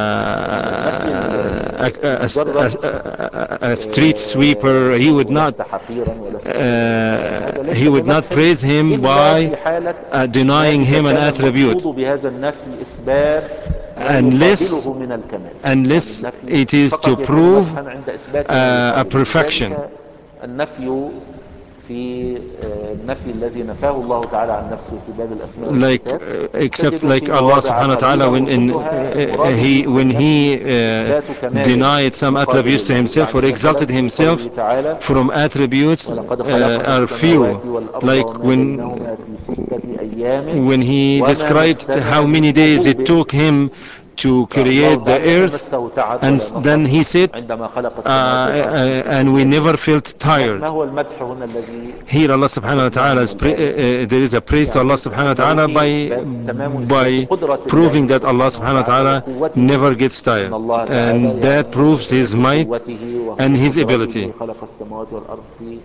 [SPEAKER 1] النفي
[SPEAKER 2] uh, a, a,
[SPEAKER 1] المجرد
[SPEAKER 2] a, a street sweeper. He
[SPEAKER 1] آه،
[SPEAKER 2] would not
[SPEAKER 1] ولست حقيرا ولست كذا،
[SPEAKER 2] uh,
[SPEAKER 1] هذا
[SPEAKER 2] he
[SPEAKER 1] ليس
[SPEAKER 2] would not
[SPEAKER 1] بمدح
[SPEAKER 2] praise him
[SPEAKER 1] إلا
[SPEAKER 2] by
[SPEAKER 1] في حالة
[SPEAKER 2] uh,
[SPEAKER 1] ما
[SPEAKER 2] denying
[SPEAKER 1] إذا
[SPEAKER 2] him an
[SPEAKER 1] كان
[SPEAKER 2] attribute,
[SPEAKER 1] المقصود بهذا النفي إثبات ما
[SPEAKER 2] unless
[SPEAKER 1] يقابله من الكمال. يعني
[SPEAKER 2] unless
[SPEAKER 1] النفي
[SPEAKER 2] it is to
[SPEAKER 1] فقط يكون
[SPEAKER 2] prove
[SPEAKER 1] مدحا عند إثبات ما
[SPEAKER 2] uh, a
[SPEAKER 1] يقابله.
[SPEAKER 2] perfection.
[SPEAKER 1] لذلك النفي في آه، النفي الذي نفاه الله تعالى عن نفسه في باب الأسماء
[SPEAKER 2] Like
[SPEAKER 1] والصفات
[SPEAKER 2] uh, except
[SPEAKER 1] تجد
[SPEAKER 2] like
[SPEAKER 1] في
[SPEAKER 2] Allah
[SPEAKER 1] مواضع
[SPEAKER 2] subhanahu wa ta'ala,
[SPEAKER 1] قليلة
[SPEAKER 2] when in
[SPEAKER 1] وكلها
[SPEAKER 2] uh,
[SPEAKER 1] المراد
[SPEAKER 2] he
[SPEAKER 1] به
[SPEAKER 2] when
[SPEAKER 1] بالنفي
[SPEAKER 2] he uh,
[SPEAKER 1] إثبات كمال
[SPEAKER 2] denied some
[SPEAKER 1] مقابل
[SPEAKER 2] attributes to
[SPEAKER 1] له.
[SPEAKER 2] himself or
[SPEAKER 1] يعني
[SPEAKER 2] exalted
[SPEAKER 1] مثلا في قوله
[SPEAKER 2] himself
[SPEAKER 1] تعالى
[SPEAKER 2] from attributes
[SPEAKER 1] ولقد
[SPEAKER 2] uh,
[SPEAKER 1] خلقنا
[SPEAKER 2] are few,
[SPEAKER 1] السماوات والأرض
[SPEAKER 2] like
[SPEAKER 1] وما
[SPEAKER 2] when
[SPEAKER 1] بينهما في ستة أيام
[SPEAKER 2] when he
[SPEAKER 1] وما
[SPEAKER 2] described
[SPEAKER 1] مسنا
[SPEAKER 2] how
[SPEAKER 1] من
[SPEAKER 2] many days it
[SPEAKER 1] لغوب.
[SPEAKER 2] took him to
[SPEAKER 1] فالله
[SPEAKER 2] create the
[SPEAKER 1] تعالى لم
[SPEAKER 2] earth,
[SPEAKER 1] يمسه تعب
[SPEAKER 2] and
[SPEAKER 1] ولا نصب
[SPEAKER 2] then he said,
[SPEAKER 1] عندما خلق
[SPEAKER 2] uh,
[SPEAKER 1] السماوات والأرض في
[SPEAKER 2] uh,
[SPEAKER 1] ستة
[SPEAKER 2] and we
[SPEAKER 1] أيام.
[SPEAKER 2] never felt
[SPEAKER 1] ما ما
[SPEAKER 2] tired.
[SPEAKER 1] هو المدح هنا الذي
[SPEAKER 2] Here Allah subhanahu wa
[SPEAKER 1] أخذناه
[SPEAKER 2] ta'ala
[SPEAKER 1] من
[SPEAKER 2] is pra-
[SPEAKER 1] الآية؟
[SPEAKER 2] uh, uh, there is a praise to Allah
[SPEAKER 1] يعني
[SPEAKER 2] subhanahu wa ta'ala
[SPEAKER 1] أنه
[SPEAKER 2] by
[SPEAKER 1] في إثبات تمام إثبات
[SPEAKER 2] by
[SPEAKER 1] قدرة
[SPEAKER 2] proving
[SPEAKER 1] الله
[SPEAKER 2] that Allah
[SPEAKER 1] سبحانه
[SPEAKER 2] subhanahu wa
[SPEAKER 1] وتعالى
[SPEAKER 2] ta'ala
[SPEAKER 1] وقوته.
[SPEAKER 2] never gets
[SPEAKER 1] أن
[SPEAKER 2] tired,
[SPEAKER 1] الله تعالى
[SPEAKER 2] and that
[SPEAKER 1] يعني
[SPEAKER 2] proves his might
[SPEAKER 1] بقوته
[SPEAKER 2] and his
[SPEAKER 1] وقدرته
[SPEAKER 2] ability,
[SPEAKER 1] خلق السماوات والأرض في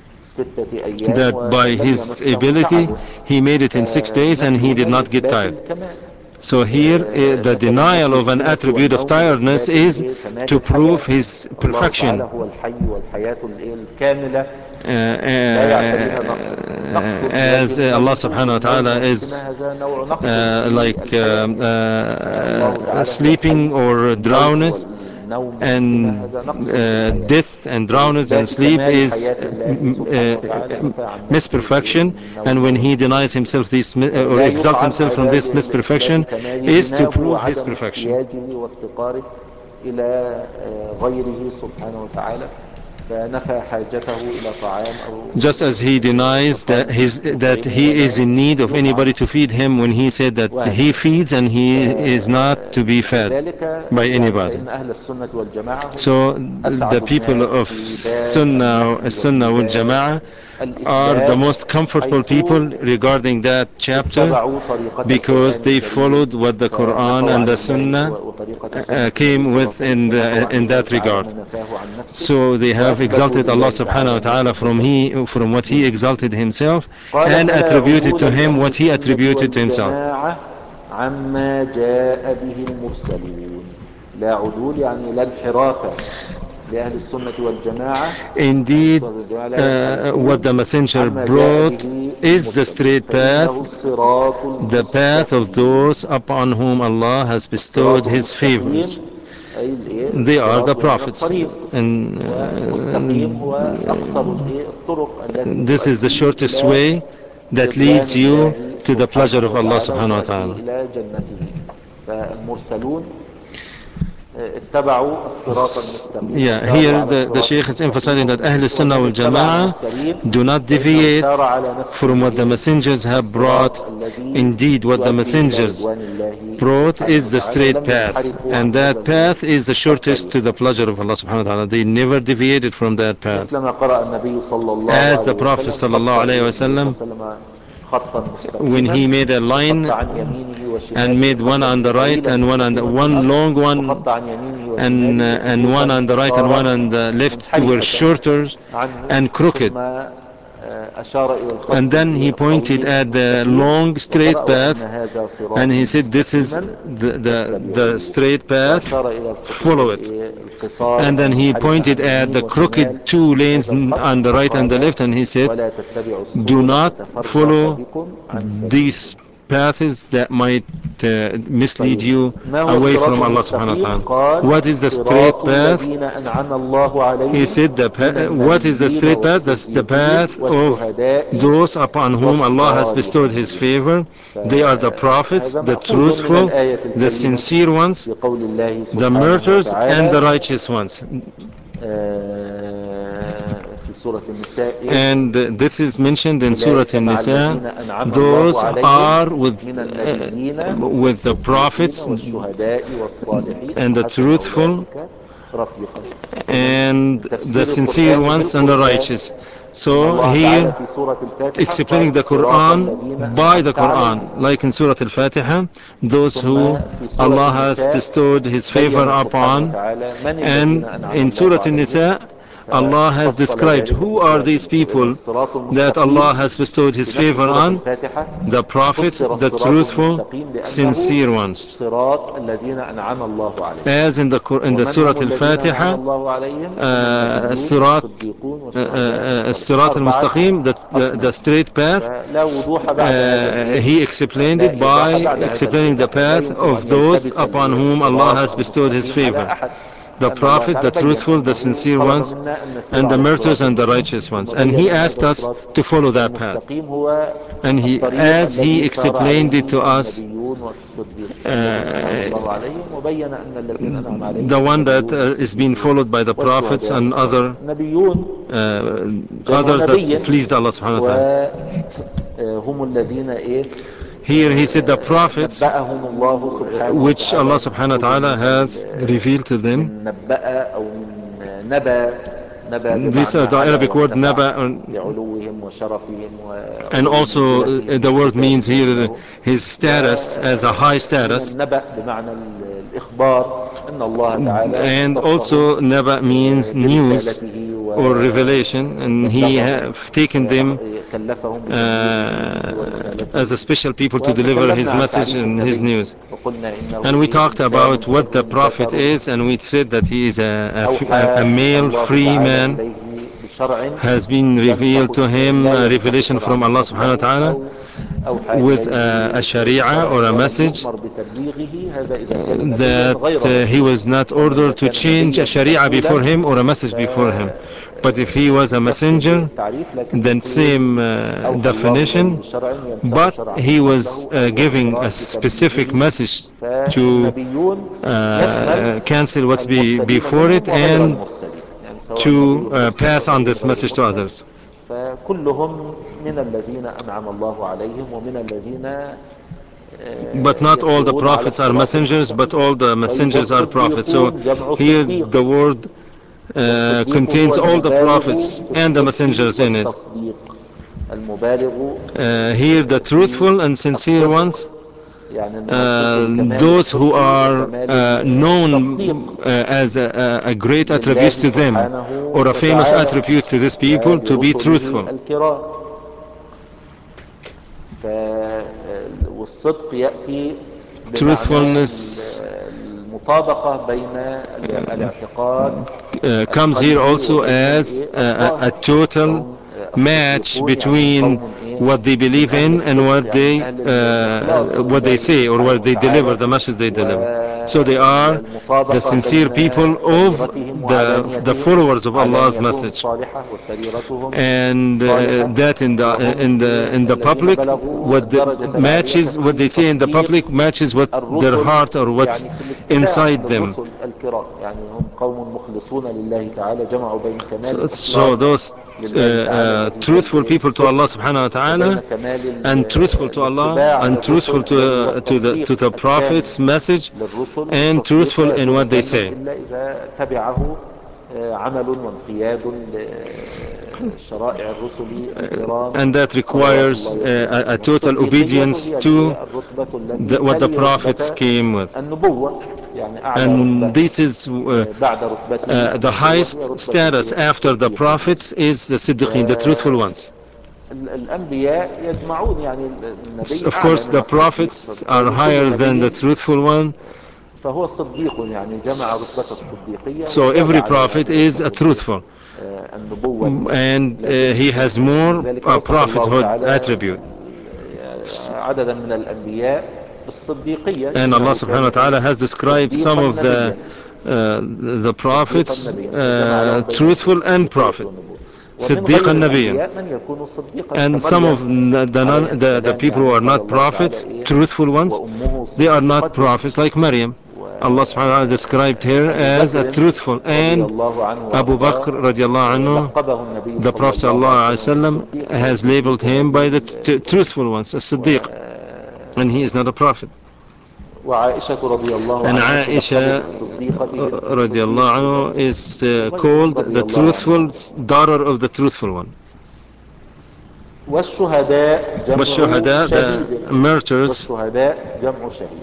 [SPEAKER 1] ستة أيام
[SPEAKER 2] that by
[SPEAKER 1] ولم
[SPEAKER 2] his
[SPEAKER 1] يمسه
[SPEAKER 2] ability
[SPEAKER 1] تعب.
[SPEAKER 2] he made it in six days and
[SPEAKER 1] فالنفي
[SPEAKER 2] he did
[SPEAKER 1] هنا
[SPEAKER 2] not get
[SPEAKER 1] لإثبات
[SPEAKER 2] tired.
[SPEAKER 1] الكمال.
[SPEAKER 2] So here uh,
[SPEAKER 1] آه،
[SPEAKER 2] the
[SPEAKER 1] مثلا
[SPEAKER 2] denial
[SPEAKER 1] نفي
[SPEAKER 2] of an
[SPEAKER 1] السنة
[SPEAKER 2] attribute of
[SPEAKER 1] والنوم
[SPEAKER 2] tiredness
[SPEAKER 1] لإثبات
[SPEAKER 2] is
[SPEAKER 1] الإيه؟ كمال
[SPEAKER 2] to
[SPEAKER 1] الحياة.
[SPEAKER 2] prove his
[SPEAKER 1] الله تعالى
[SPEAKER 2] perfection.
[SPEAKER 1] هو الحي والحياة الإيه؟ الكاملة
[SPEAKER 2] Uh,
[SPEAKER 1] لا يعتريها نقص
[SPEAKER 2] uh, as
[SPEAKER 1] ولكن
[SPEAKER 2] Allah
[SPEAKER 1] نومه
[SPEAKER 2] subhanahu wa
[SPEAKER 1] النوم
[SPEAKER 2] ta'ala is
[SPEAKER 1] والسنة هذا نوع نقص
[SPEAKER 2] uh,
[SPEAKER 1] في
[SPEAKER 2] like
[SPEAKER 1] الحياة.
[SPEAKER 2] um,
[SPEAKER 1] فالله
[SPEAKER 2] uh,
[SPEAKER 1] تعالى هو الحي.
[SPEAKER 2] sleeping or
[SPEAKER 1] الموت
[SPEAKER 2] drownness,
[SPEAKER 1] والنوم والسنة
[SPEAKER 2] and
[SPEAKER 1] هذا نقص في
[SPEAKER 2] uh,
[SPEAKER 1] الحياة.
[SPEAKER 2] death and drownness and
[SPEAKER 1] فلإثبات
[SPEAKER 2] sleep
[SPEAKER 1] كمال
[SPEAKER 2] is
[SPEAKER 1] حياة
[SPEAKER 2] uh,
[SPEAKER 1] الله سبحانه وتعالى نفى عن نفسه الإيه؟
[SPEAKER 2] misperfection, and
[SPEAKER 1] النوم
[SPEAKER 2] when he
[SPEAKER 1] والإيه؟
[SPEAKER 2] denies
[SPEAKER 1] والسنة.
[SPEAKER 2] himself this mi- or
[SPEAKER 1] لا
[SPEAKER 2] exalt
[SPEAKER 1] يطعم
[SPEAKER 2] himself from
[SPEAKER 1] هذا
[SPEAKER 2] this
[SPEAKER 1] لاختلاف
[SPEAKER 2] misperfection
[SPEAKER 1] كمال
[SPEAKER 2] is to
[SPEAKER 1] غناه
[SPEAKER 2] prove his
[SPEAKER 1] وعدم
[SPEAKER 2] perfection.
[SPEAKER 1] احتياجه وافتقاره إلى آه، غيره سبحانه وتعالى. فنفى حاجته إلى طعام أو
[SPEAKER 2] Just as he denies
[SPEAKER 1] شخصان
[SPEAKER 2] that his that
[SPEAKER 1] يطعمه
[SPEAKER 2] he is
[SPEAKER 1] ولا
[SPEAKER 2] in need of
[SPEAKER 1] يطعم
[SPEAKER 2] anybody to feed him, when he said that he
[SPEAKER 1] وهكذا.
[SPEAKER 2] feeds and he is not to be fed
[SPEAKER 1] فلذلك
[SPEAKER 2] by
[SPEAKER 1] يعني
[SPEAKER 2] anybody.
[SPEAKER 1] فإن أهل السنة والجماعة هم
[SPEAKER 2] So the
[SPEAKER 1] أسعد
[SPEAKER 2] people
[SPEAKER 1] الناس
[SPEAKER 2] of
[SPEAKER 1] في باب
[SPEAKER 2] Sunnah,
[SPEAKER 1] النفي
[SPEAKER 2] Sunnah wal
[SPEAKER 1] وفي باب
[SPEAKER 2] Jama'ah are the
[SPEAKER 1] الإثبات
[SPEAKER 2] most comfortable
[SPEAKER 1] حيث
[SPEAKER 2] people regarding that chapter,
[SPEAKER 1] اتبعوا طريقة
[SPEAKER 2] because
[SPEAKER 1] القرآن
[SPEAKER 2] they
[SPEAKER 1] الكريم
[SPEAKER 2] followed what the Quran
[SPEAKER 1] فنفوا
[SPEAKER 2] and
[SPEAKER 1] عن
[SPEAKER 2] the
[SPEAKER 1] الله
[SPEAKER 2] Sunnah
[SPEAKER 1] وطريقة
[SPEAKER 2] uh,
[SPEAKER 1] سنة النبي
[SPEAKER 2] came
[SPEAKER 1] صلى الله
[SPEAKER 2] with
[SPEAKER 1] عليه وسلم
[SPEAKER 2] in
[SPEAKER 1] فنفوا
[SPEAKER 2] the,
[SPEAKER 1] عن
[SPEAKER 2] in
[SPEAKER 1] الله
[SPEAKER 2] that
[SPEAKER 1] تعالى
[SPEAKER 2] regard.
[SPEAKER 1] ما نفاه عن نفسه
[SPEAKER 2] So they have
[SPEAKER 1] وأثبتوا
[SPEAKER 2] exalted Allah
[SPEAKER 1] لله
[SPEAKER 2] subhanahu wa
[SPEAKER 1] تعالى ما
[SPEAKER 2] ta'ala from
[SPEAKER 1] أثبته
[SPEAKER 2] he from what he
[SPEAKER 1] لنفسه.
[SPEAKER 2] exalted himself,
[SPEAKER 1] قال
[SPEAKER 2] and
[SPEAKER 1] فلا
[SPEAKER 2] attributed
[SPEAKER 1] عدول
[SPEAKER 2] to him
[SPEAKER 1] لأهل
[SPEAKER 2] what he
[SPEAKER 1] السنة
[SPEAKER 2] attributed to himself.
[SPEAKER 1] والجماعة عما جاء به المرسلون. لا عدول يعني لا انحراف لأهل السنة والجماعة. أهل
[SPEAKER 2] Indeed,
[SPEAKER 1] السنة والجماعة لا
[SPEAKER 2] uh, what
[SPEAKER 1] ينحرفون
[SPEAKER 2] the messenger
[SPEAKER 1] عما جاء
[SPEAKER 2] brought
[SPEAKER 1] به
[SPEAKER 2] is the
[SPEAKER 1] المرسلون
[SPEAKER 2] straight
[SPEAKER 1] فإنه
[SPEAKER 2] path,
[SPEAKER 1] الصراط
[SPEAKER 2] the path of
[SPEAKER 1] المستقيم.
[SPEAKER 2] those upon whom Allah has bestowed
[SPEAKER 1] الصراط
[SPEAKER 2] his favors.
[SPEAKER 1] المستقيم أي الإيه
[SPEAKER 2] They are
[SPEAKER 1] الصراط
[SPEAKER 2] the
[SPEAKER 1] بمعنى
[SPEAKER 2] prophets,
[SPEAKER 1] الطريق. والمستقيم
[SPEAKER 2] and
[SPEAKER 1] هو أقصر الإيه الطرق التي
[SPEAKER 2] uh, this is the
[SPEAKER 1] تؤدي
[SPEAKER 2] shortest
[SPEAKER 1] إلى
[SPEAKER 2] way that
[SPEAKER 1] رضوان
[SPEAKER 2] leads you
[SPEAKER 1] الله
[SPEAKER 2] to the pleasure
[SPEAKER 1] سبحانه
[SPEAKER 2] of Allah
[SPEAKER 1] وتعالى
[SPEAKER 2] subhanahu wa
[SPEAKER 1] وتؤدي
[SPEAKER 2] ta'ala.
[SPEAKER 1] إلى جنته. فالمرسلون اتبعوا الصراط المستقيم
[SPEAKER 2] Yeah,
[SPEAKER 1] وساروا
[SPEAKER 2] here
[SPEAKER 1] على
[SPEAKER 2] the, the
[SPEAKER 1] الصراط
[SPEAKER 2] Shaykh is
[SPEAKER 1] المستقيم
[SPEAKER 2] emphasizing that
[SPEAKER 1] ومن,
[SPEAKER 2] Ahl Sunnah
[SPEAKER 1] ومن
[SPEAKER 2] wal
[SPEAKER 1] اتبع
[SPEAKER 2] Jama'ah
[SPEAKER 1] المرسلين
[SPEAKER 2] do not
[SPEAKER 1] فإنه
[SPEAKER 2] deviate
[SPEAKER 1] سار على نفس
[SPEAKER 2] from what the
[SPEAKER 1] الإيه
[SPEAKER 2] messengers have
[SPEAKER 1] الصراط
[SPEAKER 2] brought.
[SPEAKER 1] الذي
[SPEAKER 2] Indeed, what the
[SPEAKER 1] يؤدي إلى
[SPEAKER 2] messengers
[SPEAKER 1] رضوان الله
[SPEAKER 2] brought
[SPEAKER 1] سبحانه
[SPEAKER 2] is the
[SPEAKER 1] وتعالى
[SPEAKER 2] straight
[SPEAKER 1] ولم
[SPEAKER 2] path,
[SPEAKER 1] ينحرفوا عن
[SPEAKER 2] and
[SPEAKER 1] هذا
[SPEAKER 2] that
[SPEAKER 1] الإيه
[SPEAKER 2] path is the shortest
[SPEAKER 1] الطريق.
[SPEAKER 2] to the pleasure of Allah subhanahu wa ta'ala. They never deviated from that path.
[SPEAKER 1] مثلما قرأ النبي صلى الله
[SPEAKER 2] As the
[SPEAKER 1] عليه
[SPEAKER 2] Prophet
[SPEAKER 1] وسلم خط
[SPEAKER 2] sallallahu alayhi
[SPEAKER 1] النبي صلى
[SPEAKER 2] wasallam,
[SPEAKER 1] الله عليه وسلم خطا
[SPEAKER 2] when he
[SPEAKER 1] مستقيما
[SPEAKER 2] made a
[SPEAKER 1] وخط
[SPEAKER 2] line
[SPEAKER 1] عن يمينه
[SPEAKER 2] and
[SPEAKER 1] وشماله
[SPEAKER 2] made one
[SPEAKER 1] خطا
[SPEAKER 2] on the right
[SPEAKER 1] طويلا
[SPEAKER 2] and one on the
[SPEAKER 1] مستقيما في
[SPEAKER 2] one
[SPEAKER 1] الأرض
[SPEAKER 2] long one,
[SPEAKER 1] وخط عن يمينه
[SPEAKER 2] and uh,
[SPEAKER 1] وشماله
[SPEAKER 2] and one
[SPEAKER 1] خطوطا
[SPEAKER 2] on the right and one
[SPEAKER 1] صارت
[SPEAKER 2] on the left were
[SPEAKER 1] منحرفة
[SPEAKER 2] shorter
[SPEAKER 1] عنه.
[SPEAKER 2] and crooked.
[SPEAKER 1] ثم أشار إلى
[SPEAKER 2] And
[SPEAKER 1] الخط
[SPEAKER 2] then he pointed
[SPEAKER 1] الطويل
[SPEAKER 2] at the
[SPEAKER 1] المستقيم
[SPEAKER 2] long straight
[SPEAKER 1] وقرأ وأن
[SPEAKER 2] path,
[SPEAKER 1] هذا
[SPEAKER 2] and
[SPEAKER 1] صراطي
[SPEAKER 2] he said, this is
[SPEAKER 1] مستقيما
[SPEAKER 2] the, the, the
[SPEAKER 1] فاتبعوه.
[SPEAKER 2] straight path,
[SPEAKER 1] وأشار إلى الخطوط
[SPEAKER 2] follow it.
[SPEAKER 1] القصار
[SPEAKER 2] And then he
[SPEAKER 1] المنحرفة
[SPEAKER 2] pointed
[SPEAKER 1] عن
[SPEAKER 2] at
[SPEAKER 1] يمين
[SPEAKER 2] the
[SPEAKER 1] وشمال
[SPEAKER 2] crooked two lanes
[SPEAKER 1] هذا الخط
[SPEAKER 2] on the right and the
[SPEAKER 1] فقال
[SPEAKER 2] left, and he said,
[SPEAKER 1] ولا تتبعوا
[SPEAKER 2] do
[SPEAKER 1] السبل
[SPEAKER 2] not
[SPEAKER 1] فتفرق
[SPEAKER 2] follow
[SPEAKER 1] بكم عن سبيله.
[SPEAKER 2] these paths that might uh, mislead
[SPEAKER 1] طيب
[SPEAKER 2] you
[SPEAKER 1] ما هو
[SPEAKER 2] away
[SPEAKER 1] الصراط
[SPEAKER 2] from Allah subhanahu wa
[SPEAKER 1] المستقيم؟
[SPEAKER 2] ta'ala.
[SPEAKER 1] قال
[SPEAKER 2] What is the straight
[SPEAKER 1] صراط
[SPEAKER 2] path?
[SPEAKER 1] الذين أنعم الله
[SPEAKER 2] He
[SPEAKER 1] عليهم
[SPEAKER 2] said, the
[SPEAKER 1] من
[SPEAKER 2] pa- what is the
[SPEAKER 1] النبيين
[SPEAKER 2] straight path? That's the
[SPEAKER 1] والصديقين
[SPEAKER 2] path of
[SPEAKER 1] والشهداء
[SPEAKER 2] those upon whom Allah has bestowed His
[SPEAKER 1] والصالحين.
[SPEAKER 2] favor. They are the prophets,
[SPEAKER 1] فهذا
[SPEAKER 2] the
[SPEAKER 1] مأخوذ من
[SPEAKER 2] truthful,
[SPEAKER 1] الآية
[SPEAKER 2] the
[SPEAKER 1] الكريمة
[SPEAKER 2] sincere ones,
[SPEAKER 1] في قول الله
[SPEAKER 2] the
[SPEAKER 1] سبحانه
[SPEAKER 2] martyrs, and the
[SPEAKER 1] وتعالى
[SPEAKER 2] righteous ones.
[SPEAKER 1] آه، في سورة النساء إيه؟
[SPEAKER 2] And uh, this is mentioned in Surah
[SPEAKER 1] أولئك مع
[SPEAKER 2] An-Nisa.
[SPEAKER 1] الذين أنعم الله
[SPEAKER 2] Those
[SPEAKER 1] عليهم
[SPEAKER 2] are with
[SPEAKER 1] من
[SPEAKER 2] uh,
[SPEAKER 1] النبيين
[SPEAKER 2] with the
[SPEAKER 1] والصديقين
[SPEAKER 2] prophets
[SPEAKER 1] والشهداء والصالحين
[SPEAKER 2] and the
[SPEAKER 1] وحسن
[SPEAKER 2] truthful
[SPEAKER 1] أولئك رفيقا. إذا
[SPEAKER 2] and
[SPEAKER 1] من
[SPEAKER 2] the
[SPEAKER 1] تفسير
[SPEAKER 2] sincere
[SPEAKER 1] القرآن
[SPEAKER 2] ones and the
[SPEAKER 1] بالقرآن
[SPEAKER 2] righteous.
[SPEAKER 1] أن
[SPEAKER 2] So
[SPEAKER 1] الله تعالى
[SPEAKER 2] here
[SPEAKER 1] في سورة الفاتحة
[SPEAKER 2] explaining
[SPEAKER 1] قال
[SPEAKER 2] the
[SPEAKER 1] صراط
[SPEAKER 2] Quran
[SPEAKER 1] الذين
[SPEAKER 2] by the
[SPEAKER 1] أنعمت عليهم.
[SPEAKER 2] Quran, like in Surah Al-Fatiha, those
[SPEAKER 1] ثم
[SPEAKER 2] who
[SPEAKER 1] في سورة
[SPEAKER 2] Allah has
[SPEAKER 1] النساء
[SPEAKER 2] bestowed His favor
[SPEAKER 1] بين سبحانه
[SPEAKER 2] upon.
[SPEAKER 1] وتعالى من الذين
[SPEAKER 2] And
[SPEAKER 1] أنعم
[SPEAKER 2] in Surah
[SPEAKER 1] الله عليهم
[SPEAKER 2] An-Nisa, Allah has
[SPEAKER 1] ففصل
[SPEAKER 2] described
[SPEAKER 1] ذلك
[SPEAKER 2] who
[SPEAKER 1] في
[SPEAKER 2] are
[SPEAKER 1] سورة
[SPEAKER 2] these
[SPEAKER 1] النساء. إذن
[SPEAKER 2] people
[SPEAKER 1] الصراط
[SPEAKER 2] that Allah
[SPEAKER 1] المستقيم
[SPEAKER 2] has bestowed
[SPEAKER 1] في
[SPEAKER 2] His
[SPEAKER 1] نفس
[SPEAKER 2] favor
[SPEAKER 1] سورة
[SPEAKER 2] on:
[SPEAKER 1] الفاتحة
[SPEAKER 2] the prophets,
[SPEAKER 1] فسر
[SPEAKER 2] the
[SPEAKER 1] الصراط
[SPEAKER 2] truthful,
[SPEAKER 1] المستقيم بأنه
[SPEAKER 2] sincere ones.
[SPEAKER 1] صراط الذين أنعم الله عليهم.
[SPEAKER 2] As in the Qur- in the
[SPEAKER 1] ومن
[SPEAKER 2] Surah
[SPEAKER 1] هم الذين أنعم
[SPEAKER 2] Al-Fatiha,
[SPEAKER 1] الله عليهم؟ هم
[SPEAKER 2] uh,
[SPEAKER 1] النبيون
[SPEAKER 2] Surat
[SPEAKER 1] والصديقون
[SPEAKER 2] uh,
[SPEAKER 1] والشهداء
[SPEAKER 2] uh,
[SPEAKER 1] والصالحين.
[SPEAKER 2] Surat
[SPEAKER 1] أربعة
[SPEAKER 2] Al-Mustaqim, the, the, the
[SPEAKER 1] أصناف.
[SPEAKER 2] straight path.
[SPEAKER 1] فلا وضوح بعد هذا
[SPEAKER 2] Uh,
[SPEAKER 1] الإيه؟
[SPEAKER 2] he explained
[SPEAKER 1] لا
[SPEAKER 2] it by
[SPEAKER 1] إيضاح بعد هذا
[SPEAKER 2] explaining the
[SPEAKER 1] الإيضاح. لا
[SPEAKER 2] path
[SPEAKER 1] يمكن
[SPEAKER 2] of
[SPEAKER 1] أن
[SPEAKER 2] those
[SPEAKER 1] يلتبس
[SPEAKER 2] upon
[SPEAKER 1] الإيه؟
[SPEAKER 2] whom Allah
[SPEAKER 1] الصراط
[SPEAKER 2] has bestowed His
[SPEAKER 1] المستقيم على
[SPEAKER 2] favor:
[SPEAKER 1] أحد.
[SPEAKER 2] the
[SPEAKER 1] لأن الله
[SPEAKER 2] prophet, the
[SPEAKER 1] تعالى بين
[SPEAKER 2] truthful, the
[SPEAKER 1] أنه
[SPEAKER 2] sincere
[SPEAKER 1] طلب
[SPEAKER 2] ones,
[SPEAKER 1] منا أن نسير
[SPEAKER 2] and the
[SPEAKER 1] على
[SPEAKER 2] martyrs
[SPEAKER 1] الصراط
[SPEAKER 2] and the
[SPEAKER 1] المستقيم.
[SPEAKER 2] righteous
[SPEAKER 1] ثم
[SPEAKER 2] ones. And
[SPEAKER 1] بين
[SPEAKER 2] he
[SPEAKER 1] أن هذا
[SPEAKER 2] asked us
[SPEAKER 1] الصراط
[SPEAKER 2] to follow that path.
[SPEAKER 1] المستقيم هو
[SPEAKER 2] And he,
[SPEAKER 1] الطريق
[SPEAKER 2] as he
[SPEAKER 1] الذي سار
[SPEAKER 2] explained it
[SPEAKER 1] عليه
[SPEAKER 2] to us,
[SPEAKER 1] النبيون والصديق الذين أنعم
[SPEAKER 2] uh,
[SPEAKER 1] الله عليهم. وبين أن الذين أنعم عليهم
[SPEAKER 2] the
[SPEAKER 1] هم
[SPEAKER 2] one that
[SPEAKER 1] النبيون
[SPEAKER 2] uh, is being
[SPEAKER 1] والصديقون
[SPEAKER 2] followed by the prophets
[SPEAKER 1] والشهداء
[SPEAKER 2] and
[SPEAKER 1] والصالحين.
[SPEAKER 2] other
[SPEAKER 1] النبيون
[SPEAKER 2] uh,
[SPEAKER 1] جمع
[SPEAKER 2] others that
[SPEAKER 1] نبي
[SPEAKER 2] pleased Allah subhanahu wa ta'ala.
[SPEAKER 1] وهم الذين إيه
[SPEAKER 2] Here he said the
[SPEAKER 1] آه،
[SPEAKER 2] prophets
[SPEAKER 1] نبأهم الله سبحانه
[SPEAKER 2] which Allah
[SPEAKER 1] وتعالى.
[SPEAKER 2] subhanahu wa
[SPEAKER 1] خذوا
[SPEAKER 2] ta'ala
[SPEAKER 1] من ال-
[SPEAKER 2] has revealed to them.
[SPEAKER 1] من نبأ أو من نبأ. نبأ
[SPEAKER 2] This
[SPEAKER 1] بمعنى
[SPEAKER 2] uh, the
[SPEAKER 1] علا
[SPEAKER 2] Arabic word
[SPEAKER 1] وارتفع
[SPEAKER 2] naba, uh,
[SPEAKER 1] لعلوهم وشرفهم
[SPEAKER 2] and
[SPEAKER 1] وعلو
[SPEAKER 2] also uh,
[SPEAKER 1] منزلتهم
[SPEAKER 2] the word means
[SPEAKER 1] واستفادتهم
[SPEAKER 2] here
[SPEAKER 1] له.
[SPEAKER 2] his status as a high
[SPEAKER 1] ومن
[SPEAKER 2] status,
[SPEAKER 1] النبأ بمعنى ال- الإخبار أن الله تعالى
[SPEAKER 2] and
[SPEAKER 1] اختصهم
[SPEAKER 2] also naba
[SPEAKER 1] آه،
[SPEAKER 2] means news
[SPEAKER 1] برسالته
[SPEAKER 2] or revelation, and he
[SPEAKER 1] وبلغهم،
[SPEAKER 2] have taken
[SPEAKER 1] آه،
[SPEAKER 2] them
[SPEAKER 1] أخ- كلفهم بتبليغ دينه
[SPEAKER 2] uh, as
[SPEAKER 1] ورسالته.
[SPEAKER 2] a special people to deliver
[SPEAKER 1] وتكلمنا
[SPEAKER 2] his
[SPEAKER 1] عن
[SPEAKER 2] message
[SPEAKER 1] تعريف
[SPEAKER 2] and his
[SPEAKER 1] النبي
[SPEAKER 2] news.
[SPEAKER 1] وقلنا إنه
[SPEAKER 2] And we
[SPEAKER 1] إيه؟
[SPEAKER 2] talked
[SPEAKER 1] إنسان
[SPEAKER 2] about what the
[SPEAKER 1] حر
[SPEAKER 2] prophet
[SPEAKER 1] ذكر
[SPEAKER 2] is, and we said that he is a,
[SPEAKER 1] أوحى
[SPEAKER 2] a, a male
[SPEAKER 1] الله
[SPEAKER 2] free
[SPEAKER 1] تعالى
[SPEAKER 2] man,
[SPEAKER 1] إليه بشرع
[SPEAKER 2] has been
[SPEAKER 1] ينسخ
[SPEAKER 2] revealed to him
[SPEAKER 1] لا
[SPEAKER 2] a
[SPEAKER 1] ينسخ
[SPEAKER 2] revelation
[SPEAKER 1] شرعا
[SPEAKER 2] from
[SPEAKER 1] من
[SPEAKER 2] Allah subhanahu wa
[SPEAKER 1] قبله،
[SPEAKER 2] ta'ala
[SPEAKER 1] أو أوحى
[SPEAKER 2] with a, a
[SPEAKER 1] إليه
[SPEAKER 2] sharia
[SPEAKER 1] بشرع
[SPEAKER 2] or a
[SPEAKER 1] ولم
[SPEAKER 2] message
[SPEAKER 1] يؤمر بتبليغه. هذا إذا كان
[SPEAKER 2] uh,
[SPEAKER 1] نبيا
[SPEAKER 2] that
[SPEAKER 1] غير
[SPEAKER 2] uh, he
[SPEAKER 1] رسول.
[SPEAKER 2] was not
[SPEAKER 1] أما إذا
[SPEAKER 2] ordered to
[SPEAKER 1] كان
[SPEAKER 2] change a
[SPEAKER 1] نبيا
[SPEAKER 2] sharia before
[SPEAKER 1] ورسولا
[SPEAKER 2] him or a message before him. But if he was a
[SPEAKER 1] فيسكن
[SPEAKER 2] messenger,
[SPEAKER 1] التعريف، لكن
[SPEAKER 2] then
[SPEAKER 1] يقول
[SPEAKER 2] same uh,
[SPEAKER 1] أوحى الله إليه
[SPEAKER 2] definition,
[SPEAKER 1] بشرع ينسخ
[SPEAKER 2] but
[SPEAKER 1] شرعا من
[SPEAKER 2] he was
[SPEAKER 1] قبله،
[SPEAKER 2] uh,
[SPEAKER 1] أو
[SPEAKER 2] giving
[SPEAKER 1] وأمر
[SPEAKER 2] a specific
[SPEAKER 1] بتبليغه.
[SPEAKER 2] message to
[SPEAKER 1] فالنبيون يشمل
[SPEAKER 2] uh, cancel what's be
[SPEAKER 1] المرسلين
[SPEAKER 2] before it
[SPEAKER 1] منهم وغير
[SPEAKER 2] and
[SPEAKER 1] المرسلين، يعني سواء نبي
[SPEAKER 2] to uh,
[SPEAKER 1] مرسل
[SPEAKER 2] pass
[SPEAKER 1] أو
[SPEAKER 2] on
[SPEAKER 1] نبي
[SPEAKER 2] this
[SPEAKER 1] غير
[SPEAKER 2] message to
[SPEAKER 1] مرسل،
[SPEAKER 2] others.
[SPEAKER 1] فكلهم من الذين أنعم الله عليهم ومن الذين
[SPEAKER 2] But
[SPEAKER 1] آه،
[SPEAKER 2] not all the
[SPEAKER 1] يسيرون على
[SPEAKER 2] prophets are
[SPEAKER 1] الصراط
[SPEAKER 2] messengers, but
[SPEAKER 1] المستقيم.
[SPEAKER 2] all the
[SPEAKER 1] طيب
[SPEAKER 2] messengers are prophets. So
[SPEAKER 1] والصديقون جمع
[SPEAKER 2] here
[SPEAKER 1] صديق.
[SPEAKER 2] the word uh,
[SPEAKER 1] والصديق هو
[SPEAKER 2] contains all the
[SPEAKER 1] المبالغ
[SPEAKER 2] prophets
[SPEAKER 1] في
[SPEAKER 2] and the
[SPEAKER 1] الصدق
[SPEAKER 2] messengers in it.
[SPEAKER 1] والتصديق. المبالغ
[SPEAKER 2] Uh, here the
[SPEAKER 1] آه، في
[SPEAKER 2] truthful and sincere
[SPEAKER 1] الصدق،
[SPEAKER 2] ones,
[SPEAKER 1] يعني الموصوف
[SPEAKER 2] uh,
[SPEAKER 1] بكمال
[SPEAKER 2] those who
[SPEAKER 1] الصدق
[SPEAKER 2] are
[SPEAKER 1] وكمال
[SPEAKER 2] uh, known
[SPEAKER 1] التصديق
[SPEAKER 2] uh, as a, a great attributes
[SPEAKER 1] لله
[SPEAKER 2] to them
[SPEAKER 1] سبحانه
[SPEAKER 2] or a famous
[SPEAKER 1] وتعالى
[SPEAKER 2] attribute to these people to be
[SPEAKER 1] ولرسله
[SPEAKER 2] truthful.
[SPEAKER 1] الكرام. ف والصدق يأتي بمعنى
[SPEAKER 2] Truthfulness
[SPEAKER 1] المطابقة بين الاعتقاد
[SPEAKER 2] uh, comes here
[SPEAKER 1] القلبي
[SPEAKER 2] also
[SPEAKER 1] وبين
[SPEAKER 2] as
[SPEAKER 1] الايه
[SPEAKER 2] a, a
[SPEAKER 1] الظاهر.
[SPEAKER 2] total
[SPEAKER 1] فهم
[SPEAKER 2] match
[SPEAKER 1] الصديقون يعني هم
[SPEAKER 2] between
[SPEAKER 1] قوم ايه؟
[SPEAKER 2] what they
[SPEAKER 1] من
[SPEAKER 2] believe
[SPEAKER 1] اهل
[SPEAKER 2] in and
[SPEAKER 1] الصدق،
[SPEAKER 2] what
[SPEAKER 1] يعني من
[SPEAKER 2] they
[SPEAKER 1] اهل الاخلاص
[SPEAKER 2] uh, what they
[SPEAKER 1] لله
[SPEAKER 2] say or
[SPEAKER 1] سبحانه
[SPEAKER 2] what they deliver,
[SPEAKER 1] وتعالى.
[SPEAKER 2] the message they deliver. So they are the
[SPEAKER 1] والمطابقة
[SPEAKER 2] sincere
[SPEAKER 1] بين
[SPEAKER 2] people of
[SPEAKER 1] سريرتهم
[SPEAKER 2] the the
[SPEAKER 1] وعلانيتهم،
[SPEAKER 2] followers of Allah's
[SPEAKER 1] علانيتهم
[SPEAKER 2] message,
[SPEAKER 1] صالحة وسريرتهم
[SPEAKER 2] and uh,
[SPEAKER 1] صالحة.
[SPEAKER 2] that in the
[SPEAKER 1] وهم
[SPEAKER 2] in the
[SPEAKER 1] إيه
[SPEAKER 2] in the
[SPEAKER 1] الذين
[SPEAKER 2] public,
[SPEAKER 1] بلغوا
[SPEAKER 2] what the
[SPEAKER 1] الدرجة العالية
[SPEAKER 2] matches what
[SPEAKER 1] في
[SPEAKER 2] they say in the
[SPEAKER 1] تصديق
[SPEAKER 2] public matches what their
[SPEAKER 1] الرسل،
[SPEAKER 2] heart or what's
[SPEAKER 1] يعني في الاتباع
[SPEAKER 2] inside them.
[SPEAKER 1] للرسل الكرام. يعني هم قوم مخلصون لله تعالى، جمعوا بين كمال
[SPEAKER 2] So, so
[SPEAKER 1] الإخلاص
[SPEAKER 2] those uh,
[SPEAKER 1] لله تعالى
[SPEAKER 2] uh,
[SPEAKER 1] الذي هو
[SPEAKER 2] truthful
[SPEAKER 1] الإيه؟
[SPEAKER 2] people to Allah
[SPEAKER 1] الصدق،
[SPEAKER 2] subhanahu wa
[SPEAKER 1] وبين
[SPEAKER 2] ta'ala,
[SPEAKER 1] كمال
[SPEAKER 2] and truthful to Allah,
[SPEAKER 1] الاتباع
[SPEAKER 2] and truthful
[SPEAKER 1] للرسل الذي هو
[SPEAKER 2] to to the to
[SPEAKER 1] التصديق
[SPEAKER 2] the
[SPEAKER 1] التام
[SPEAKER 2] prophet's message,
[SPEAKER 1] للرسل.
[SPEAKER 2] and
[SPEAKER 1] والتصديق
[SPEAKER 2] truthful
[SPEAKER 1] لا
[SPEAKER 2] in
[SPEAKER 1] يكون
[SPEAKER 2] what they
[SPEAKER 1] تاما
[SPEAKER 2] say.
[SPEAKER 1] إلا إذا تبعه عمل وانقياد لشرائع الرسل الكرام
[SPEAKER 2] And that
[SPEAKER 1] صلوات
[SPEAKER 2] requires
[SPEAKER 1] الله
[SPEAKER 2] uh, a,
[SPEAKER 1] وسلامه.
[SPEAKER 2] a total
[SPEAKER 1] والصديقية
[SPEAKER 2] obedience
[SPEAKER 1] هي
[SPEAKER 2] to
[SPEAKER 1] الايه؟ الرتبة التي
[SPEAKER 2] the, what the
[SPEAKER 1] تلي
[SPEAKER 2] prophets
[SPEAKER 1] رتبة
[SPEAKER 2] came with.
[SPEAKER 1] النبوة، يعني أعلى رتبة
[SPEAKER 2] And this is uh,
[SPEAKER 1] بعد رتبة
[SPEAKER 2] uh, the
[SPEAKER 1] النبوة هي
[SPEAKER 2] highest
[SPEAKER 1] رتبة
[SPEAKER 2] status
[SPEAKER 1] الايه؟
[SPEAKER 2] after the
[SPEAKER 1] الصديقية.
[SPEAKER 2] prophets is the Siddiqeen, the truthful ones.
[SPEAKER 1] والأنبياء يجمعون، يعني النبي
[SPEAKER 2] Of
[SPEAKER 1] أعلى
[SPEAKER 2] course,
[SPEAKER 1] من
[SPEAKER 2] the
[SPEAKER 1] الصديق،
[SPEAKER 2] prophets are
[SPEAKER 1] فبالتالي كل
[SPEAKER 2] higher than the
[SPEAKER 1] نبي
[SPEAKER 2] truthful one.
[SPEAKER 1] فهو صديق، يعني جمع رتبة الصديقية
[SPEAKER 2] So
[SPEAKER 1] وزاد
[SPEAKER 2] every
[SPEAKER 1] عليه
[SPEAKER 2] prophet
[SPEAKER 1] هذه
[SPEAKER 2] is
[SPEAKER 1] رتبة
[SPEAKER 2] a
[SPEAKER 1] الايه؟
[SPEAKER 2] truthful,
[SPEAKER 1] النبوة.
[SPEAKER 2] and uh, he
[SPEAKER 1] لكن
[SPEAKER 2] has more
[SPEAKER 1] لذلك
[SPEAKER 2] uh,
[SPEAKER 1] وصف الله
[SPEAKER 2] prophethood
[SPEAKER 1] تعالى
[SPEAKER 2] attribute.
[SPEAKER 1] عددا من الأنبياء بالصديقية،
[SPEAKER 2] And Allah
[SPEAKER 1] إنه
[SPEAKER 2] subhanahu
[SPEAKER 1] كان
[SPEAKER 2] wa
[SPEAKER 1] إيه؟
[SPEAKER 2] ta'ala has described some
[SPEAKER 1] صديقا
[SPEAKER 2] of the
[SPEAKER 1] نبيا.
[SPEAKER 2] uh, the
[SPEAKER 1] صديقا
[SPEAKER 2] prophets
[SPEAKER 1] نبيا فجمع
[SPEAKER 2] uh,
[SPEAKER 1] لهم بين
[SPEAKER 2] truthful and
[SPEAKER 1] الصديقية
[SPEAKER 2] prophet.
[SPEAKER 1] والنبوة. ومن
[SPEAKER 2] صديقا
[SPEAKER 1] غير
[SPEAKER 2] نبيا.
[SPEAKER 1] الأنبياء من يكون صديقا
[SPEAKER 2] And some of
[SPEAKER 1] كمريم
[SPEAKER 2] the, the,
[SPEAKER 1] عليها
[SPEAKER 2] non, the, the
[SPEAKER 1] السلام،
[SPEAKER 2] people who
[SPEAKER 1] يعني
[SPEAKER 2] are
[SPEAKER 1] قال
[SPEAKER 2] not
[SPEAKER 1] الله تعالى
[SPEAKER 2] prophets,
[SPEAKER 1] إيه؟
[SPEAKER 2] truthful ones,
[SPEAKER 1] وأمه
[SPEAKER 2] they are not
[SPEAKER 1] صديقة.
[SPEAKER 2] prophets like Maryam. Allah subhanahu wa ta'ala described her
[SPEAKER 1] وأبو
[SPEAKER 2] as a
[SPEAKER 1] بكر
[SPEAKER 2] truthful,
[SPEAKER 1] رضي
[SPEAKER 2] and
[SPEAKER 1] الله عنه
[SPEAKER 2] Abu Bakr
[SPEAKER 1] وأرضاه
[SPEAKER 2] radiallahu anhu,
[SPEAKER 1] لقبه النبي
[SPEAKER 2] the
[SPEAKER 1] صلى
[SPEAKER 2] Prophet
[SPEAKER 1] الله عليه
[SPEAKER 2] sallallahu
[SPEAKER 1] وسلم
[SPEAKER 2] alaihi wasallam,
[SPEAKER 1] بالصديق، وهو
[SPEAKER 2] has
[SPEAKER 1] صديق
[SPEAKER 2] labeled him by
[SPEAKER 1] هذه
[SPEAKER 2] the t-
[SPEAKER 1] الأمة.
[SPEAKER 2] truthful ones, as
[SPEAKER 1] و
[SPEAKER 2] Siddiq, and he is not a prophet.
[SPEAKER 1] وعائشة رضي الله
[SPEAKER 2] And
[SPEAKER 1] عنها تلقب
[SPEAKER 2] Aisha
[SPEAKER 1] بالصديقة بنت
[SPEAKER 2] uh,
[SPEAKER 1] الصديق
[SPEAKER 2] radiallahu
[SPEAKER 1] أيضا،
[SPEAKER 2] anhu is uh,
[SPEAKER 1] وغيرهم
[SPEAKER 2] called
[SPEAKER 1] رضي
[SPEAKER 2] the
[SPEAKER 1] الله عنهم.
[SPEAKER 2] truthful daughter of the truthful one.
[SPEAKER 1] والشهداء جمع
[SPEAKER 2] والشهداء,
[SPEAKER 1] شهيد.
[SPEAKER 2] the martyrs,
[SPEAKER 1] والشهداء جمع شهيد.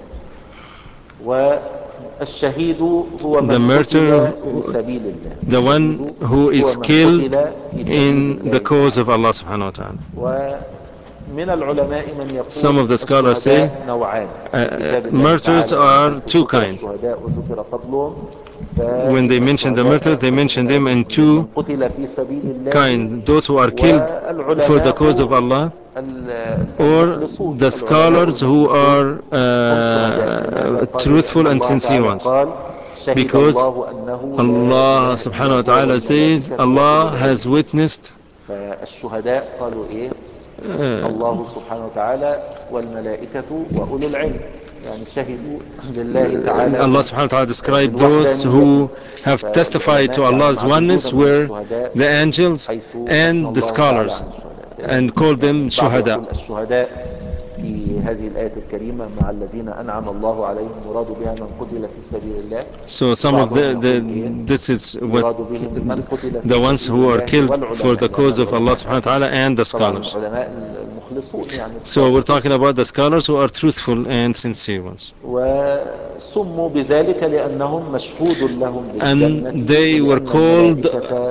[SPEAKER 1] والشهيد هو
[SPEAKER 2] the
[SPEAKER 1] من
[SPEAKER 2] martyr,
[SPEAKER 1] قتل في
[SPEAKER 2] who,
[SPEAKER 1] سبيل الله.
[SPEAKER 2] the one
[SPEAKER 1] الشهيد
[SPEAKER 2] who
[SPEAKER 1] هو
[SPEAKER 2] is
[SPEAKER 1] من
[SPEAKER 2] killed
[SPEAKER 1] قتل في سبيل
[SPEAKER 2] in the
[SPEAKER 1] الله
[SPEAKER 2] cause of
[SPEAKER 1] تعالى.
[SPEAKER 2] Allah subhanahu wa ta'ala.
[SPEAKER 1] ومن العلماء من
[SPEAKER 2] Some
[SPEAKER 1] يقول
[SPEAKER 2] of the scholars say
[SPEAKER 1] الشهداء نوعان
[SPEAKER 2] uh,
[SPEAKER 1] في
[SPEAKER 2] uh,
[SPEAKER 1] كتاب الله
[SPEAKER 2] martyrs
[SPEAKER 1] تعالى، يعني
[SPEAKER 2] are
[SPEAKER 1] حيث
[SPEAKER 2] two
[SPEAKER 1] ذكر
[SPEAKER 2] kinds.
[SPEAKER 1] الشهداء وذكر فضلهم،
[SPEAKER 2] When they
[SPEAKER 1] فإن
[SPEAKER 2] mention the martyrs,
[SPEAKER 1] الشهداء
[SPEAKER 2] they mention
[SPEAKER 1] قسمون إلى
[SPEAKER 2] them in
[SPEAKER 1] قسمين: من
[SPEAKER 2] two
[SPEAKER 1] قتل في سبيل الله،
[SPEAKER 2] kinds: those who are killed for the
[SPEAKER 1] والعلماء
[SPEAKER 2] cause of Allah, or
[SPEAKER 1] المخلصون.
[SPEAKER 2] the
[SPEAKER 1] العلماء
[SPEAKER 2] scholars who
[SPEAKER 1] المخلصون
[SPEAKER 2] are
[SPEAKER 1] هم شهداء. لماذا؟
[SPEAKER 2] uh,
[SPEAKER 1] قالوا لأن
[SPEAKER 2] truthful and
[SPEAKER 1] الله
[SPEAKER 2] sincere
[SPEAKER 1] تعالى
[SPEAKER 2] ones.
[SPEAKER 1] قال: شهد
[SPEAKER 2] Because
[SPEAKER 1] الله أنه لا
[SPEAKER 2] Allah
[SPEAKER 1] إله إلا
[SPEAKER 2] subhanahu wa
[SPEAKER 1] هو
[SPEAKER 2] ta'ala says,
[SPEAKER 1] والملائكة وأولو
[SPEAKER 2] Allah
[SPEAKER 1] العلم.
[SPEAKER 2] has witnessed,
[SPEAKER 1] فالشهداء قالوا إيه؟
[SPEAKER 2] uh,
[SPEAKER 1] الله سبحانه وتعالى والملائكة وأولو العلم، يعني شهدوا لله
[SPEAKER 2] Allah
[SPEAKER 1] تعالى
[SPEAKER 2] subhanahu wa ta'ala described those
[SPEAKER 1] بالوحدانية.
[SPEAKER 2] who have testified to
[SPEAKER 1] فالعلماء يعني
[SPEAKER 2] Allah's
[SPEAKER 1] معدودون
[SPEAKER 2] oneness
[SPEAKER 1] من
[SPEAKER 2] were
[SPEAKER 1] الشهداء،
[SPEAKER 2] the angels
[SPEAKER 1] حيث أثنى
[SPEAKER 2] and the
[SPEAKER 1] الله تعالى
[SPEAKER 2] scholars,
[SPEAKER 1] عن الشهداء.
[SPEAKER 2] and called
[SPEAKER 1] يعني
[SPEAKER 2] them
[SPEAKER 1] البعض
[SPEAKER 2] shuhada.
[SPEAKER 1] يقول الشهداء في هذه الآية الكريمة مع الذين أنعم الله عليهم يراد بها من قتل في سبيل الله.
[SPEAKER 2] So some of
[SPEAKER 1] وبعضهم
[SPEAKER 2] the,
[SPEAKER 1] يقول إيه
[SPEAKER 2] the this is what
[SPEAKER 1] يراد بهم من قتل في
[SPEAKER 2] the ones
[SPEAKER 1] سبيل
[SPEAKER 2] who are
[SPEAKER 1] الله
[SPEAKER 2] killed for
[SPEAKER 1] والعلماء،
[SPEAKER 2] the
[SPEAKER 1] لأن
[SPEAKER 2] cause of Allah
[SPEAKER 1] العلماء
[SPEAKER 2] subhanahu wa ta'ala and the
[SPEAKER 1] طبعا
[SPEAKER 2] scholars.
[SPEAKER 1] العلماء المخلصون يعني
[SPEAKER 2] So we're
[SPEAKER 1] الصادقين.
[SPEAKER 2] talking about the scholars who are truthful and sincere ones.
[SPEAKER 1] وسموا بذلك لأنهم مشهود لهم
[SPEAKER 2] And
[SPEAKER 1] بالجنة،
[SPEAKER 2] they were
[SPEAKER 1] ولأن
[SPEAKER 2] called
[SPEAKER 1] الملائكة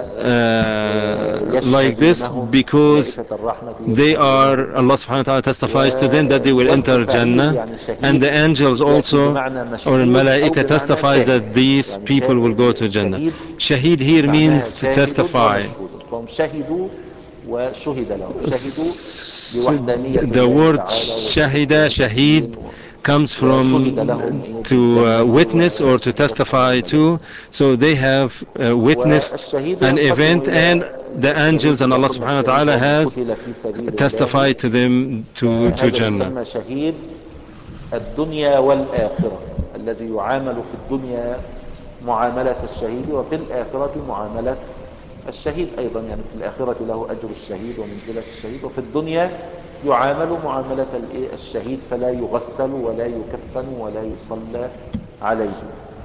[SPEAKER 2] uh, like this
[SPEAKER 1] يشهدونهم،
[SPEAKER 2] because
[SPEAKER 1] ملائكة الرحمة
[SPEAKER 2] they are,
[SPEAKER 1] يشهدونهم.
[SPEAKER 2] Allah subhanahu wa ta'ala testifies to them that they will
[SPEAKER 1] ووزن
[SPEAKER 2] enter
[SPEAKER 1] فعيل
[SPEAKER 2] Jannah,
[SPEAKER 1] يعني
[SPEAKER 2] and
[SPEAKER 1] شهيد
[SPEAKER 2] the angels
[SPEAKER 1] يأتي
[SPEAKER 2] also,
[SPEAKER 1] بمعنى
[SPEAKER 2] or
[SPEAKER 1] مشهود أو
[SPEAKER 2] Malaika
[SPEAKER 1] بمعنى
[SPEAKER 2] testifies
[SPEAKER 1] شاهد.
[SPEAKER 2] that these
[SPEAKER 1] يعني
[SPEAKER 2] people will go to
[SPEAKER 1] شا-
[SPEAKER 2] Jannah.
[SPEAKER 1] شهيد
[SPEAKER 2] Shaheed here
[SPEAKER 1] معناها
[SPEAKER 2] means to
[SPEAKER 1] شاهد
[SPEAKER 2] testify.
[SPEAKER 1] ومشهود، فهم شهدوا وشهد لهم. شهدوا
[SPEAKER 2] S-
[SPEAKER 1] بوحدانية
[SPEAKER 2] The
[SPEAKER 1] الله
[SPEAKER 2] word
[SPEAKER 1] تعالى وبصدق
[SPEAKER 2] shahida,
[SPEAKER 1] نبيه،
[SPEAKER 2] shaheed, comes
[SPEAKER 1] وشهد لهم
[SPEAKER 2] from
[SPEAKER 1] إيه
[SPEAKER 2] to uh,
[SPEAKER 1] بالجنة
[SPEAKER 2] witness or to
[SPEAKER 1] وشهدتهم
[SPEAKER 2] testify
[SPEAKER 1] الملائكة.
[SPEAKER 2] to. So they have uh, witnessed
[SPEAKER 1] والشهيد
[SPEAKER 2] an
[SPEAKER 1] ينقسم
[SPEAKER 2] event, and
[SPEAKER 1] إلى
[SPEAKER 2] the
[SPEAKER 1] الشهيد
[SPEAKER 2] angels and
[SPEAKER 1] إذا
[SPEAKER 2] Allah
[SPEAKER 1] قلنا
[SPEAKER 2] subhanahu wa
[SPEAKER 1] الشهيد
[SPEAKER 2] ta'ala
[SPEAKER 1] هو من
[SPEAKER 2] has
[SPEAKER 1] قتل في سبيل الله،
[SPEAKER 2] testified to them to, to
[SPEAKER 1] فهذا
[SPEAKER 2] Jannah.
[SPEAKER 1] يسمى شهيد الدنيا والآخرة، الذي يعامل في الدنيا معاملة الشهيد وفي الآخرة معاملة الشهيد أيضا. يعني في الآخرة له أجر الشهيد ومنزلة الشهيد، وفي الدنيا يعامل معاملة الشهيد، فلا يغسل ولا يكفن ولا يصلى عليه.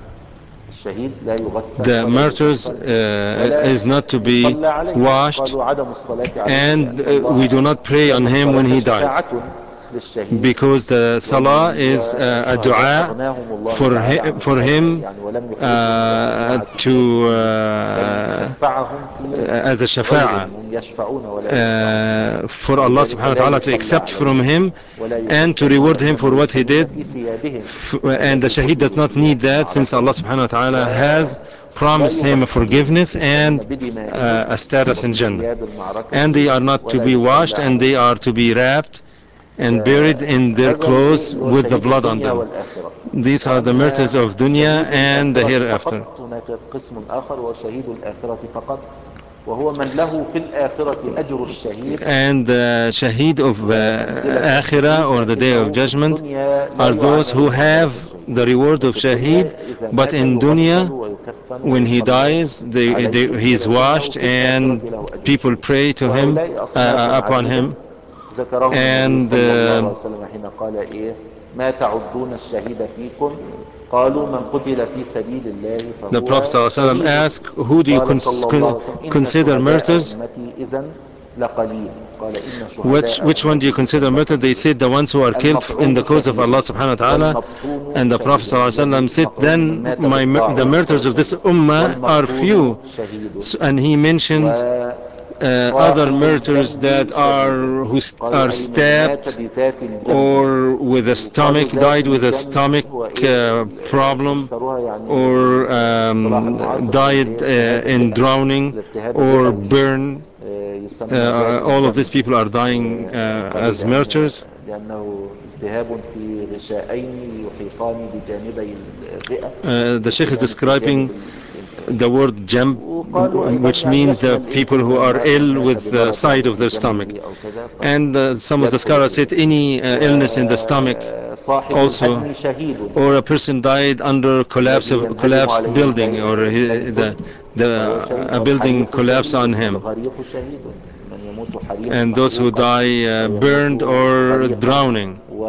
[SPEAKER 1] الشهيد لا يغسل
[SPEAKER 2] The
[SPEAKER 1] ولا
[SPEAKER 2] martyrs
[SPEAKER 1] يكفن
[SPEAKER 2] uh,
[SPEAKER 1] ولا
[SPEAKER 2] is not to be
[SPEAKER 1] يصلى عليه.
[SPEAKER 2] washed,
[SPEAKER 1] قالوا عدم الصلاة عليه
[SPEAKER 2] and
[SPEAKER 1] لأن
[SPEAKER 2] uh, we
[SPEAKER 1] الله
[SPEAKER 2] do not pray on
[SPEAKER 1] لأن
[SPEAKER 2] him when
[SPEAKER 1] الصلاة
[SPEAKER 2] he dies,
[SPEAKER 1] شفاعة للشهيد،
[SPEAKER 2] because the salah
[SPEAKER 1] ومن
[SPEAKER 2] is uh, a
[SPEAKER 1] والشهداء
[SPEAKER 2] dua
[SPEAKER 1] أغناهم الله
[SPEAKER 2] for
[SPEAKER 1] تعالى عن
[SPEAKER 2] him, for
[SPEAKER 1] الشفاعة،
[SPEAKER 2] him
[SPEAKER 1] يعني ولم يحوجهم إلى
[SPEAKER 2] uh,
[SPEAKER 1] شفاعة الناس
[SPEAKER 2] to
[SPEAKER 1] فيه، بل
[SPEAKER 2] uh,
[SPEAKER 1] شفعهم في
[SPEAKER 2] as a
[SPEAKER 1] غيرهم،
[SPEAKER 2] shafa'a
[SPEAKER 1] هم يشفعون ولا يشفعون.
[SPEAKER 2] uh, for Allah
[SPEAKER 1] ولذلك
[SPEAKER 2] subhanahu wa
[SPEAKER 1] لا
[SPEAKER 2] ta'ala to
[SPEAKER 1] يصلى
[SPEAKER 2] accept from
[SPEAKER 1] عليهم
[SPEAKER 2] him
[SPEAKER 1] ولا
[SPEAKER 2] and to
[SPEAKER 1] يكفنون،
[SPEAKER 2] reward him for
[SPEAKER 1] إنما
[SPEAKER 2] what he
[SPEAKER 1] يدفنون
[SPEAKER 2] did.
[SPEAKER 1] في ثيابهم
[SPEAKER 2] F- and the
[SPEAKER 1] التي
[SPEAKER 2] shaheed does
[SPEAKER 1] قتلوا
[SPEAKER 2] not
[SPEAKER 1] فيها
[SPEAKER 2] need
[SPEAKER 1] في
[SPEAKER 2] that, since
[SPEAKER 1] المعركة،
[SPEAKER 2] Allah subhanahu wa ta'ala has
[SPEAKER 1] ولا
[SPEAKER 2] promised him a
[SPEAKER 1] يغسلون
[SPEAKER 2] forgiveness
[SPEAKER 1] يدفنون
[SPEAKER 2] and
[SPEAKER 1] بدمائهم
[SPEAKER 2] uh, a status in
[SPEAKER 1] وفي
[SPEAKER 2] Jannah.
[SPEAKER 1] ثياب المعركة
[SPEAKER 2] And they are not to
[SPEAKER 1] ولا
[SPEAKER 2] be
[SPEAKER 1] يصلى
[SPEAKER 2] washed, and they
[SPEAKER 1] عليهم.
[SPEAKER 2] are to be wrapped and buried in their
[SPEAKER 1] فهذا الايه
[SPEAKER 2] clothes
[SPEAKER 1] اللي هو
[SPEAKER 2] with the
[SPEAKER 1] شهيد
[SPEAKER 2] blood on
[SPEAKER 1] الدنيا
[SPEAKER 2] them.
[SPEAKER 1] والآخرة.
[SPEAKER 2] These are the martyrs
[SPEAKER 1] وأما
[SPEAKER 2] of dunya
[SPEAKER 1] شهيد
[SPEAKER 2] and the
[SPEAKER 1] الآخرة
[SPEAKER 2] hereafter.
[SPEAKER 1] فقط هناك قسم آخر وهو شهيد الآخرة فقط، وهو من له في الآخرة أجر الشهيد
[SPEAKER 2] And the shaheed of
[SPEAKER 1] ومنزلة
[SPEAKER 2] uh,
[SPEAKER 1] الشهيد،
[SPEAKER 2] Akhirah, or the day of
[SPEAKER 1] لكنه في
[SPEAKER 2] judgment,
[SPEAKER 1] الدنيا لا
[SPEAKER 2] are those
[SPEAKER 1] يعامل
[SPEAKER 2] who
[SPEAKER 1] معاملة
[SPEAKER 2] have
[SPEAKER 1] الشهيد.
[SPEAKER 2] the reward of
[SPEAKER 1] ففي
[SPEAKER 2] shaheed,
[SPEAKER 1] الدنيا إذا
[SPEAKER 2] but
[SPEAKER 1] مات
[SPEAKER 2] in
[SPEAKER 1] يغسل
[SPEAKER 2] dunya,
[SPEAKER 1] ويكفن
[SPEAKER 2] when he
[SPEAKER 1] ويصلى
[SPEAKER 2] dies, they,
[SPEAKER 1] عليه،
[SPEAKER 2] they, he's
[SPEAKER 1] ولكنه
[SPEAKER 2] washed
[SPEAKER 1] في الآخرة
[SPEAKER 2] and
[SPEAKER 1] له أجر
[SPEAKER 2] people
[SPEAKER 1] الشهيد.
[SPEAKER 2] pray to him,
[SPEAKER 1] وهؤلاء
[SPEAKER 2] uh,
[SPEAKER 1] أصناف
[SPEAKER 2] uh, upon
[SPEAKER 1] عديدة
[SPEAKER 2] him.
[SPEAKER 1] ذكرهم النبي
[SPEAKER 2] And
[SPEAKER 1] صلى الله عليه
[SPEAKER 2] uh,
[SPEAKER 1] وسلم حين قال إيه ما تعدون الشهيد فيكم، قالوا من قتل في سبيل الله
[SPEAKER 2] the Prophet
[SPEAKER 1] فهو
[SPEAKER 2] ﷺ
[SPEAKER 1] شهيد.
[SPEAKER 2] asked, who do you
[SPEAKER 1] قال
[SPEAKER 2] cons-
[SPEAKER 1] صلى الله عليه وسلم إن
[SPEAKER 2] consider
[SPEAKER 1] شهداء
[SPEAKER 2] martyrs?
[SPEAKER 1] أمتي إذن لقليل. قال إن
[SPEAKER 2] Which
[SPEAKER 1] شهداء
[SPEAKER 2] which one do you
[SPEAKER 1] أمتي إذن
[SPEAKER 2] consider martyr? They
[SPEAKER 1] لقليل.
[SPEAKER 2] said the ones who are killed in the
[SPEAKER 1] المطعون
[SPEAKER 2] cause of Allah
[SPEAKER 1] شهيد
[SPEAKER 2] subhanahu wa ta'ala.
[SPEAKER 1] والمبطون
[SPEAKER 2] And the Prophet
[SPEAKER 1] شهيد. الذي
[SPEAKER 2] ﷺ said,
[SPEAKER 1] مطعون من
[SPEAKER 2] then
[SPEAKER 1] مات
[SPEAKER 2] my, the
[SPEAKER 1] بالطاعون
[SPEAKER 2] martyrs
[SPEAKER 1] فهو
[SPEAKER 2] of this
[SPEAKER 1] شهيد،
[SPEAKER 2] ummah are
[SPEAKER 1] والمبطون
[SPEAKER 2] few.
[SPEAKER 1] شهيد،
[SPEAKER 2] So- and he mentioned uh, other
[SPEAKER 1] وصاحب
[SPEAKER 2] martyrs
[SPEAKER 1] الجنب
[SPEAKER 2] that
[SPEAKER 1] شهيد.
[SPEAKER 2] are who st-
[SPEAKER 1] قالوا
[SPEAKER 2] are
[SPEAKER 1] أي من مات
[SPEAKER 2] stabbed
[SPEAKER 1] بذات الجنب.
[SPEAKER 2] or with a
[SPEAKER 1] وقالوا
[SPEAKER 2] stomach,
[SPEAKER 1] ذات
[SPEAKER 2] died with a
[SPEAKER 1] الجنب
[SPEAKER 2] stomach
[SPEAKER 1] هو إيه
[SPEAKER 2] uh,
[SPEAKER 1] ال-
[SPEAKER 2] problem,
[SPEAKER 1] فسروها يعني
[SPEAKER 2] or
[SPEAKER 1] بالاصطلاح
[SPEAKER 2] um,
[SPEAKER 1] المعاصر بالإيه
[SPEAKER 2] died
[SPEAKER 1] التهاب
[SPEAKER 2] uh, in
[SPEAKER 1] الرئة.
[SPEAKER 2] drowning,
[SPEAKER 1] الالتهاب
[SPEAKER 2] or
[SPEAKER 1] الرئوي
[SPEAKER 2] burn.
[SPEAKER 1] آه، يسمى ذات
[SPEAKER 2] Uh, all of
[SPEAKER 1] الجنب.
[SPEAKER 2] these people are dying
[SPEAKER 1] آه،
[SPEAKER 2] uh,
[SPEAKER 1] قالوا
[SPEAKER 2] as
[SPEAKER 1] لأن
[SPEAKER 2] martyrs.
[SPEAKER 1] لأنه التهاب في غشائين يحيطان بجانبي الرئة
[SPEAKER 2] Uh, the Sheikh is
[SPEAKER 1] وكلاهما في جانب
[SPEAKER 2] describing
[SPEAKER 1] الإنسان.
[SPEAKER 2] the word jamb,
[SPEAKER 1] وقالوا أيضا
[SPEAKER 2] which
[SPEAKER 1] يعني
[SPEAKER 2] means the
[SPEAKER 1] يشمل إيه
[SPEAKER 2] people
[SPEAKER 1] كل
[SPEAKER 2] who
[SPEAKER 1] من
[SPEAKER 2] are
[SPEAKER 1] ما-
[SPEAKER 2] ill
[SPEAKER 1] مات
[SPEAKER 2] with the
[SPEAKER 1] بمرض
[SPEAKER 2] side
[SPEAKER 1] يعني
[SPEAKER 2] of
[SPEAKER 1] في
[SPEAKER 2] their stomach.
[SPEAKER 1] جنبه أو كذا
[SPEAKER 2] And uh, some of the
[SPEAKER 1] فيدخل
[SPEAKER 2] scholars
[SPEAKER 1] فيه.
[SPEAKER 2] said any uh, illness in the stomach
[SPEAKER 1] وصاحب
[SPEAKER 2] also,
[SPEAKER 1] الهدم شهيد،
[SPEAKER 2] or a person died under collapse
[SPEAKER 1] الذي
[SPEAKER 2] of
[SPEAKER 1] ينهدم
[SPEAKER 2] collapsed
[SPEAKER 1] عليه
[SPEAKER 2] building,
[SPEAKER 1] بي-
[SPEAKER 2] or he,
[SPEAKER 1] بيت
[SPEAKER 2] the the
[SPEAKER 1] فهو شهيد.
[SPEAKER 2] a building
[SPEAKER 1] والحريق
[SPEAKER 2] collapsed
[SPEAKER 1] شهيد
[SPEAKER 2] on him,
[SPEAKER 1] والغريق شهيد، من يموت حريق
[SPEAKER 2] and those who
[SPEAKER 1] محروقا
[SPEAKER 2] die uh,
[SPEAKER 1] أو يموت
[SPEAKER 2] burned or
[SPEAKER 1] غريقا.
[SPEAKER 2] drowning
[SPEAKER 1] و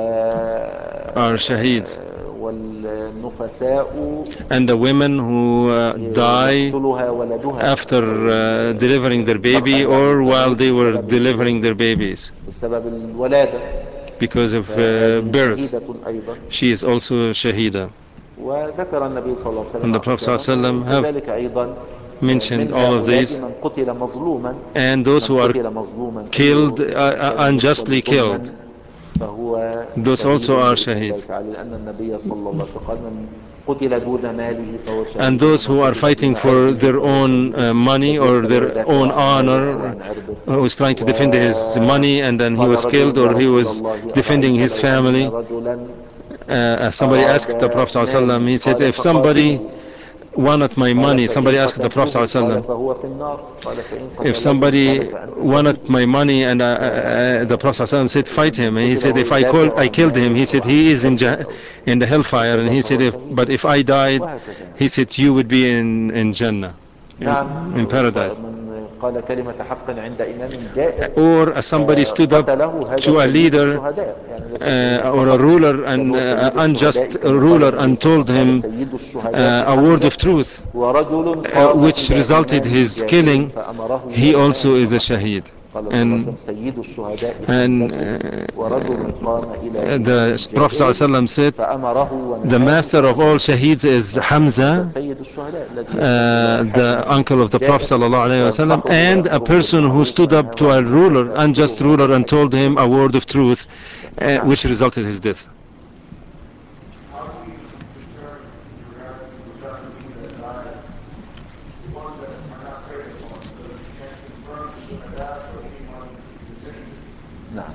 [SPEAKER 2] are shaheeds.
[SPEAKER 1] والنفساء
[SPEAKER 2] And the women who uh, die
[SPEAKER 1] يقتلها ولدها،
[SPEAKER 2] after
[SPEAKER 1] أو
[SPEAKER 2] uh, delivering their
[SPEAKER 1] المرأة
[SPEAKER 2] baby,
[SPEAKER 1] يعني
[SPEAKER 2] or while
[SPEAKER 1] تموت
[SPEAKER 2] they were
[SPEAKER 1] بسبب الإيه؟
[SPEAKER 2] delivering their babies
[SPEAKER 1] بسبب الولادة،
[SPEAKER 2] because of uh,
[SPEAKER 1] فهذه
[SPEAKER 2] birth.
[SPEAKER 1] شهيدة أيضا.
[SPEAKER 2] She is also a shahida.
[SPEAKER 1] وذكر النبي صلى الله عليه وسلم
[SPEAKER 2] And the Prophet
[SPEAKER 1] أقسامه،
[SPEAKER 2] ﷺ have
[SPEAKER 1] وكذلك أيضا
[SPEAKER 2] mentioned
[SPEAKER 1] من
[SPEAKER 2] all of
[SPEAKER 1] هؤلاء
[SPEAKER 2] these.
[SPEAKER 1] من قتل مظلوما.
[SPEAKER 2] And those
[SPEAKER 1] من
[SPEAKER 2] who are
[SPEAKER 1] قتل مظلوما، أي
[SPEAKER 2] killed, uh, uh,
[SPEAKER 1] إنسان يقتل
[SPEAKER 2] unjustly killed,
[SPEAKER 1] ظلما فهو
[SPEAKER 2] those
[SPEAKER 1] شهيد
[SPEAKER 2] also are
[SPEAKER 1] بإذن الله
[SPEAKER 2] shaheed.
[SPEAKER 1] تعالى، لأن النبي صلى الله عليه وسلم قال من قتل دون ماله فهو
[SPEAKER 2] And
[SPEAKER 1] شهيد،
[SPEAKER 2] those
[SPEAKER 1] ومن
[SPEAKER 2] who are
[SPEAKER 1] قتل
[SPEAKER 2] fighting
[SPEAKER 1] دون
[SPEAKER 2] for
[SPEAKER 1] عرضه
[SPEAKER 2] their
[SPEAKER 1] فهو
[SPEAKER 2] own
[SPEAKER 1] شهيد.
[SPEAKER 2] uh, money
[SPEAKER 1] الذي
[SPEAKER 2] or
[SPEAKER 1] يقتل
[SPEAKER 2] their
[SPEAKER 1] ويدافع
[SPEAKER 2] own
[SPEAKER 1] عن ماله أو
[SPEAKER 2] honor,
[SPEAKER 1] عن عرضه.
[SPEAKER 2] who is trying to defend his money, and then he
[SPEAKER 1] وقال
[SPEAKER 2] was killed,
[SPEAKER 1] رجل يا
[SPEAKER 2] or he
[SPEAKER 1] رسول
[SPEAKER 2] was
[SPEAKER 1] الله
[SPEAKER 2] defending
[SPEAKER 1] أرأيت
[SPEAKER 2] his
[SPEAKER 1] لو أن
[SPEAKER 2] family.
[SPEAKER 1] رجلا
[SPEAKER 2] Uh, somebody
[SPEAKER 1] أراد
[SPEAKER 2] asked the Prophet ﷺ,
[SPEAKER 1] مالي
[SPEAKER 2] he said,
[SPEAKER 1] قال
[SPEAKER 2] if somebody
[SPEAKER 1] فقاتله
[SPEAKER 2] wanted my
[SPEAKER 1] قال
[SPEAKER 2] money,
[SPEAKER 1] فإن
[SPEAKER 2] somebody asked the Prophet
[SPEAKER 1] قتلته قال
[SPEAKER 2] ﷺ,
[SPEAKER 1] فهو في النار قال فإن
[SPEAKER 2] if
[SPEAKER 1] قتله قال
[SPEAKER 2] somebody
[SPEAKER 1] فأنت شهيد.
[SPEAKER 2] wanted my money, and uh, uh, the Prophet ﷺ said, fight
[SPEAKER 1] من
[SPEAKER 2] him. And he
[SPEAKER 1] قتل
[SPEAKER 2] said,
[SPEAKER 1] وهو
[SPEAKER 2] if I call,
[SPEAKER 1] يدافع
[SPEAKER 2] I
[SPEAKER 1] عن
[SPEAKER 2] killed him.
[SPEAKER 1] ماله
[SPEAKER 2] He
[SPEAKER 1] أو
[SPEAKER 2] said,
[SPEAKER 1] عن
[SPEAKER 2] he is in,
[SPEAKER 1] عرضه
[SPEAKER 2] ja-
[SPEAKER 1] أو
[SPEAKER 2] in the
[SPEAKER 1] أو
[SPEAKER 2] hellfire. And
[SPEAKER 1] كذا
[SPEAKER 2] he said,
[SPEAKER 1] فهو
[SPEAKER 2] if,
[SPEAKER 1] شهيد.
[SPEAKER 2] but if I died,
[SPEAKER 1] وهكذا.
[SPEAKER 2] he said, you would be in, in Jannah,
[SPEAKER 1] نعم.
[SPEAKER 2] in, in paradise.
[SPEAKER 1] من قال كلمة حق عند إمام جائر
[SPEAKER 2] or somebody stood up
[SPEAKER 1] فقتله، هذا
[SPEAKER 2] to a
[SPEAKER 1] سيد
[SPEAKER 2] leader
[SPEAKER 1] الشهداء. يعني ليس
[SPEAKER 2] uh, or a
[SPEAKER 1] فقط
[SPEAKER 2] ruler,
[SPEAKER 1] بل
[SPEAKER 2] an
[SPEAKER 1] هو
[SPEAKER 2] uh,
[SPEAKER 1] سيد الشهداء
[SPEAKER 2] unjust
[SPEAKER 1] كما قال
[SPEAKER 2] ruler,
[SPEAKER 1] النبي
[SPEAKER 2] and
[SPEAKER 1] صلى الله
[SPEAKER 2] told
[SPEAKER 1] عليه وسلم قال
[SPEAKER 2] him
[SPEAKER 1] سيد الشهداء
[SPEAKER 2] uh, a word of
[SPEAKER 1] حمزة
[SPEAKER 2] truth,
[SPEAKER 1] ورجل
[SPEAKER 2] uh,
[SPEAKER 1] قام
[SPEAKER 2] which
[SPEAKER 1] إلى
[SPEAKER 2] resulted
[SPEAKER 1] إمام
[SPEAKER 2] his
[SPEAKER 1] جائر
[SPEAKER 2] killing.
[SPEAKER 1] فأمره
[SPEAKER 2] He also
[SPEAKER 1] ونهاه.
[SPEAKER 2] is a shaheed.
[SPEAKER 1] قال صلى الله عليه وسلم
[SPEAKER 2] And
[SPEAKER 1] سيد الشهداء
[SPEAKER 2] and
[SPEAKER 1] حمزة
[SPEAKER 2] uh,
[SPEAKER 1] ورجل قام إلى إمام
[SPEAKER 2] the Prophet
[SPEAKER 1] جائر
[SPEAKER 2] ﷺ said,
[SPEAKER 1] فأمره
[SPEAKER 2] the
[SPEAKER 1] ونهاه
[SPEAKER 2] master of all
[SPEAKER 1] فرجمه.
[SPEAKER 2] shaheeds is
[SPEAKER 1] هذا
[SPEAKER 2] Hamza,
[SPEAKER 1] سيد الشهداء الذي يتقي الله
[SPEAKER 2] uh, the
[SPEAKER 1] الحاكم
[SPEAKER 2] uncle of the Prophet
[SPEAKER 1] الجائر
[SPEAKER 2] ﷺ,
[SPEAKER 1] وينصحه
[SPEAKER 2] and a
[SPEAKER 1] ويأمره
[SPEAKER 2] person who
[SPEAKER 1] بالمعروف
[SPEAKER 2] stood up
[SPEAKER 1] وينهاه
[SPEAKER 2] to
[SPEAKER 1] عن
[SPEAKER 2] a
[SPEAKER 1] المنكر
[SPEAKER 2] ruler, unjust
[SPEAKER 1] فيقتله هذا
[SPEAKER 2] ruler, and
[SPEAKER 1] الحاكم
[SPEAKER 2] told him a
[SPEAKER 1] الجائر.
[SPEAKER 2] word of truth, uh,
[SPEAKER 1] نعم.
[SPEAKER 2] which resulted his death.
[SPEAKER 3] How do we determine in regards to regarding people that died, the ones that are not prayed upon, because we can't confirm the shuhada or anyone definitively?
[SPEAKER 1] نعم.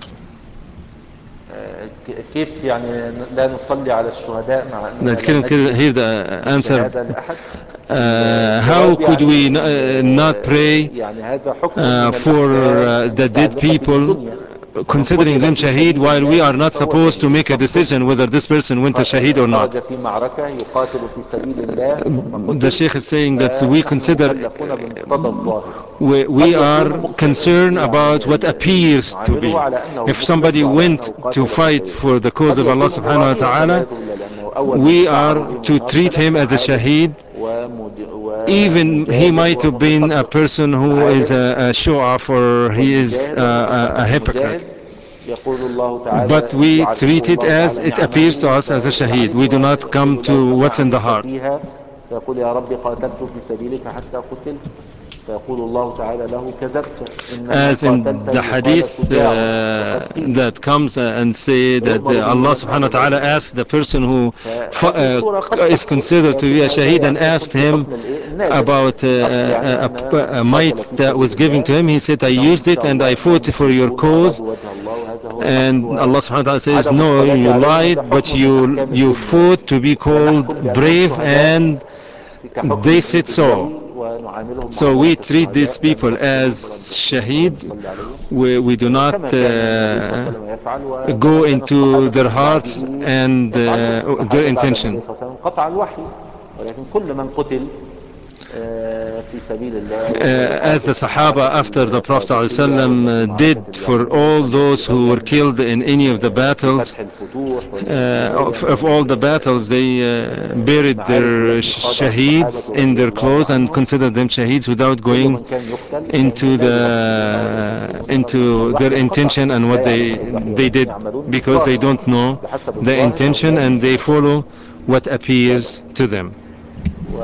[SPEAKER 1] آه، ك- كيف يعني لا نصلي على الشهداء مع
[SPEAKER 2] I
[SPEAKER 1] أننا لا
[SPEAKER 2] couldn't
[SPEAKER 1] نثبت
[SPEAKER 2] hear the answer.
[SPEAKER 1] الشهادة لأحد؟
[SPEAKER 2] Uh, how
[SPEAKER 1] الجواب
[SPEAKER 2] could
[SPEAKER 1] يعني
[SPEAKER 2] we n- uh, not pray
[SPEAKER 1] يعني هذا حكم
[SPEAKER 2] uh,
[SPEAKER 1] من
[SPEAKER 2] for
[SPEAKER 1] الأحكام
[SPEAKER 2] uh, the dead
[SPEAKER 1] المتعلقة
[SPEAKER 2] people,
[SPEAKER 1] بالدنيا. فمن
[SPEAKER 2] considering
[SPEAKER 1] قتل
[SPEAKER 2] them
[SPEAKER 1] في
[SPEAKER 2] shaheed,
[SPEAKER 1] سبيل
[SPEAKER 2] while we are
[SPEAKER 1] الله
[SPEAKER 2] not
[SPEAKER 1] فهو
[SPEAKER 2] supposed to
[SPEAKER 1] شهيد.
[SPEAKER 2] make a
[SPEAKER 1] شخص
[SPEAKER 2] decision whether this person went a shaheed
[SPEAKER 1] خ-
[SPEAKER 2] or not?
[SPEAKER 1] خرج في معركة يقاتل في سبيل الله ثم
[SPEAKER 2] The
[SPEAKER 1] قتل،
[SPEAKER 2] Sheikh is saying that we
[SPEAKER 1] فنحن
[SPEAKER 2] consider
[SPEAKER 1] مكلفون بمقتضى الظاهر.
[SPEAKER 2] we,
[SPEAKER 1] قد
[SPEAKER 2] we
[SPEAKER 1] يكون
[SPEAKER 2] are
[SPEAKER 1] مخ...
[SPEAKER 2] concerned
[SPEAKER 1] يعني
[SPEAKER 2] about what appears to
[SPEAKER 1] نعامله
[SPEAKER 2] be.
[SPEAKER 1] على أنه
[SPEAKER 2] If
[SPEAKER 1] مخلص
[SPEAKER 2] somebody
[SPEAKER 1] وعلى
[SPEAKER 2] went
[SPEAKER 1] أنه
[SPEAKER 2] to
[SPEAKER 1] قاتل في
[SPEAKER 2] fight
[SPEAKER 1] سبيل الله.
[SPEAKER 2] for the cause
[SPEAKER 1] قد
[SPEAKER 2] of Allah
[SPEAKER 1] يكون
[SPEAKER 2] subhanahu wa
[SPEAKER 1] مرائيا
[SPEAKER 2] ta'ala,
[SPEAKER 1] والعياذ بالله، لأنه أول من
[SPEAKER 2] we
[SPEAKER 1] سعروا
[SPEAKER 2] are
[SPEAKER 1] بهم
[SPEAKER 2] to
[SPEAKER 1] النار
[SPEAKER 2] treat him
[SPEAKER 1] فليس
[SPEAKER 2] as a
[SPEAKER 1] عالم
[SPEAKER 2] shaheed.
[SPEAKER 1] ومج...
[SPEAKER 2] Even he
[SPEAKER 1] ومجاهد
[SPEAKER 2] might have been a
[SPEAKER 1] ومتصدق.
[SPEAKER 2] person who is
[SPEAKER 1] العالم
[SPEAKER 2] a, a show-off, or he is
[SPEAKER 1] والمجاهد
[SPEAKER 2] uh, a, a
[SPEAKER 1] والمتصدق.
[SPEAKER 2] hypocrite.
[SPEAKER 1] المجاهد يقول الله
[SPEAKER 2] But
[SPEAKER 1] تعالى
[SPEAKER 2] we
[SPEAKER 1] يعرفه
[SPEAKER 2] treat it
[SPEAKER 1] الله
[SPEAKER 2] as
[SPEAKER 1] تعالى
[SPEAKER 2] it appears to
[SPEAKER 1] نعمه
[SPEAKER 2] us as a shaheed.
[SPEAKER 1] فيعرف
[SPEAKER 2] We do not come
[SPEAKER 1] ويقول له
[SPEAKER 2] to
[SPEAKER 1] فما
[SPEAKER 2] what's in the
[SPEAKER 1] عملت
[SPEAKER 2] heart.
[SPEAKER 1] فيها فيقول يا رب قاتلت في سبيلك حتى قتلت فيقول الله تعالى له كذبت إنما
[SPEAKER 2] As in
[SPEAKER 1] قاتلت
[SPEAKER 2] the
[SPEAKER 1] ليقال
[SPEAKER 2] hadith
[SPEAKER 1] شجاع وقد
[SPEAKER 2] uh,
[SPEAKER 1] قيل.
[SPEAKER 2] that comes and say that
[SPEAKER 1] فيؤمر
[SPEAKER 2] uh,
[SPEAKER 1] به
[SPEAKER 2] Allah
[SPEAKER 1] وينهى
[SPEAKER 2] subhanahu wa ta'ala
[SPEAKER 1] والعياذ بالله.
[SPEAKER 2] asked the person who
[SPEAKER 1] فهذه
[SPEAKER 2] uh,
[SPEAKER 1] الصورة قد
[SPEAKER 2] is
[SPEAKER 1] تحصل
[SPEAKER 2] considered to be
[SPEAKER 1] لكن
[SPEAKER 2] a
[SPEAKER 1] هذا
[SPEAKER 2] shaheed and
[SPEAKER 1] يعني يكون
[SPEAKER 2] asked
[SPEAKER 1] في
[SPEAKER 2] him
[SPEAKER 1] حكم الإيه النادر.
[SPEAKER 2] about uh,
[SPEAKER 1] الأصل يعني
[SPEAKER 2] a,
[SPEAKER 1] أن
[SPEAKER 2] a, a
[SPEAKER 1] من قاتل
[SPEAKER 2] might
[SPEAKER 1] في
[SPEAKER 2] that was
[SPEAKER 1] سبيل
[SPEAKER 2] given
[SPEAKER 1] الله
[SPEAKER 2] to him. He said, I
[SPEAKER 1] أنهم إن
[SPEAKER 2] used it
[SPEAKER 1] شاء
[SPEAKER 2] and
[SPEAKER 1] الله
[SPEAKER 2] I
[SPEAKER 1] أنهم
[SPEAKER 2] fought for your
[SPEAKER 1] مخلصون
[SPEAKER 2] cause.
[SPEAKER 1] وأرادوا وجه الله وهذا هو
[SPEAKER 2] And Allah
[SPEAKER 1] الأصل.
[SPEAKER 2] subhanahu wa ta'ala says,
[SPEAKER 1] وعدم
[SPEAKER 2] no,
[SPEAKER 1] الصلاة
[SPEAKER 2] you
[SPEAKER 1] عليهم هذا
[SPEAKER 2] lied, but
[SPEAKER 1] حكم من
[SPEAKER 2] you
[SPEAKER 1] أحكام
[SPEAKER 2] you
[SPEAKER 1] الدنيا.
[SPEAKER 2] fought to be
[SPEAKER 1] فنحكم
[SPEAKER 2] called
[SPEAKER 1] بأنهم
[SPEAKER 2] brave,
[SPEAKER 1] شهداء
[SPEAKER 2] and
[SPEAKER 1] في كحكم
[SPEAKER 2] they said so.
[SPEAKER 1] دنيوي ونعاملهم
[SPEAKER 2] So
[SPEAKER 1] معاملة
[SPEAKER 2] we treat these
[SPEAKER 1] الشهداء لا
[SPEAKER 2] people
[SPEAKER 1] نغسلهم
[SPEAKER 2] as
[SPEAKER 1] ولا نكفنهم ولا
[SPEAKER 2] shaheed.
[SPEAKER 1] نصلي عليهم
[SPEAKER 2] We, we do not
[SPEAKER 1] كما كان النبي صلى الله
[SPEAKER 2] uh,
[SPEAKER 1] عليه وسلم يفعل
[SPEAKER 2] go
[SPEAKER 1] وكما كان
[SPEAKER 2] into
[SPEAKER 1] الصحابة
[SPEAKER 2] their
[SPEAKER 1] من
[SPEAKER 2] hearts
[SPEAKER 1] بعده
[SPEAKER 2] and
[SPEAKER 1] يفعلون.
[SPEAKER 2] uh, their
[SPEAKER 1] الصحابة بعد النبي
[SPEAKER 2] intention.
[SPEAKER 1] صلى الله عليه وسلم قطع الوحي، ولكن كل من قتل آه، في سبيل الله
[SPEAKER 2] Uh,
[SPEAKER 1] وهو
[SPEAKER 2] as
[SPEAKER 1] يقاتل
[SPEAKER 2] the
[SPEAKER 1] في
[SPEAKER 2] Sahaba
[SPEAKER 1] معركة
[SPEAKER 2] after the Prophet
[SPEAKER 1] القادسية ولا في
[SPEAKER 2] ﷺ
[SPEAKER 1] معركة
[SPEAKER 2] did for
[SPEAKER 1] اليرموك
[SPEAKER 2] all
[SPEAKER 1] ولا في
[SPEAKER 2] those who were
[SPEAKER 1] غيرها من
[SPEAKER 2] killed in any of the
[SPEAKER 1] آه، في
[SPEAKER 2] battles,
[SPEAKER 1] فتح الفتوح ولا في
[SPEAKER 2] uh,
[SPEAKER 1] غيرها
[SPEAKER 2] of,
[SPEAKER 1] من
[SPEAKER 2] of all the battles, they uh, buried
[SPEAKER 1] المعارك
[SPEAKER 2] their
[SPEAKER 1] التي خاضها الصحابة
[SPEAKER 2] shaheeds in
[SPEAKER 1] رضي
[SPEAKER 2] their
[SPEAKER 1] الله
[SPEAKER 2] clothes and
[SPEAKER 1] عنهم.
[SPEAKER 2] considered them shaheeds without
[SPEAKER 1] كل
[SPEAKER 2] going
[SPEAKER 1] من كان يقتل فإنهم
[SPEAKER 2] into
[SPEAKER 1] لا يوحون بالله ولا
[SPEAKER 2] the
[SPEAKER 1] يكفرون رغم أن
[SPEAKER 2] into their
[SPEAKER 1] الوحي انقطع.
[SPEAKER 2] intention and
[SPEAKER 1] لا
[SPEAKER 2] what
[SPEAKER 1] يعلمون
[SPEAKER 2] they
[SPEAKER 1] الوحي
[SPEAKER 2] they
[SPEAKER 1] ولكن
[SPEAKER 2] did,
[SPEAKER 1] يعملون
[SPEAKER 2] because they
[SPEAKER 1] بالظاهر
[SPEAKER 2] don't know
[SPEAKER 1] بحسب
[SPEAKER 2] the
[SPEAKER 1] الظاهر
[SPEAKER 2] intention
[SPEAKER 1] هؤلاء
[SPEAKER 2] and they
[SPEAKER 1] الشهداء.
[SPEAKER 2] follow what
[SPEAKER 1] طبعا.
[SPEAKER 2] appears to them.
[SPEAKER 1] و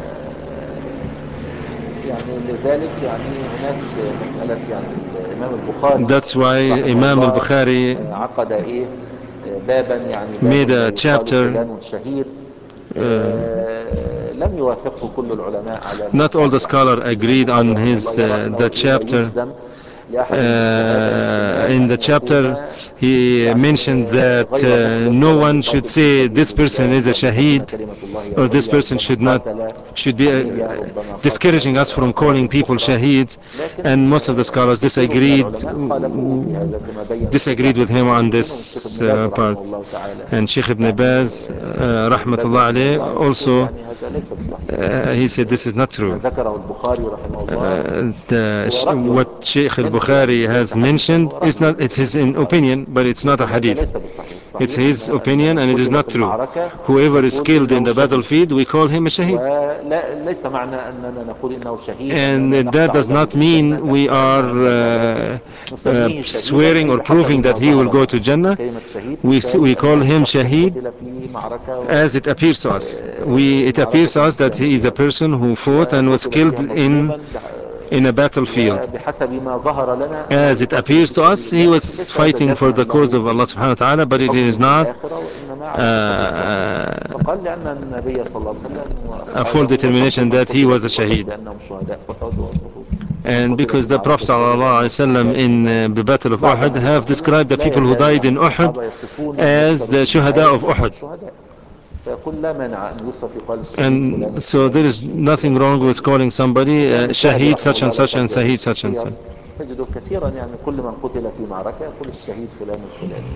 [SPEAKER 1] يعني لذلك يعني هناك مسألة يعني الإمام البخاري
[SPEAKER 2] That's why
[SPEAKER 1] رحمه
[SPEAKER 2] Imam
[SPEAKER 1] الله
[SPEAKER 2] al-Bukhari
[SPEAKER 1] آه، عقد إيه آه، بابا يعني باب
[SPEAKER 2] made
[SPEAKER 1] لا
[SPEAKER 2] a
[SPEAKER 1] يقال
[SPEAKER 2] chapter.
[SPEAKER 1] فلان شهيد.
[SPEAKER 2] uh,
[SPEAKER 1] آه، لم يوافقه كل العلماء على ما
[SPEAKER 2] Not all
[SPEAKER 1] قال.
[SPEAKER 2] the
[SPEAKER 1] يعني
[SPEAKER 2] scholar
[SPEAKER 1] الإمام
[SPEAKER 2] agreed
[SPEAKER 1] البخاري
[SPEAKER 2] on
[SPEAKER 1] رحمه الله
[SPEAKER 2] his
[SPEAKER 1] يرى
[SPEAKER 2] uh,
[SPEAKER 1] أنه
[SPEAKER 2] the
[SPEAKER 1] إيه لا
[SPEAKER 2] chapter.
[SPEAKER 1] يجزم لأحد بالشهادة
[SPEAKER 2] Uh,
[SPEAKER 1] احتمال
[SPEAKER 2] in the
[SPEAKER 1] أن يكون
[SPEAKER 2] chapter, he
[SPEAKER 1] يعني
[SPEAKER 2] mentioned
[SPEAKER 1] آه،
[SPEAKER 2] that
[SPEAKER 1] غير
[SPEAKER 2] uh,
[SPEAKER 1] مخلص
[SPEAKER 2] no
[SPEAKER 1] ولم
[SPEAKER 2] one should
[SPEAKER 1] يقاتل في
[SPEAKER 2] say
[SPEAKER 1] سبيل
[SPEAKER 2] this person
[SPEAKER 1] الله
[SPEAKER 2] is a
[SPEAKER 1] ولتكون
[SPEAKER 2] shaheed,
[SPEAKER 1] كلمة الله
[SPEAKER 2] or this
[SPEAKER 1] العليا.
[SPEAKER 2] person
[SPEAKER 1] ربما
[SPEAKER 2] should not
[SPEAKER 1] قاتل
[SPEAKER 2] should be
[SPEAKER 1] حمية
[SPEAKER 2] uh,
[SPEAKER 1] ربما قاتل
[SPEAKER 2] discouraging us from calling
[SPEAKER 1] لأغراض
[SPEAKER 2] people
[SPEAKER 1] أخرى.
[SPEAKER 2] shaheed. And
[SPEAKER 1] لكن
[SPEAKER 2] most of the
[SPEAKER 1] آه،
[SPEAKER 2] scholars
[SPEAKER 1] كثير من
[SPEAKER 2] disagreed
[SPEAKER 1] العلماء خالفوه في هذا كما بين الشيخ
[SPEAKER 2] disagreed with
[SPEAKER 1] أحمد بن
[SPEAKER 2] him on
[SPEAKER 1] عثيمين والشيخ
[SPEAKER 2] this
[SPEAKER 1] ابن باز
[SPEAKER 2] uh, part.
[SPEAKER 1] رحمه الله تعالى.
[SPEAKER 2] And Sheikh Ibn
[SPEAKER 1] يعني
[SPEAKER 2] Baz,
[SPEAKER 1] آه،
[SPEAKER 2] uh,
[SPEAKER 1] الشيخ ابن باز
[SPEAKER 2] rahmatullah
[SPEAKER 1] رحمه الله
[SPEAKER 2] alayh,
[SPEAKER 1] يقول
[SPEAKER 2] also
[SPEAKER 1] يعني هذا ليس بصحيح.
[SPEAKER 2] uh, he said this is not
[SPEAKER 1] ما
[SPEAKER 2] true.
[SPEAKER 1] ذكره البخاري رحمه الله
[SPEAKER 2] Uh, the,
[SPEAKER 1] هو رأي
[SPEAKER 2] what Sheikh
[SPEAKER 1] منه، يعني
[SPEAKER 2] al-Bukhari
[SPEAKER 1] ليس
[SPEAKER 2] has
[SPEAKER 1] حديثا،
[SPEAKER 2] mentioned
[SPEAKER 1] هو
[SPEAKER 2] is
[SPEAKER 1] رأي
[SPEAKER 2] not, it's
[SPEAKER 1] للإمام
[SPEAKER 2] his in
[SPEAKER 1] البخاري.
[SPEAKER 2] opinion, but it's not a
[SPEAKER 1] لكن هذا
[SPEAKER 2] hadith.
[SPEAKER 1] ليس بصحيح.
[SPEAKER 2] It's
[SPEAKER 1] الصحيح أن
[SPEAKER 2] his
[SPEAKER 1] أن
[SPEAKER 2] opinion
[SPEAKER 1] من
[SPEAKER 2] and it is
[SPEAKER 1] قتل في
[SPEAKER 2] not true.
[SPEAKER 1] المعركة
[SPEAKER 2] Whoever is
[SPEAKER 1] نقول
[SPEAKER 2] killed in
[SPEAKER 1] إنه
[SPEAKER 2] the
[SPEAKER 1] شهيد.
[SPEAKER 2] battlefield, we call him a shaheed.
[SPEAKER 1] وليس معنى أننا نقول إنه شهيد
[SPEAKER 2] And
[SPEAKER 1] أننا
[SPEAKER 2] that
[SPEAKER 1] نقطع
[SPEAKER 2] does
[SPEAKER 1] له
[SPEAKER 2] not
[SPEAKER 1] بالجنة،
[SPEAKER 2] mean
[SPEAKER 1] لا
[SPEAKER 2] we
[SPEAKER 1] لا ما
[SPEAKER 2] are
[SPEAKER 1] ينبغي، ولكن
[SPEAKER 2] uh, uh,
[SPEAKER 1] نسميه شهيدا
[SPEAKER 2] swearing
[SPEAKER 1] أي
[SPEAKER 2] or
[SPEAKER 1] بحسب
[SPEAKER 2] proving
[SPEAKER 1] ما
[SPEAKER 2] that he will
[SPEAKER 1] ظهر
[SPEAKER 2] go
[SPEAKER 1] لنا.
[SPEAKER 2] to Jannah.
[SPEAKER 1] كلمة شهيد
[SPEAKER 2] We, we
[SPEAKER 1] تساوي
[SPEAKER 2] call
[SPEAKER 1] أنه
[SPEAKER 2] him
[SPEAKER 1] شخص
[SPEAKER 2] shaheed
[SPEAKER 1] قتل في معركة
[SPEAKER 2] as it appears to us. We, it appears
[SPEAKER 1] معركة
[SPEAKER 2] to us that he is a
[SPEAKER 1] إسلامية
[SPEAKER 2] person who fought and was
[SPEAKER 1] وقتل
[SPEAKER 2] killed
[SPEAKER 1] فيها
[SPEAKER 2] in,
[SPEAKER 1] مظلوما
[SPEAKER 2] in a battlefield.
[SPEAKER 1] وبحسب ما ظهر لنا أنه
[SPEAKER 2] As it
[SPEAKER 1] يقاتل
[SPEAKER 2] appears
[SPEAKER 1] في
[SPEAKER 2] to
[SPEAKER 1] سبيل
[SPEAKER 2] us, he
[SPEAKER 1] الله،
[SPEAKER 2] was
[SPEAKER 1] ليس هذا
[SPEAKER 2] fighting for
[SPEAKER 1] جزما
[SPEAKER 2] the cause
[SPEAKER 1] له
[SPEAKER 2] of Allah subhanahu wa ta'ala, but it
[SPEAKER 1] بحكم
[SPEAKER 2] is
[SPEAKER 1] في
[SPEAKER 2] not
[SPEAKER 1] الآخرة، وإنما على حسب الظاهر.
[SPEAKER 2] uh,
[SPEAKER 1] فقال لأن النبي صلى الله عليه وسلم
[SPEAKER 2] a full
[SPEAKER 1] وأصحابه وصفوا
[SPEAKER 2] determination
[SPEAKER 1] من
[SPEAKER 2] that he
[SPEAKER 1] قتل
[SPEAKER 2] was a
[SPEAKER 1] في أحد
[SPEAKER 2] shaheed.
[SPEAKER 1] بأنهم شهداء أحد، ووصفوا من
[SPEAKER 2] And
[SPEAKER 1] قتل في
[SPEAKER 2] because the Prophet
[SPEAKER 1] معركة بدر بأنهم
[SPEAKER 2] ﷺ
[SPEAKER 1] شهداء
[SPEAKER 2] in
[SPEAKER 1] أحد.
[SPEAKER 2] uh, the battle of
[SPEAKER 1] بعد
[SPEAKER 2] Uhud
[SPEAKER 1] النبي صلى
[SPEAKER 2] have
[SPEAKER 1] الله عليه وسلم
[SPEAKER 2] described the
[SPEAKER 1] لا
[SPEAKER 2] people who
[SPEAKER 1] يزال
[SPEAKER 2] died
[SPEAKER 1] يعني
[SPEAKER 2] in Uhud
[SPEAKER 1] الصحابة يصفون من
[SPEAKER 2] as
[SPEAKER 1] يقتل
[SPEAKER 2] the
[SPEAKER 1] في
[SPEAKER 2] shuhada
[SPEAKER 1] المعارك
[SPEAKER 2] of
[SPEAKER 1] بأنهم
[SPEAKER 2] Uhud.
[SPEAKER 1] شهداء. فيقول لا مانع أن يوصف يقال الشهيد فلان
[SPEAKER 2] And so there
[SPEAKER 1] الفلاني
[SPEAKER 2] is
[SPEAKER 1] الشهيد
[SPEAKER 2] nothing
[SPEAKER 1] فلان
[SPEAKER 2] wrong
[SPEAKER 1] الفلاني.
[SPEAKER 2] with calling somebody uh,
[SPEAKER 1] الإمام الذهبي
[SPEAKER 2] shaheed
[SPEAKER 1] رحمه
[SPEAKER 2] such and
[SPEAKER 1] الله لو
[SPEAKER 2] such and
[SPEAKER 1] ترجعون
[SPEAKER 2] shaheed
[SPEAKER 1] في
[SPEAKER 2] such and
[SPEAKER 1] السير
[SPEAKER 2] such.
[SPEAKER 1] تجدوا كثيرا يعني كل من قتل في معركة يقول الشهيد فلان الفلاني.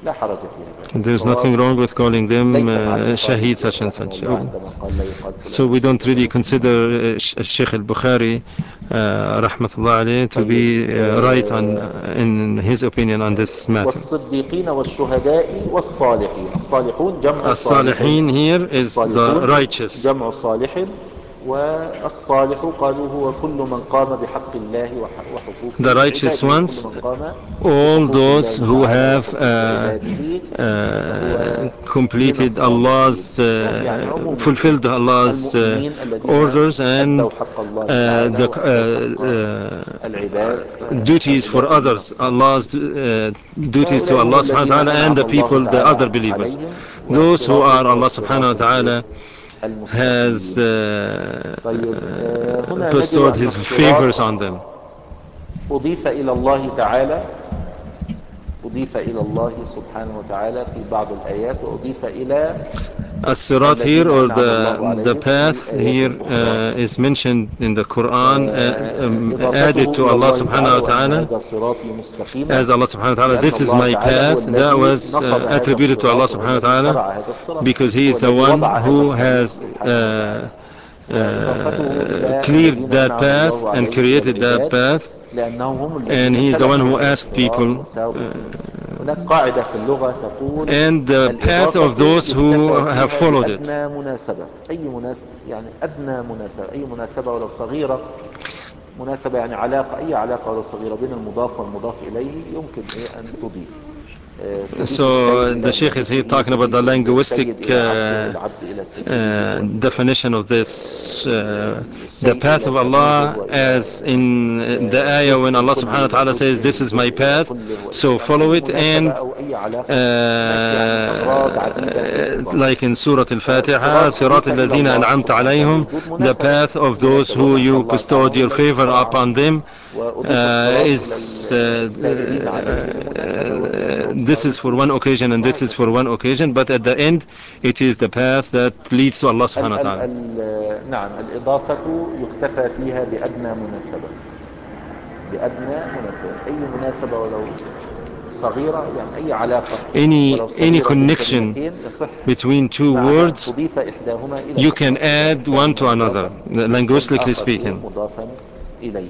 [SPEAKER 1] لا حرج في هذا.
[SPEAKER 2] There's
[SPEAKER 1] الصواب
[SPEAKER 2] nothing wrong with calling them
[SPEAKER 1] ليس مع
[SPEAKER 2] uh,
[SPEAKER 1] البخاري
[SPEAKER 2] Shahid such and
[SPEAKER 1] رحمه
[SPEAKER 2] such.
[SPEAKER 1] الله عندما قال لا يقال
[SPEAKER 2] So
[SPEAKER 1] فلان
[SPEAKER 2] we
[SPEAKER 1] شهيد
[SPEAKER 2] don't really
[SPEAKER 1] وليس.
[SPEAKER 2] consider uh, Sheikh al-Bukhari uh, rahmatullah alayhi to
[SPEAKER 1] طيب
[SPEAKER 2] be uh, right on uh, in his opinion on this matter.
[SPEAKER 1] والصديقين والشهداء والصالحين. الصالحون جمع صالح.
[SPEAKER 2] As-Salihin here is the
[SPEAKER 1] الصالحون
[SPEAKER 2] righteous.
[SPEAKER 1] جمع صالح. والصالح قالوا هو كل من قام بحق الله وحقوق
[SPEAKER 2] The righteous
[SPEAKER 1] عباده. كل
[SPEAKER 2] ones,
[SPEAKER 1] من قام
[SPEAKER 2] all
[SPEAKER 1] بحقوق
[SPEAKER 2] those
[SPEAKER 1] الله
[SPEAKER 2] who
[SPEAKER 1] تعالى
[SPEAKER 2] have
[SPEAKER 1] وحقوق
[SPEAKER 2] uh,
[SPEAKER 1] عباده
[SPEAKER 2] uh,
[SPEAKER 1] فهو من
[SPEAKER 2] completed
[SPEAKER 1] الصالحين.
[SPEAKER 2] Allah's,
[SPEAKER 1] يعني
[SPEAKER 2] uh,
[SPEAKER 1] عموم
[SPEAKER 2] fulfilled Allah's uh,
[SPEAKER 1] المؤمنين الذين
[SPEAKER 2] orders
[SPEAKER 1] أدوا
[SPEAKER 2] and
[SPEAKER 1] حق الله
[SPEAKER 2] uh,
[SPEAKER 1] تعالى
[SPEAKER 2] the
[SPEAKER 1] وأدوا
[SPEAKER 2] uh,
[SPEAKER 1] حق العباد
[SPEAKER 2] uh, duties for
[SPEAKER 1] فهؤلاء من
[SPEAKER 2] others,
[SPEAKER 1] الصالحين.
[SPEAKER 2] Allah's uh, duties to
[SPEAKER 1] فهؤلاء هم
[SPEAKER 2] Allah subhanahu wa
[SPEAKER 1] الذين
[SPEAKER 2] ta'ala and
[SPEAKER 1] أنعم
[SPEAKER 2] the
[SPEAKER 1] الله
[SPEAKER 2] people, the
[SPEAKER 1] تعالى
[SPEAKER 2] other believers.
[SPEAKER 1] عليهم.
[SPEAKER 2] Those who
[SPEAKER 1] والصراط
[SPEAKER 2] are
[SPEAKER 1] هو
[SPEAKER 2] Allah
[SPEAKER 1] الصراط
[SPEAKER 2] subhanahu wa ta'ala has
[SPEAKER 1] المستقيم.
[SPEAKER 2] uh,
[SPEAKER 1] طيب آه،
[SPEAKER 2] uh,
[SPEAKER 1] هنا نجد
[SPEAKER 2] bestowed
[SPEAKER 1] أن
[SPEAKER 2] his
[SPEAKER 1] الصراط
[SPEAKER 2] favors on them.
[SPEAKER 1] أضيف إلى الله تعالى أضيف إلى الله سبحانه وتعالى في بعض الآيات، وأضيف إلى
[SPEAKER 2] As-Sirat here,
[SPEAKER 1] الذين
[SPEAKER 2] or
[SPEAKER 1] أنعم
[SPEAKER 2] the
[SPEAKER 1] الله
[SPEAKER 2] the
[SPEAKER 1] عليهم في
[SPEAKER 2] path
[SPEAKER 1] آيات
[SPEAKER 2] here
[SPEAKER 1] أخرى.
[SPEAKER 2] uh, is mentioned in the Quran, uh, um, added
[SPEAKER 1] إضافته
[SPEAKER 2] to
[SPEAKER 1] إلى
[SPEAKER 2] Allah
[SPEAKER 1] الله
[SPEAKER 2] subhanahu
[SPEAKER 1] تعالى
[SPEAKER 2] wa
[SPEAKER 1] وأن
[SPEAKER 2] ta'ala,
[SPEAKER 1] هذا صراطي مستقيما،
[SPEAKER 2] as Allah subhanahu wa ta'ala,
[SPEAKER 1] لأن
[SPEAKER 2] this is
[SPEAKER 1] الله
[SPEAKER 2] my
[SPEAKER 1] تعالى هو
[SPEAKER 2] path, that
[SPEAKER 1] الذي
[SPEAKER 2] was
[SPEAKER 1] نصب
[SPEAKER 2] uh,
[SPEAKER 1] هذا
[SPEAKER 2] attributed to Allah
[SPEAKER 1] الصراط
[SPEAKER 2] subhanahu wa
[SPEAKER 1] والذي
[SPEAKER 2] ta'ala,
[SPEAKER 1] شرع هذا الصراط،
[SPEAKER 2] because He
[SPEAKER 1] هو
[SPEAKER 2] is the
[SPEAKER 1] الذي
[SPEAKER 2] one
[SPEAKER 1] وضع هذا
[SPEAKER 2] who
[SPEAKER 1] الطريق
[SPEAKER 2] has
[SPEAKER 1] سبحانه وتعالى.
[SPEAKER 2] uh,
[SPEAKER 1] وإضافته
[SPEAKER 2] uh,
[SPEAKER 1] إلى
[SPEAKER 2] cleaved
[SPEAKER 1] الذين
[SPEAKER 2] that
[SPEAKER 1] أنعم
[SPEAKER 2] path
[SPEAKER 1] الله
[SPEAKER 2] and
[SPEAKER 1] عليهم من
[SPEAKER 2] created that
[SPEAKER 1] العباد،
[SPEAKER 2] path,
[SPEAKER 1] لأنهم هم
[SPEAKER 2] and
[SPEAKER 1] الذين
[SPEAKER 2] He is the one
[SPEAKER 1] سلكوا
[SPEAKER 2] who
[SPEAKER 1] هذا
[SPEAKER 2] asked
[SPEAKER 1] الصراط
[SPEAKER 2] people.
[SPEAKER 1] وساروا
[SPEAKER 2] Uh,
[SPEAKER 1] فيه. هناك قاعدة في اللغة تقول
[SPEAKER 2] and the path of
[SPEAKER 1] الإضافة
[SPEAKER 2] those who
[SPEAKER 1] يكتفى
[SPEAKER 2] have
[SPEAKER 1] فيها
[SPEAKER 2] followed it.
[SPEAKER 1] بأدنى مناسبة. أي مناسبة يعني أدنى مناسبة، أي مناسبة ولو صغيرة، مناسبة يعني علاقة، أي علاقة ولو صغيرة بين المضاف والمضاف إليه يمكن إيه أن تضيف. آه، تضيف الشيء
[SPEAKER 2] So the
[SPEAKER 1] إلى
[SPEAKER 2] Sheikh is here
[SPEAKER 1] مالكه،
[SPEAKER 2] talking about the
[SPEAKER 1] تضيف
[SPEAKER 2] linguistic
[SPEAKER 1] السيد إلى عبده،
[SPEAKER 2] uh,
[SPEAKER 1] والعبد إلى سيده،
[SPEAKER 2] uh, definition of this, uh, the
[SPEAKER 1] والشيء
[SPEAKER 2] path
[SPEAKER 1] إلى
[SPEAKER 2] of
[SPEAKER 1] سميده
[SPEAKER 2] Allah,
[SPEAKER 1] وإلى
[SPEAKER 2] as in the
[SPEAKER 1] آه،
[SPEAKER 2] ayah when
[SPEAKER 1] جزء
[SPEAKER 2] Allah
[SPEAKER 1] الكل
[SPEAKER 2] subhanahu wa
[SPEAKER 1] إلى
[SPEAKER 2] ta'ala says,
[SPEAKER 1] جزءه،
[SPEAKER 2] this is my
[SPEAKER 1] والجزء إلى
[SPEAKER 2] path,
[SPEAKER 1] كله وإلى
[SPEAKER 2] so
[SPEAKER 1] يعني
[SPEAKER 2] follow
[SPEAKER 1] أي
[SPEAKER 2] it.
[SPEAKER 1] مناسبة
[SPEAKER 2] And
[SPEAKER 1] أو أي علاقة هناك يعني أغراض عديدة في
[SPEAKER 2] uh,
[SPEAKER 1] الإضافة.
[SPEAKER 2] like in Surah Al-Fatiha,
[SPEAKER 1] فالصراط
[SPEAKER 2] صراط
[SPEAKER 1] أضيف إلى
[SPEAKER 2] الذين
[SPEAKER 1] الله
[SPEAKER 2] أنعمت
[SPEAKER 1] سبحانه
[SPEAKER 2] عليهم,
[SPEAKER 1] لوجود
[SPEAKER 2] the
[SPEAKER 1] مناسبة.
[SPEAKER 2] path of those
[SPEAKER 1] مناسبة
[SPEAKER 2] who
[SPEAKER 1] وأن
[SPEAKER 2] you
[SPEAKER 1] الله تعالى
[SPEAKER 2] bestowed
[SPEAKER 1] هو
[SPEAKER 2] your
[SPEAKER 1] الذي
[SPEAKER 2] favor
[SPEAKER 1] شرعهم،
[SPEAKER 2] upon them.
[SPEAKER 1] وأضيف
[SPEAKER 2] Uh,
[SPEAKER 1] الصراط إلى
[SPEAKER 2] is uh,
[SPEAKER 1] السائرين عليه لمناسبة وهي
[SPEAKER 2] uh,
[SPEAKER 1] أنهم
[SPEAKER 2] this
[SPEAKER 1] ساروا
[SPEAKER 2] is for
[SPEAKER 1] فيه
[SPEAKER 2] one occasion and this is
[SPEAKER 1] وهكذا.
[SPEAKER 2] for one occasion, but at the end it is the path that leads to Allah
[SPEAKER 1] ال
[SPEAKER 2] subhanahu wa
[SPEAKER 1] ال
[SPEAKER 2] ta'ala.
[SPEAKER 1] ال نعم الإضافة يكتفى فيها بأدنى مناسبة، بأدنى مناسبة. أي مناسبة ولو صغيرة، يعني أي علاقة
[SPEAKER 2] Any
[SPEAKER 1] ولو
[SPEAKER 2] any
[SPEAKER 1] صغيرة بين
[SPEAKER 2] connection
[SPEAKER 1] كلمتين يصح
[SPEAKER 2] between two
[SPEAKER 1] معها أن
[SPEAKER 2] words,
[SPEAKER 1] تضيف إحداهما إلى
[SPEAKER 2] you
[SPEAKER 1] الأخرى.
[SPEAKER 2] can
[SPEAKER 1] إذا
[SPEAKER 2] add one
[SPEAKER 1] إحداهما
[SPEAKER 2] to another,
[SPEAKER 1] مضافا يكون
[SPEAKER 2] linguistically
[SPEAKER 1] آخر إيه
[SPEAKER 2] speaking.
[SPEAKER 1] مضافا إليه.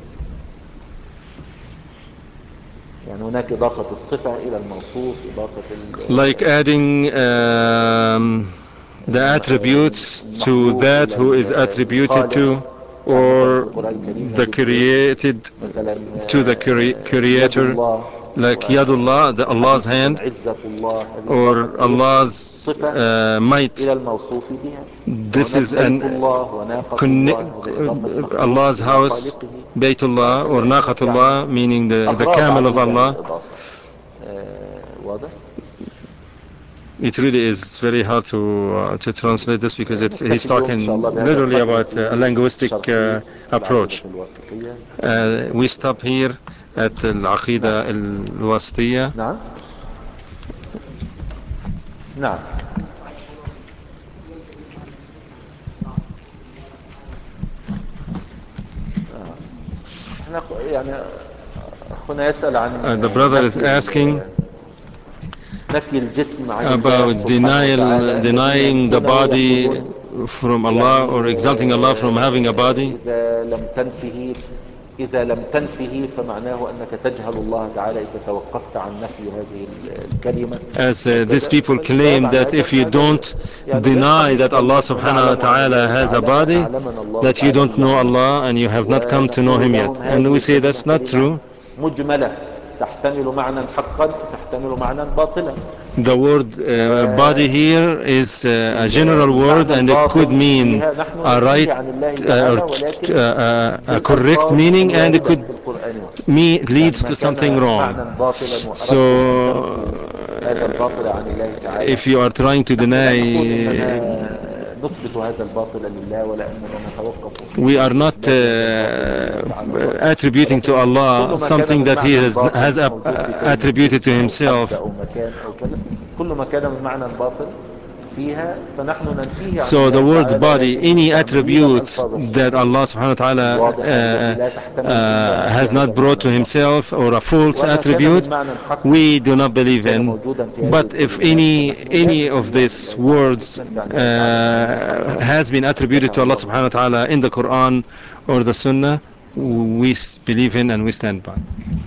[SPEAKER 1] يعني هناك إضافة الصفة إلى الموصوف، إضافة
[SPEAKER 2] Like adding um, the attributes to
[SPEAKER 1] المخلوق
[SPEAKER 2] that
[SPEAKER 1] إلى
[SPEAKER 2] who is attributed
[SPEAKER 1] الخالق.
[SPEAKER 2] to,
[SPEAKER 1] يعني مثلا في
[SPEAKER 2] or
[SPEAKER 1] القرآن الكريم
[SPEAKER 2] the
[SPEAKER 1] نجد إيه
[SPEAKER 2] created
[SPEAKER 1] مثلا
[SPEAKER 2] to the cre-
[SPEAKER 1] يد
[SPEAKER 2] creator,
[SPEAKER 1] الله،
[SPEAKER 2] like Yadullah, the
[SPEAKER 1] وفي
[SPEAKER 2] Allah's
[SPEAKER 1] الحديث مثلا
[SPEAKER 2] hand,
[SPEAKER 1] عزة الله. هذه إضافة
[SPEAKER 2] or
[SPEAKER 1] إيه
[SPEAKER 2] Allah's
[SPEAKER 1] صفة
[SPEAKER 2] uh, might.
[SPEAKER 1] إلى الموصوف بها.
[SPEAKER 2] This
[SPEAKER 1] وهناك
[SPEAKER 2] is
[SPEAKER 1] بيت
[SPEAKER 2] an
[SPEAKER 1] الله وناقة الله، هذا إضافة
[SPEAKER 2] uh,
[SPEAKER 1] مخلوق
[SPEAKER 2] Allah's
[SPEAKER 1] إلى
[SPEAKER 2] house,
[SPEAKER 1] خالقه.
[SPEAKER 2] Baytullah, or
[SPEAKER 1] وهكذا هناك يعني
[SPEAKER 2] Naqatullah, meaning the, the
[SPEAKER 1] أغراض
[SPEAKER 2] camel of
[SPEAKER 1] عديدة
[SPEAKER 2] Allah.
[SPEAKER 1] للإضافة. آه واضح.
[SPEAKER 2] It really is very hard to uh, to translate this because it's he's
[SPEAKER 1] نكتفي اليوم إن شاء الله
[SPEAKER 2] talking
[SPEAKER 1] بهذا
[SPEAKER 2] literally
[SPEAKER 1] القدر
[SPEAKER 2] about uh, a
[SPEAKER 1] في
[SPEAKER 2] linguistic
[SPEAKER 1] شرح
[SPEAKER 2] uh,
[SPEAKER 1] العقيدة
[SPEAKER 2] approach.
[SPEAKER 1] الواسطية.
[SPEAKER 2] Uh, we stop here at
[SPEAKER 1] نعم.
[SPEAKER 2] العقيدة الواسطية.
[SPEAKER 1] نعم. نعم. آه. احنا يعني أخونا يسأل عن
[SPEAKER 2] Uh, the brother is
[SPEAKER 1] نفي
[SPEAKER 2] asking
[SPEAKER 1] نفي الجسم عن الله
[SPEAKER 2] about
[SPEAKER 1] سبحانه
[SPEAKER 2] denial,
[SPEAKER 1] وتعالى. الذين
[SPEAKER 2] denying the
[SPEAKER 1] ينفونه
[SPEAKER 2] body
[SPEAKER 1] يقولون
[SPEAKER 2] from Allah or
[SPEAKER 1] يعني
[SPEAKER 2] exalting Allah from having a body.
[SPEAKER 1] إذا لم تنفه إذا لم تنفه فمعناه أنك تجهل الله تعالى إذا توقفت عن نفي هذه الكلمة
[SPEAKER 2] As
[SPEAKER 1] أو
[SPEAKER 2] uh, these
[SPEAKER 1] كذا.
[SPEAKER 2] people
[SPEAKER 1] فالجواب
[SPEAKER 2] claim
[SPEAKER 1] عن
[SPEAKER 2] that
[SPEAKER 1] هذا
[SPEAKER 2] if
[SPEAKER 1] أن
[SPEAKER 2] you
[SPEAKER 1] هذا
[SPEAKER 2] don't
[SPEAKER 1] يعني غير
[SPEAKER 2] deny
[SPEAKER 1] صحيح،
[SPEAKER 2] that
[SPEAKER 1] بل
[SPEAKER 2] Allah
[SPEAKER 1] نحن
[SPEAKER 2] subhanahu wa
[SPEAKER 1] نعلم عن
[SPEAKER 2] ta'ala
[SPEAKER 1] الله
[SPEAKER 2] has a
[SPEAKER 1] تعالى ما
[SPEAKER 2] body,
[SPEAKER 1] أعلمنا الله
[SPEAKER 2] that you
[SPEAKER 1] تعالى
[SPEAKER 2] don't
[SPEAKER 1] به
[SPEAKER 2] know
[SPEAKER 1] عن نفسه.
[SPEAKER 2] Allah and you have not come to know
[SPEAKER 1] ونقول
[SPEAKER 2] Him
[SPEAKER 1] لهم
[SPEAKER 2] yet. And
[SPEAKER 1] هذه
[SPEAKER 2] we say
[SPEAKER 1] الكلمة
[SPEAKER 2] that's not
[SPEAKER 1] كلمة
[SPEAKER 2] true.
[SPEAKER 1] مجملة تحتمل معنى حقا وتحتمل معنى باطلا.
[SPEAKER 2] The word uh, body here is uh, a general word
[SPEAKER 1] المعنى
[SPEAKER 2] and it could
[SPEAKER 1] الباطل
[SPEAKER 2] mean
[SPEAKER 1] فيها نحن
[SPEAKER 2] a right
[SPEAKER 1] ننفيه عن الله
[SPEAKER 2] uh, or
[SPEAKER 1] تعالى،
[SPEAKER 2] t-
[SPEAKER 1] ولكن
[SPEAKER 2] uh, a correct
[SPEAKER 1] بالألفاظ
[SPEAKER 2] meaning, and it
[SPEAKER 1] الواردة
[SPEAKER 2] could
[SPEAKER 1] في القرآن والسنة.
[SPEAKER 2] me
[SPEAKER 1] يعني
[SPEAKER 2] leads
[SPEAKER 1] ما
[SPEAKER 2] to something
[SPEAKER 1] كان
[SPEAKER 2] wrong.
[SPEAKER 1] معنى باطلا وأردتم أن
[SPEAKER 2] So
[SPEAKER 1] تنفوا هذا الباطل عن الله تعالى،
[SPEAKER 2] if you are trying to
[SPEAKER 1] نحن لا
[SPEAKER 2] deny,
[SPEAKER 1] نقول إننا نثبت هذا الباطل لله، ولا أننا نتوقف
[SPEAKER 2] we
[SPEAKER 1] في
[SPEAKER 2] are
[SPEAKER 1] في
[SPEAKER 2] not
[SPEAKER 1] إثبات هذا الباطل لله تعالى
[SPEAKER 2] uh,
[SPEAKER 1] فقط،
[SPEAKER 2] attributing to
[SPEAKER 1] ولكن كل
[SPEAKER 2] Allah
[SPEAKER 1] ما كان
[SPEAKER 2] something
[SPEAKER 1] من
[SPEAKER 2] that He
[SPEAKER 1] معنى
[SPEAKER 2] has,
[SPEAKER 1] باطل
[SPEAKER 2] has
[SPEAKER 1] موجود في كلمة
[SPEAKER 2] attributed to
[SPEAKER 1] جسم أو حد
[SPEAKER 2] Himself.
[SPEAKER 1] أو مكان أو كذا، كل ما كان من معنى باطل فيها فنحن ننفيه عن
[SPEAKER 2] So the
[SPEAKER 1] الله
[SPEAKER 2] word
[SPEAKER 1] تعالى
[SPEAKER 2] body,
[SPEAKER 1] لكن
[SPEAKER 2] any
[SPEAKER 1] مستعملين
[SPEAKER 2] attribute
[SPEAKER 1] الألفاظ
[SPEAKER 2] that
[SPEAKER 1] الشرعية
[SPEAKER 2] Allah subhanahu wa ta'ala
[SPEAKER 1] الواضحة التي
[SPEAKER 2] uh,
[SPEAKER 1] لا تحتمل إلا
[SPEAKER 2] uh, has
[SPEAKER 1] مثل هذا
[SPEAKER 2] not brought
[SPEAKER 1] المعنى
[SPEAKER 2] to
[SPEAKER 1] الباطل.
[SPEAKER 2] himself, or a false
[SPEAKER 1] وما كان من
[SPEAKER 2] attribute,
[SPEAKER 1] معنى حق
[SPEAKER 2] we do not believe
[SPEAKER 1] كان
[SPEAKER 2] in.
[SPEAKER 1] موجودا في هذه
[SPEAKER 2] But if
[SPEAKER 1] الكلمات
[SPEAKER 2] any
[SPEAKER 1] فنحن لا
[SPEAKER 2] any of
[SPEAKER 1] ننفيه عن
[SPEAKER 2] these
[SPEAKER 1] الله تعالى
[SPEAKER 2] words
[SPEAKER 1] نثبت عن الله تعالى معاني
[SPEAKER 2] uh,
[SPEAKER 1] حق
[SPEAKER 2] has been attributed
[SPEAKER 1] أثبتها
[SPEAKER 2] to Allah
[SPEAKER 1] الله
[SPEAKER 2] subhanahu wa
[SPEAKER 1] سبحانه
[SPEAKER 2] ta'ala in the
[SPEAKER 1] وتعالى.
[SPEAKER 2] Quran or the Sunnah, we s- believe in and we stand by.